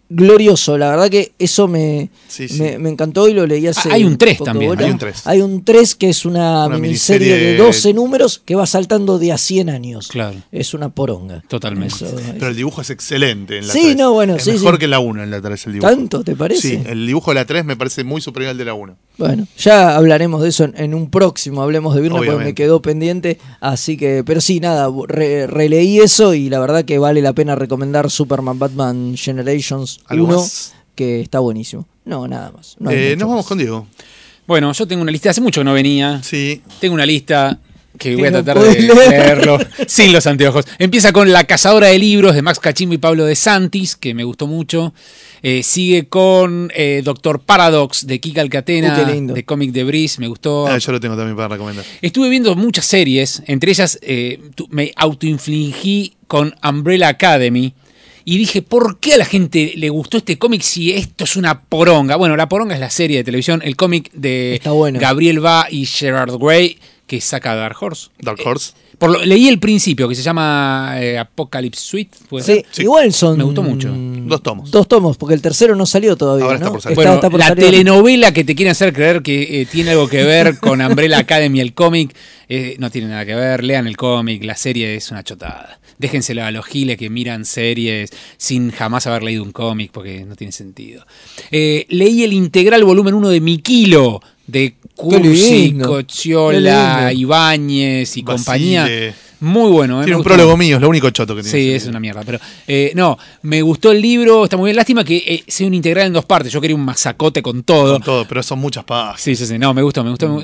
glorioso. La verdad que eso me encantó y lo leí hace Hay un 3 poco, también. bueno. Hay un 3. Hay un 3 que es una miniserie miniserie de 12 números que va saltando de a 100 años. Claro. Es una poronga. Totalmente. Eso, Pero el dibujo es excelente en la Sí, 3. no, bueno, es sí, mejor sí. que en la 1 en la 3 el dibujo. ¿Tanto te parece? Sí, el dibujo de la 3 me parece muy superior al de la 1. Bueno, ya hablaremos de eso en un próximo, hablemos de Virne porque me Obviamente. quedó pendiente, así que, pero sí, nada, releí eso y la verdad que vale la pena recomendar Superman Batman Generations ¿Algo 1, más? que está buenísimo. No, nada más. No hay mucho Nos vamos más. con Diego. Bueno, yo tengo una lista, hace mucho que no venía. Sí. Tengo una lista que voy a no tratar de podés leer. leerlo sin los anteojos. Empieza con La cazadora de libros de Max Cachimbo y Pablo de Santis, que me gustó mucho. Sigue con Doctor Paradox de Kika Alcatena, qué lindo. de Comic de Breeze, me gustó. Yo lo tengo también para recomendar. Estuve viendo muchas series, entre ellas me autoinfligí con Umbrella Academy. Y dije, ¿por qué a la gente le gustó este cómic si esto es una poronga? Bueno, la poronga es la serie de televisión, el cómic de Está bueno. Gabriel Ba y Gerard Way, que saca Dark Horse. Dark Horse. Leí el principio, que se llama Apocalypse Suite. ¿puede ser? Sí, igual son... Me gustó mucho. 2 tomos. 2 tomos, porque el tercero no salió todavía, Ahora está ¿no? por salir. Bueno, Está por la salir. telenovela que te quieren hacer creer que tiene algo que ver con Umbrella Academy, el cómic, no tiene nada que ver. Lean el cómic, la serie es una chotada. Déjenselo a los giles que miran series sin jamás haber leído un cómic, porque no tiene sentido. Leí el integral volumen 1 de Mi Kilo, de Cursi, lindo. Cocciola, Qué lindo. Ibáñez y Basile. compañía. Muy bueno. Tiene me un gustó. prólogo mío, es lo único choto que tiene. Sí, ese es libro. una mierda. Pero no, me gustó el libro, está muy bien. Lástima que sea un integral en 2 partes. Yo quería un masacote con todo. Con todo, pero son muchas páginas. Sí, no, me gustó.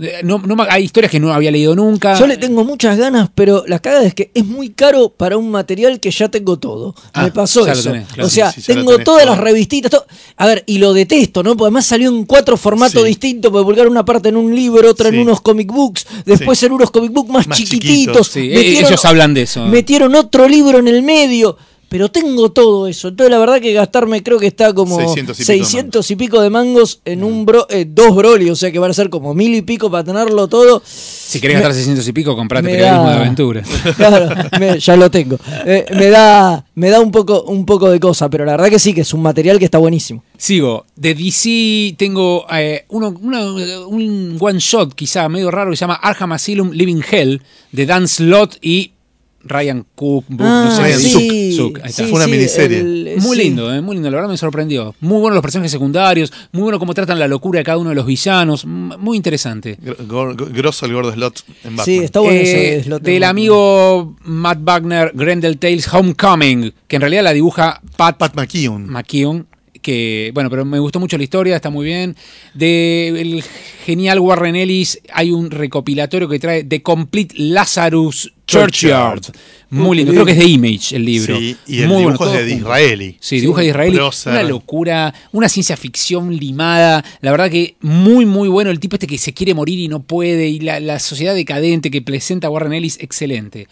Hay historias que no había leído nunca. Yo le tengo muchas ganas, pero la cagada es que es muy caro para un material que ya tengo todo. Ah, Me pasó ya lo eso. tenés, claro. O sea, Sí, ya lo tengo tenés todas todo. las revistitas. A ver, y lo detesto, ¿no? Porque además salió en 4 formatos Sí. distintos. Porque publicar una parte en un libro, otra Sí. en unos comic books, después en unos comic books más Más chiquititos. chiquitos. Sí, ellos hablan de eso. Metieron otro libro en el medio. Pero tengo todo eso. Entonces, la verdad que gastarme, creo que está como 600 y pico de mangos en un 2 Broly. O sea que van a ser como 1000 y pico para tenerlo todo. Si querés gastar 600 y pico, comprate me Periodismo da- de Aventura. Claro, ya lo tengo. Me da un poco de cosa, pero la verdad que sí, que es un material que está buenísimo. Sigo. De DC tengo un one shot, quizá medio raro, que se llama Arkham Asylum Living Hell, de Dan Slott y Ryan Cook. no sé, sí, Suk, ahí está. Fue una miniserie. Muy sí. lindo, muy lindo, la verdad me sorprendió. Muy buenos los personajes secundarios, muy bueno cómo tratan la locura de cada uno de los villanos, muy interesante. Grosso el gordo slot en Batman. Sí, está bueno ese slot de Del Batman. amigo Matt Wagner, Grendel Tales Homecoming, que en realidad la dibuja Pat McKeown. McKeown, que bueno, pero me gustó mucho la historia, está muy bien. El genial Warren Ellis hay un recopilatorio que trae The Complete Lazarus Churchyard. Muy lindo, creo que es de Image el libro. Sí, y el Muy dibujo bueno, es de todo junto. Disraeli. Sí, dibujo de Israel. Brosser. Una locura, una ciencia ficción limada. La verdad que muy, muy bueno. El tipo este que se quiere morir y no puede. Y la sociedad decadente que presenta Warren Ellis, excelente.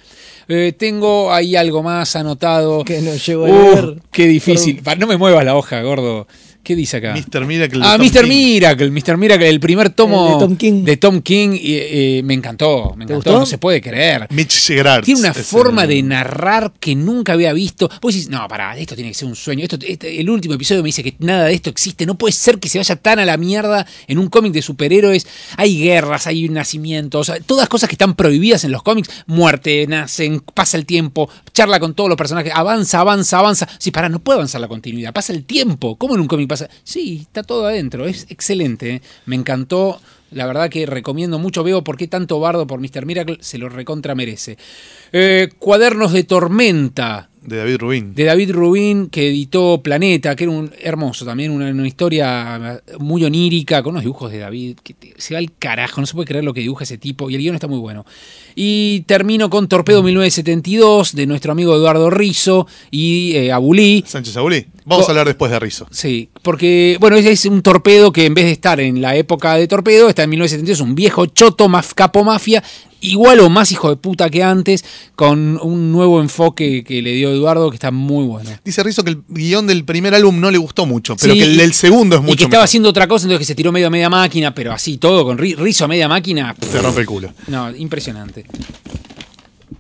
Tengo ahí algo más anotado. Que no llego a leer. Qué difícil. No me muevas la hoja, gordo. ¿Qué dice acá? Mr. Miracle. Ah, Mr. Miracle, el primer tomo de Tom King. y me encantó, gustó? no se puede creer. Mitch Gerard. Tiene una forma de narrar que nunca había visto. Vos decís, no, pará, esto tiene que ser un sueño. El último episodio me dice que nada de esto existe. No puede ser que se vaya tan a la mierda en un cómic de superhéroes. Hay guerras, hay nacimientos, todas cosas que están prohibidas en los cómics. Muerte, nacen, pasa el tiempo, charla con todos los personajes, avanza. Sí, pará, no puede avanzar la continuidad. Pasa el tiempo. ¿Cómo en un cómic pasa? Sí, está todo adentro. Es excelente. Me encantó. La verdad que recomiendo mucho. Veo por qué tanto bardo por Mr. Miracle. Se lo recontra merece. Cuadernos de Tormenta. De David Rubin. De David Rubin, que editó Planeta, que era un hermoso también, una historia muy onírica, con unos dibujos de David, que se va al carajo, no se puede creer lo que dibuja ese tipo, y el guión está muy bueno. Y termino con Torpedo 1972, de nuestro amigo Eduardo Rizzo y Abulí. Sánchez Abulí. Vamos a hablar después de Rizzo. Sí, porque, bueno, es un torpedo que en vez de estar en la época de Torpedo, está en 1972, un viejo choto, capo mafia, igual o más hijo de puta que antes, con un nuevo enfoque que le dio Eduardo, que está muy bueno. Dice Rizzo que el guión del primer álbum no le gustó mucho, pero Sí, que el del segundo es mucho y que estaba mejor. haciendo otra cosa, entonces que se tiró medio a media máquina, pero así todo, con Rizzo a media máquina. Te rompe el culo. No, impresionante.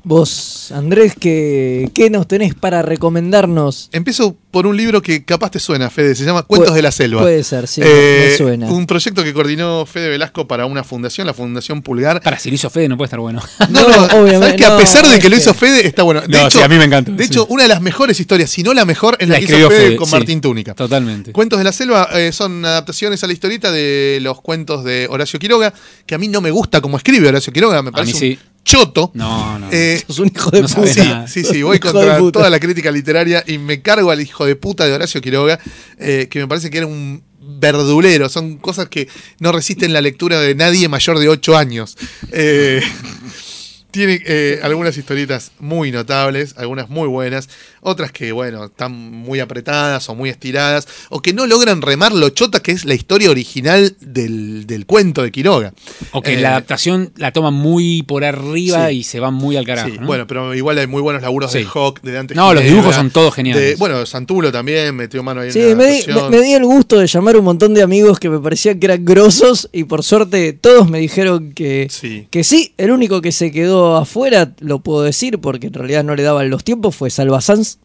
Vos, Andrés, ¿qué nos tenés para recomendarnos? Empiezo por un libro que capaz te suena, Fede, se llama Cuentos de la Selva. Puede ser, sí, me suena. Un proyecto que coordinó Fede Velasco para una fundación, la Fundación Pulgar. Para, si lo hizo Fede no puede estar bueno. No, obviamente, sabes que a pesar de que lo hizo Fede, está bueno. De hecho, sí, a mí me encanta. De hecho, una de las mejores historias, si no la mejor, es la que hizo escribió Fede Fede, con sí, Martín Túnica. Totalmente. Cuentos de la Selva son adaptaciones a la historieta de los cuentos de Horacio Quiroga, que a mí no me gusta como escribe Horacio Quiroga, me parece mí sí. un choto. No. Sos un hijo de no puta. sabes nada. Sí, voy Hijo contra de puta. toda la crítica literaria y me cargo al hijo de puta de Horacio Quiroga, que me parece que era un verdulero. Son cosas que no resisten la lectura de nadie mayor de 8 años. Tiene algunas historietas muy notables, algunas muy buenas, otras que, bueno, están muy apretadas o muy estiradas, o que no logran remar lo chota que es la historia original del cuento de Quiroga. O que la adaptación la toman muy por arriba Sí. y se van muy al carajo. Sí, ¿no? bueno, pero igual hay muy buenos laburos Sí. de Hawk, de Dante No, los Ginebra, dibujos son todos geniales. Bueno, Santulo también metió mano ahí Sí, en la me adaptación. di el gusto de llamar a un montón de amigos que me parecían que eran grosos y por suerte todos me dijeron que sí. El único que se quedó afuera, lo puedo decir porque en realidad no le daban los tiempos, fue Salva Sanz.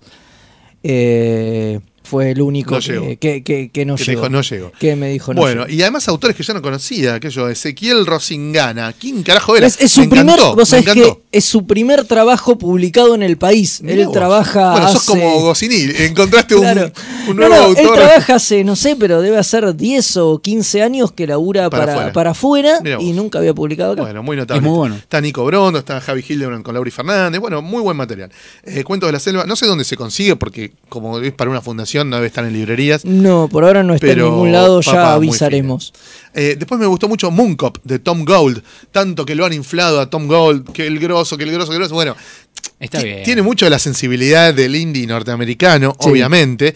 Fue el único No llegó. que no Que te llegó. dijo, no llegó. Que me dijo no Bueno, llegó. y además autores que yo no conocía, que yo, Ezequiel Rosingana. ¿Quién carajo era? Es su Me primer, encantó, vos me sabés encantó. que es su primer trabajo publicado en el país. Mirá Él vos. trabaja Bueno, sos hace... como Goscinny, encontraste Claro. un No, nuevo él autor. trabaja hace, no sé, pero debe hacer 10 o 15 años que labura para afuera Mirá vos. y nunca había publicado acá. Bueno, muy notable. Es muy bueno. Está Nico Brondo, está Javi Hildebrand con Lauri Fernández. Bueno, muy buen material. Cuentos de la Selva, no sé dónde se consigue, porque como es para una fundación, no debe estar en librerías. No, por ahora no está Pero, en ningún lado, ya papá, muy avisaremos. Después me gustó mucho Mooncop de Tom Gold. Tanto que lo han inflado a Tom Gold, que el grosso. Bueno, Está bien. tiene mucho de la sensibilidad del indie norteamericano, Sí. obviamente.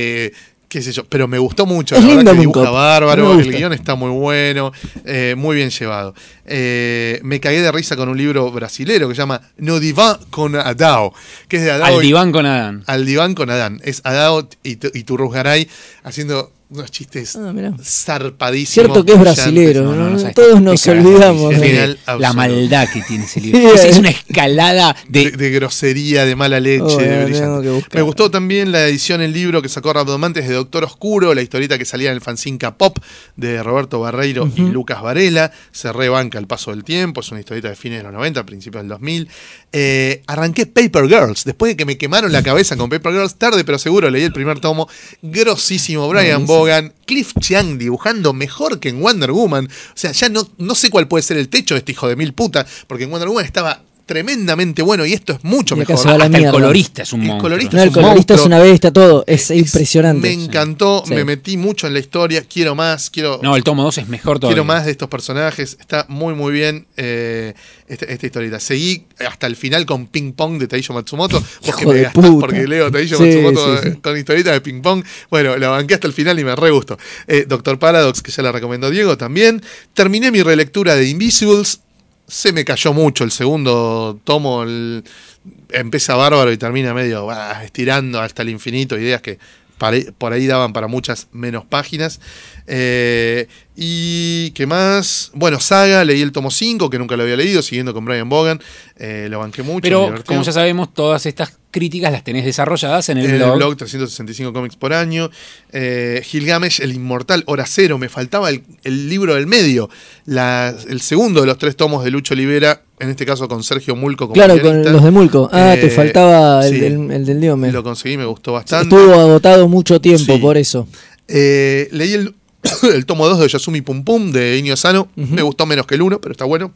Qué sé yo, pero me gustó mucho. Es La verdad lindo que dibuja Mooncop. bárbaro, Me el gusta. guión está muy bueno, muy bien llevado. Me cagué de risa con un libro brasilero que se llama No Diván con Adao, que es de Adao. Al diván con Adán. Al diván con Adán. Es Adao y Turrusgaray haciendo unos chistes Mirá. zarpadísimos. Cierto que es brillantes. brasilero, No, ¿no? sabes Todos qué nos carajo olvidamos. dice. ¿no? Genial. La absoluto. maldad que tiene ese libro. Sí, Es una escalada De grosería, de mala leche, Oh, de tengo brillante. que buscar. Me gustó también la edición en libro que sacó Rabdomantes de Doctor Oscuro, la historieta que salía en el fanzine K-Pop de Roberto Barreiro y Lucas Varela. Se rebanca el paso del tiempo, es una historieta de fines de los 90, principios del 2000. Arranqué Paper Girls, después de que me quemaron la cabeza con Paper Girls, tarde pero seguro leí el primer tomo, grosísimo, Brian Vaughan, Cliff Chiang dibujando mejor que en Wonder Woman. O sea, ya no sé cuál puede ser el techo de este hijo de mil puta, porque en Wonder Woman estaba tremendamente bueno y esto es mucho Y acá mejor. se va la Hasta el mierda. colorista es un El monstruo. colorista No, el es un colorista es monstruo. una bestia, todo. Es impresionante. Me encantó, Sí. me metí mucho en la historia, quiero más, No, el tomo 2 es mejor todavía. quiero más de estos personajes, está muy muy bien esta historieta. Seguí hasta el final con Ping Pong de Taisho Matsumoto, porque Hijo me de gastás puta. porque leo Taisho Sí, Matsumoto sí, sí. con historietas de Ping Pong. Bueno, la banqué hasta el final y me re gustó. Doctor Paradox, que ya la recomendó Diego también. Terminé mi relectura de Invisibles. Se me cayó mucho el segundo tomo. Empieza bárbaro y termina medio estirando hasta el infinito. Ideas que por ahí daban para muchas menos páginas. Y qué más. Bueno, Saga, leí el tomo 5, que nunca lo había leído, siguiendo con Brian Vaughan. Lo banqué mucho. me Pero, divertió. como ya sabemos, todas estas críticas las tenés desarrolladas en el En blog. el blog 365 cómics por año. Gilgamesh, el inmortal, Hora Cero. Me faltaba el libro del medio. El segundo de los 3 tomos de Lucho Olivera. En este caso con Sergio Mulco como Claro, con guionista. los de Mulco. Te faltaba sí, el del Diome. Lo conseguí, me gustó bastante. Estuvo agotado mucho tiempo, Sí. por eso. Leí el tomo 2 de Yasumi Pum Pum de Inio Asano. Me gustó menos que el 1, pero está bueno.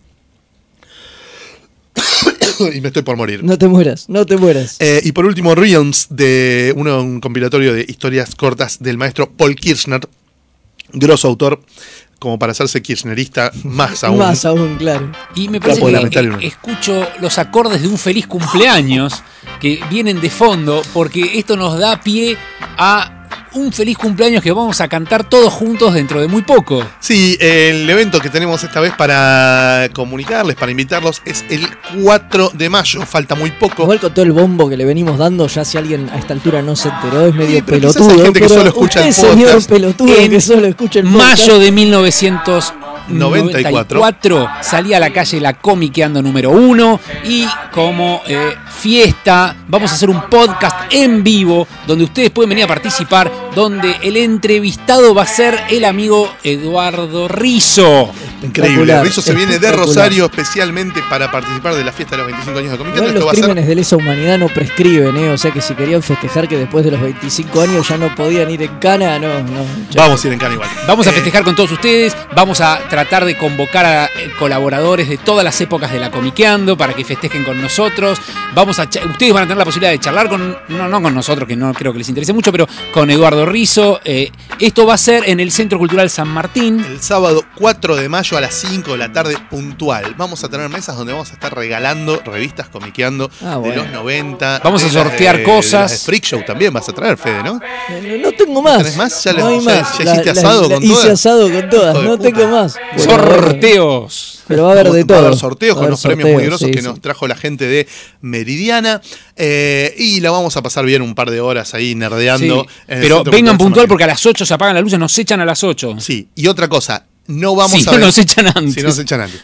Y me estoy por morir. No te mueras, no te mueras. Y por último, Realms, de un compilatorio de historias cortas del maestro Paul Kirchner, grosso autor, como para hacerse kirchnerista más aún. Más aún, claro. Y me parece Capo, que lamentablemente. escucho los acordes de un feliz cumpleaños que vienen de fondo, porque esto nos da pie a un feliz cumpleaños que vamos a cantar todos juntos dentro de muy poco. Sí, el evento que tenemos esta vez para comunicarles, para invitarlos, es el 4 de mayo, falta muy poco. Igual con todo el bombo que le venimos dando, ya si alguien a esta altura no se enteró, es medio pero quizás hay pelotudo. gente que pero solo escucha el usted, señor podcast. pelotudo En que solo escucha el podcast. Mayo de 1980. 94. salía a la calle La Comiqueando número 1 y como fiesta vamos a hacer un podcast en vivo donde ustedes pueden venir a participar, donde el entrevistado va a ser el amigo Eduardo Rizzo. Increíble. Rizzo se viene de Rosario especialmente para participar de la fiesta de los 25 años de Comiqueando. Igual los crímenes de lesa humanidad no prescriben, o sea que si querían festejar que después de los 25 años ya no podían ir en cana, no. Vamos a ir en cana igual. Vamos a festejar con todos ustedes, vamos a tratar de convocar a colaboradores de todas las épocas de La Comiqueando para que festejen con nosotros. Ustedes van a tener la posibilidad de charlar no con nosotros, que no creo que les interese mucho, pero con Eduardo Rizzo. Esto va a ser en el Centro Cultural San Martín. El sábado 4 de mayo a las 5 de la tarde puntual. Vamos a tener mesas donde vamos a estar regalando revistas Comiqueando de los 90. Vamos a sortear cosas. De Freak Show también vas a traer, Fede, ¿no? No tengo más. ¿Tenés más? ¿Ya no hay más. ¿Ya hiciste asado con todas? Hice asado con todas, no tengo más. Sorteos. Pero va a haber de todo. Va a haber sorteos con unos premios muy grosos que sí. nos trajo la gente de Meridiana. Y la vamos a pasar bien un par de horas ahí nerdeando. Sí, pero vengan puntual porque a las 8 se apagan las luces, nos echan a las 8. Sí, y otra cosa, no vamos si a no nos echan antes. Si nos echan antes.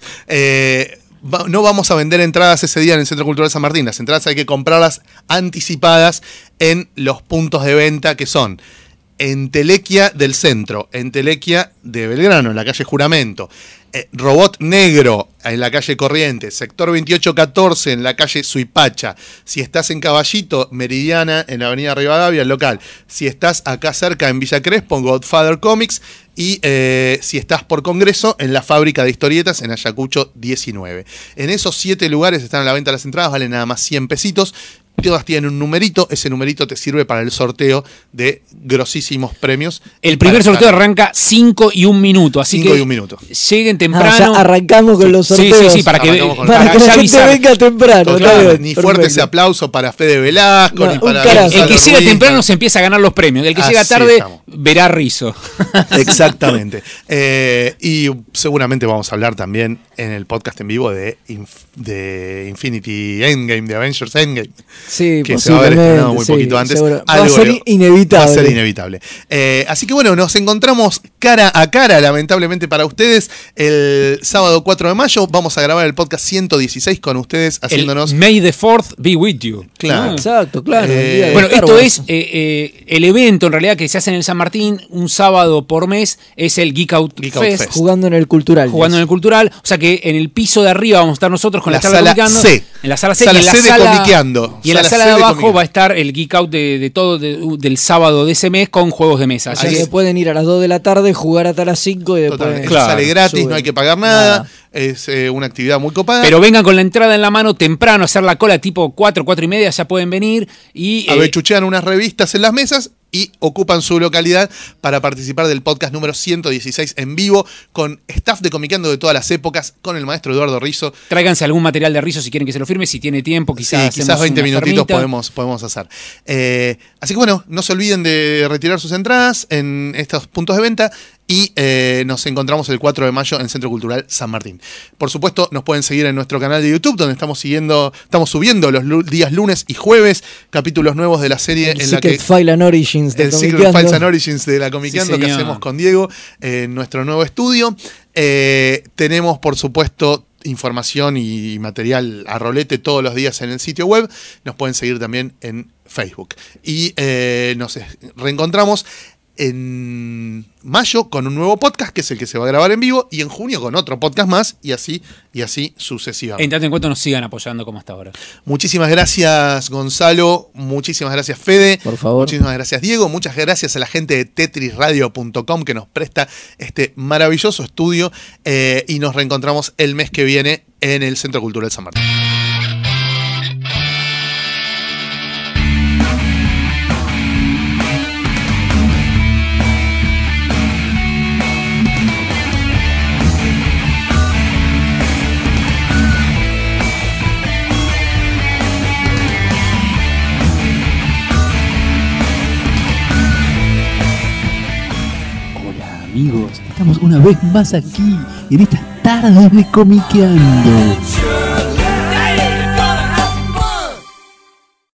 No vamos a vender entradas ese día en el Centro Cultural San Martín. Las entradas hay que comprarlas anticipadas en los puntos de venta que son Entelequia del Centro, Entelequia de Belgrano, en la calle Juramento, Robot Negro, en la calle Corrientes, Sector 2814, en la calle Suipacha. Si estás en Caballito, Meridiana, en la avenida Rivadavia, el local. Si estás acá cerca, en Villa Crespo, en Godfather Comics. Y si estás por Congreso, en la fábrica de historietas, en Ayacucho 19. En esos 7 lugares están a la venta las entradas, valen nada más 100 pesitos. Todas tienen un numerito, ese numerito te sirve para el sorteo de grosísimos premios. El primer sorteo arranca 5 y 1 minuto, así 5 que y 1 minuto. Lleguen temprano. Ya arrancamos con los sorteos. Sí, para que la gente venga temprano. Claro, ni fuerte ese aplauso para Fede Velasco, ni para el que llega temprano se empieza a ganar los premios. El que llega tarde verá Rizzo. Exactamente. Y seguramente vamos a hablar también en el podcast en vivo de Infinity Endgame, de Avengers Endgame. Sí, que se va a haber estrenado muy poquito antes. Va a ser inevitable. Va a ser inevitable. Así que bueno, nos encontramos cara a cara, lamentablemente para ustedes, el sábado 4 de mayo. Vamos a grabar el podcast 116 con ustedes, haciéndonos... May the 4th be with you. Claro. Exacto, claro. Bueno, esto es el evento en realidad que se hace en el San Martín un sábado por mes, es el Geek Out Fest. Jugando en el Cultural. Jugando en el Cultural. O sea que en el piso de arriba vamos a estar nosotros con la sala C. En la sala C. Sala C de Comiqueando. Y en la sala de abajo va a estar el Geek Out de todo del sábado de ese mes con juegos de mesa. Así que pueden ir a las 2 de la tarde, jugar hasta las 5 y después... Claro, sale gratis, no hay que pagar nada. Es una actividad muy copada. Pero vengan con la entrada en la mano temprano, hacer la cola tipo 4 y media, ya pueden venir. Y avechuchean unas revistas en las mesas y ocupan su localidad para participar del podcast número 116 en vivo con staff de Comiqueando de todas las épocas, con el maestro Eduardo Rizzo. Tráiganse algún material de Rizzo si quieren que se lo firme, si tiene tiempo, quizás 20 minutitos podemos hacer. Así que bueno, no se olviden de retirar sus entradas en estos puntos de venta y nos encontramos el 4 de mayo en Centro Cultural San Martín. Por supuesto, nos pueden seguir en nuestro canal de YouTube, donde estamos subiendo los días lunes y jueves capítulos nuevos de la serie en la que... File and Origins de el Secret Files and Origins de la Comiqueando que hacemos con Diego en nuestro nuevo estudio. Tenemos, por supuesto, información y material a rolete todos los días en el sitio web. Nos pueden seguir también en Facebook. Y nos reencontramos en mayo con un nuevo podcast, que es el que se va a grabar en vivo, y en junio con otro podcast más, y así sucesivamente. En tanto en cuanto nos sigan apoyando como hasta ahora. Muchísimas gracias, Gonzalo. Muchísimas gracias, Fede. Por favor. Muchísimas gracias, Diego. Muchas gracias a la gente de tetrisradio.com que nos presta este maravilloso estudio, y nos reencontramos el mes que viene en el Centro Cultural San Martín. Amigos, estamos una vez más aquí en estas tardes de Comiqueando.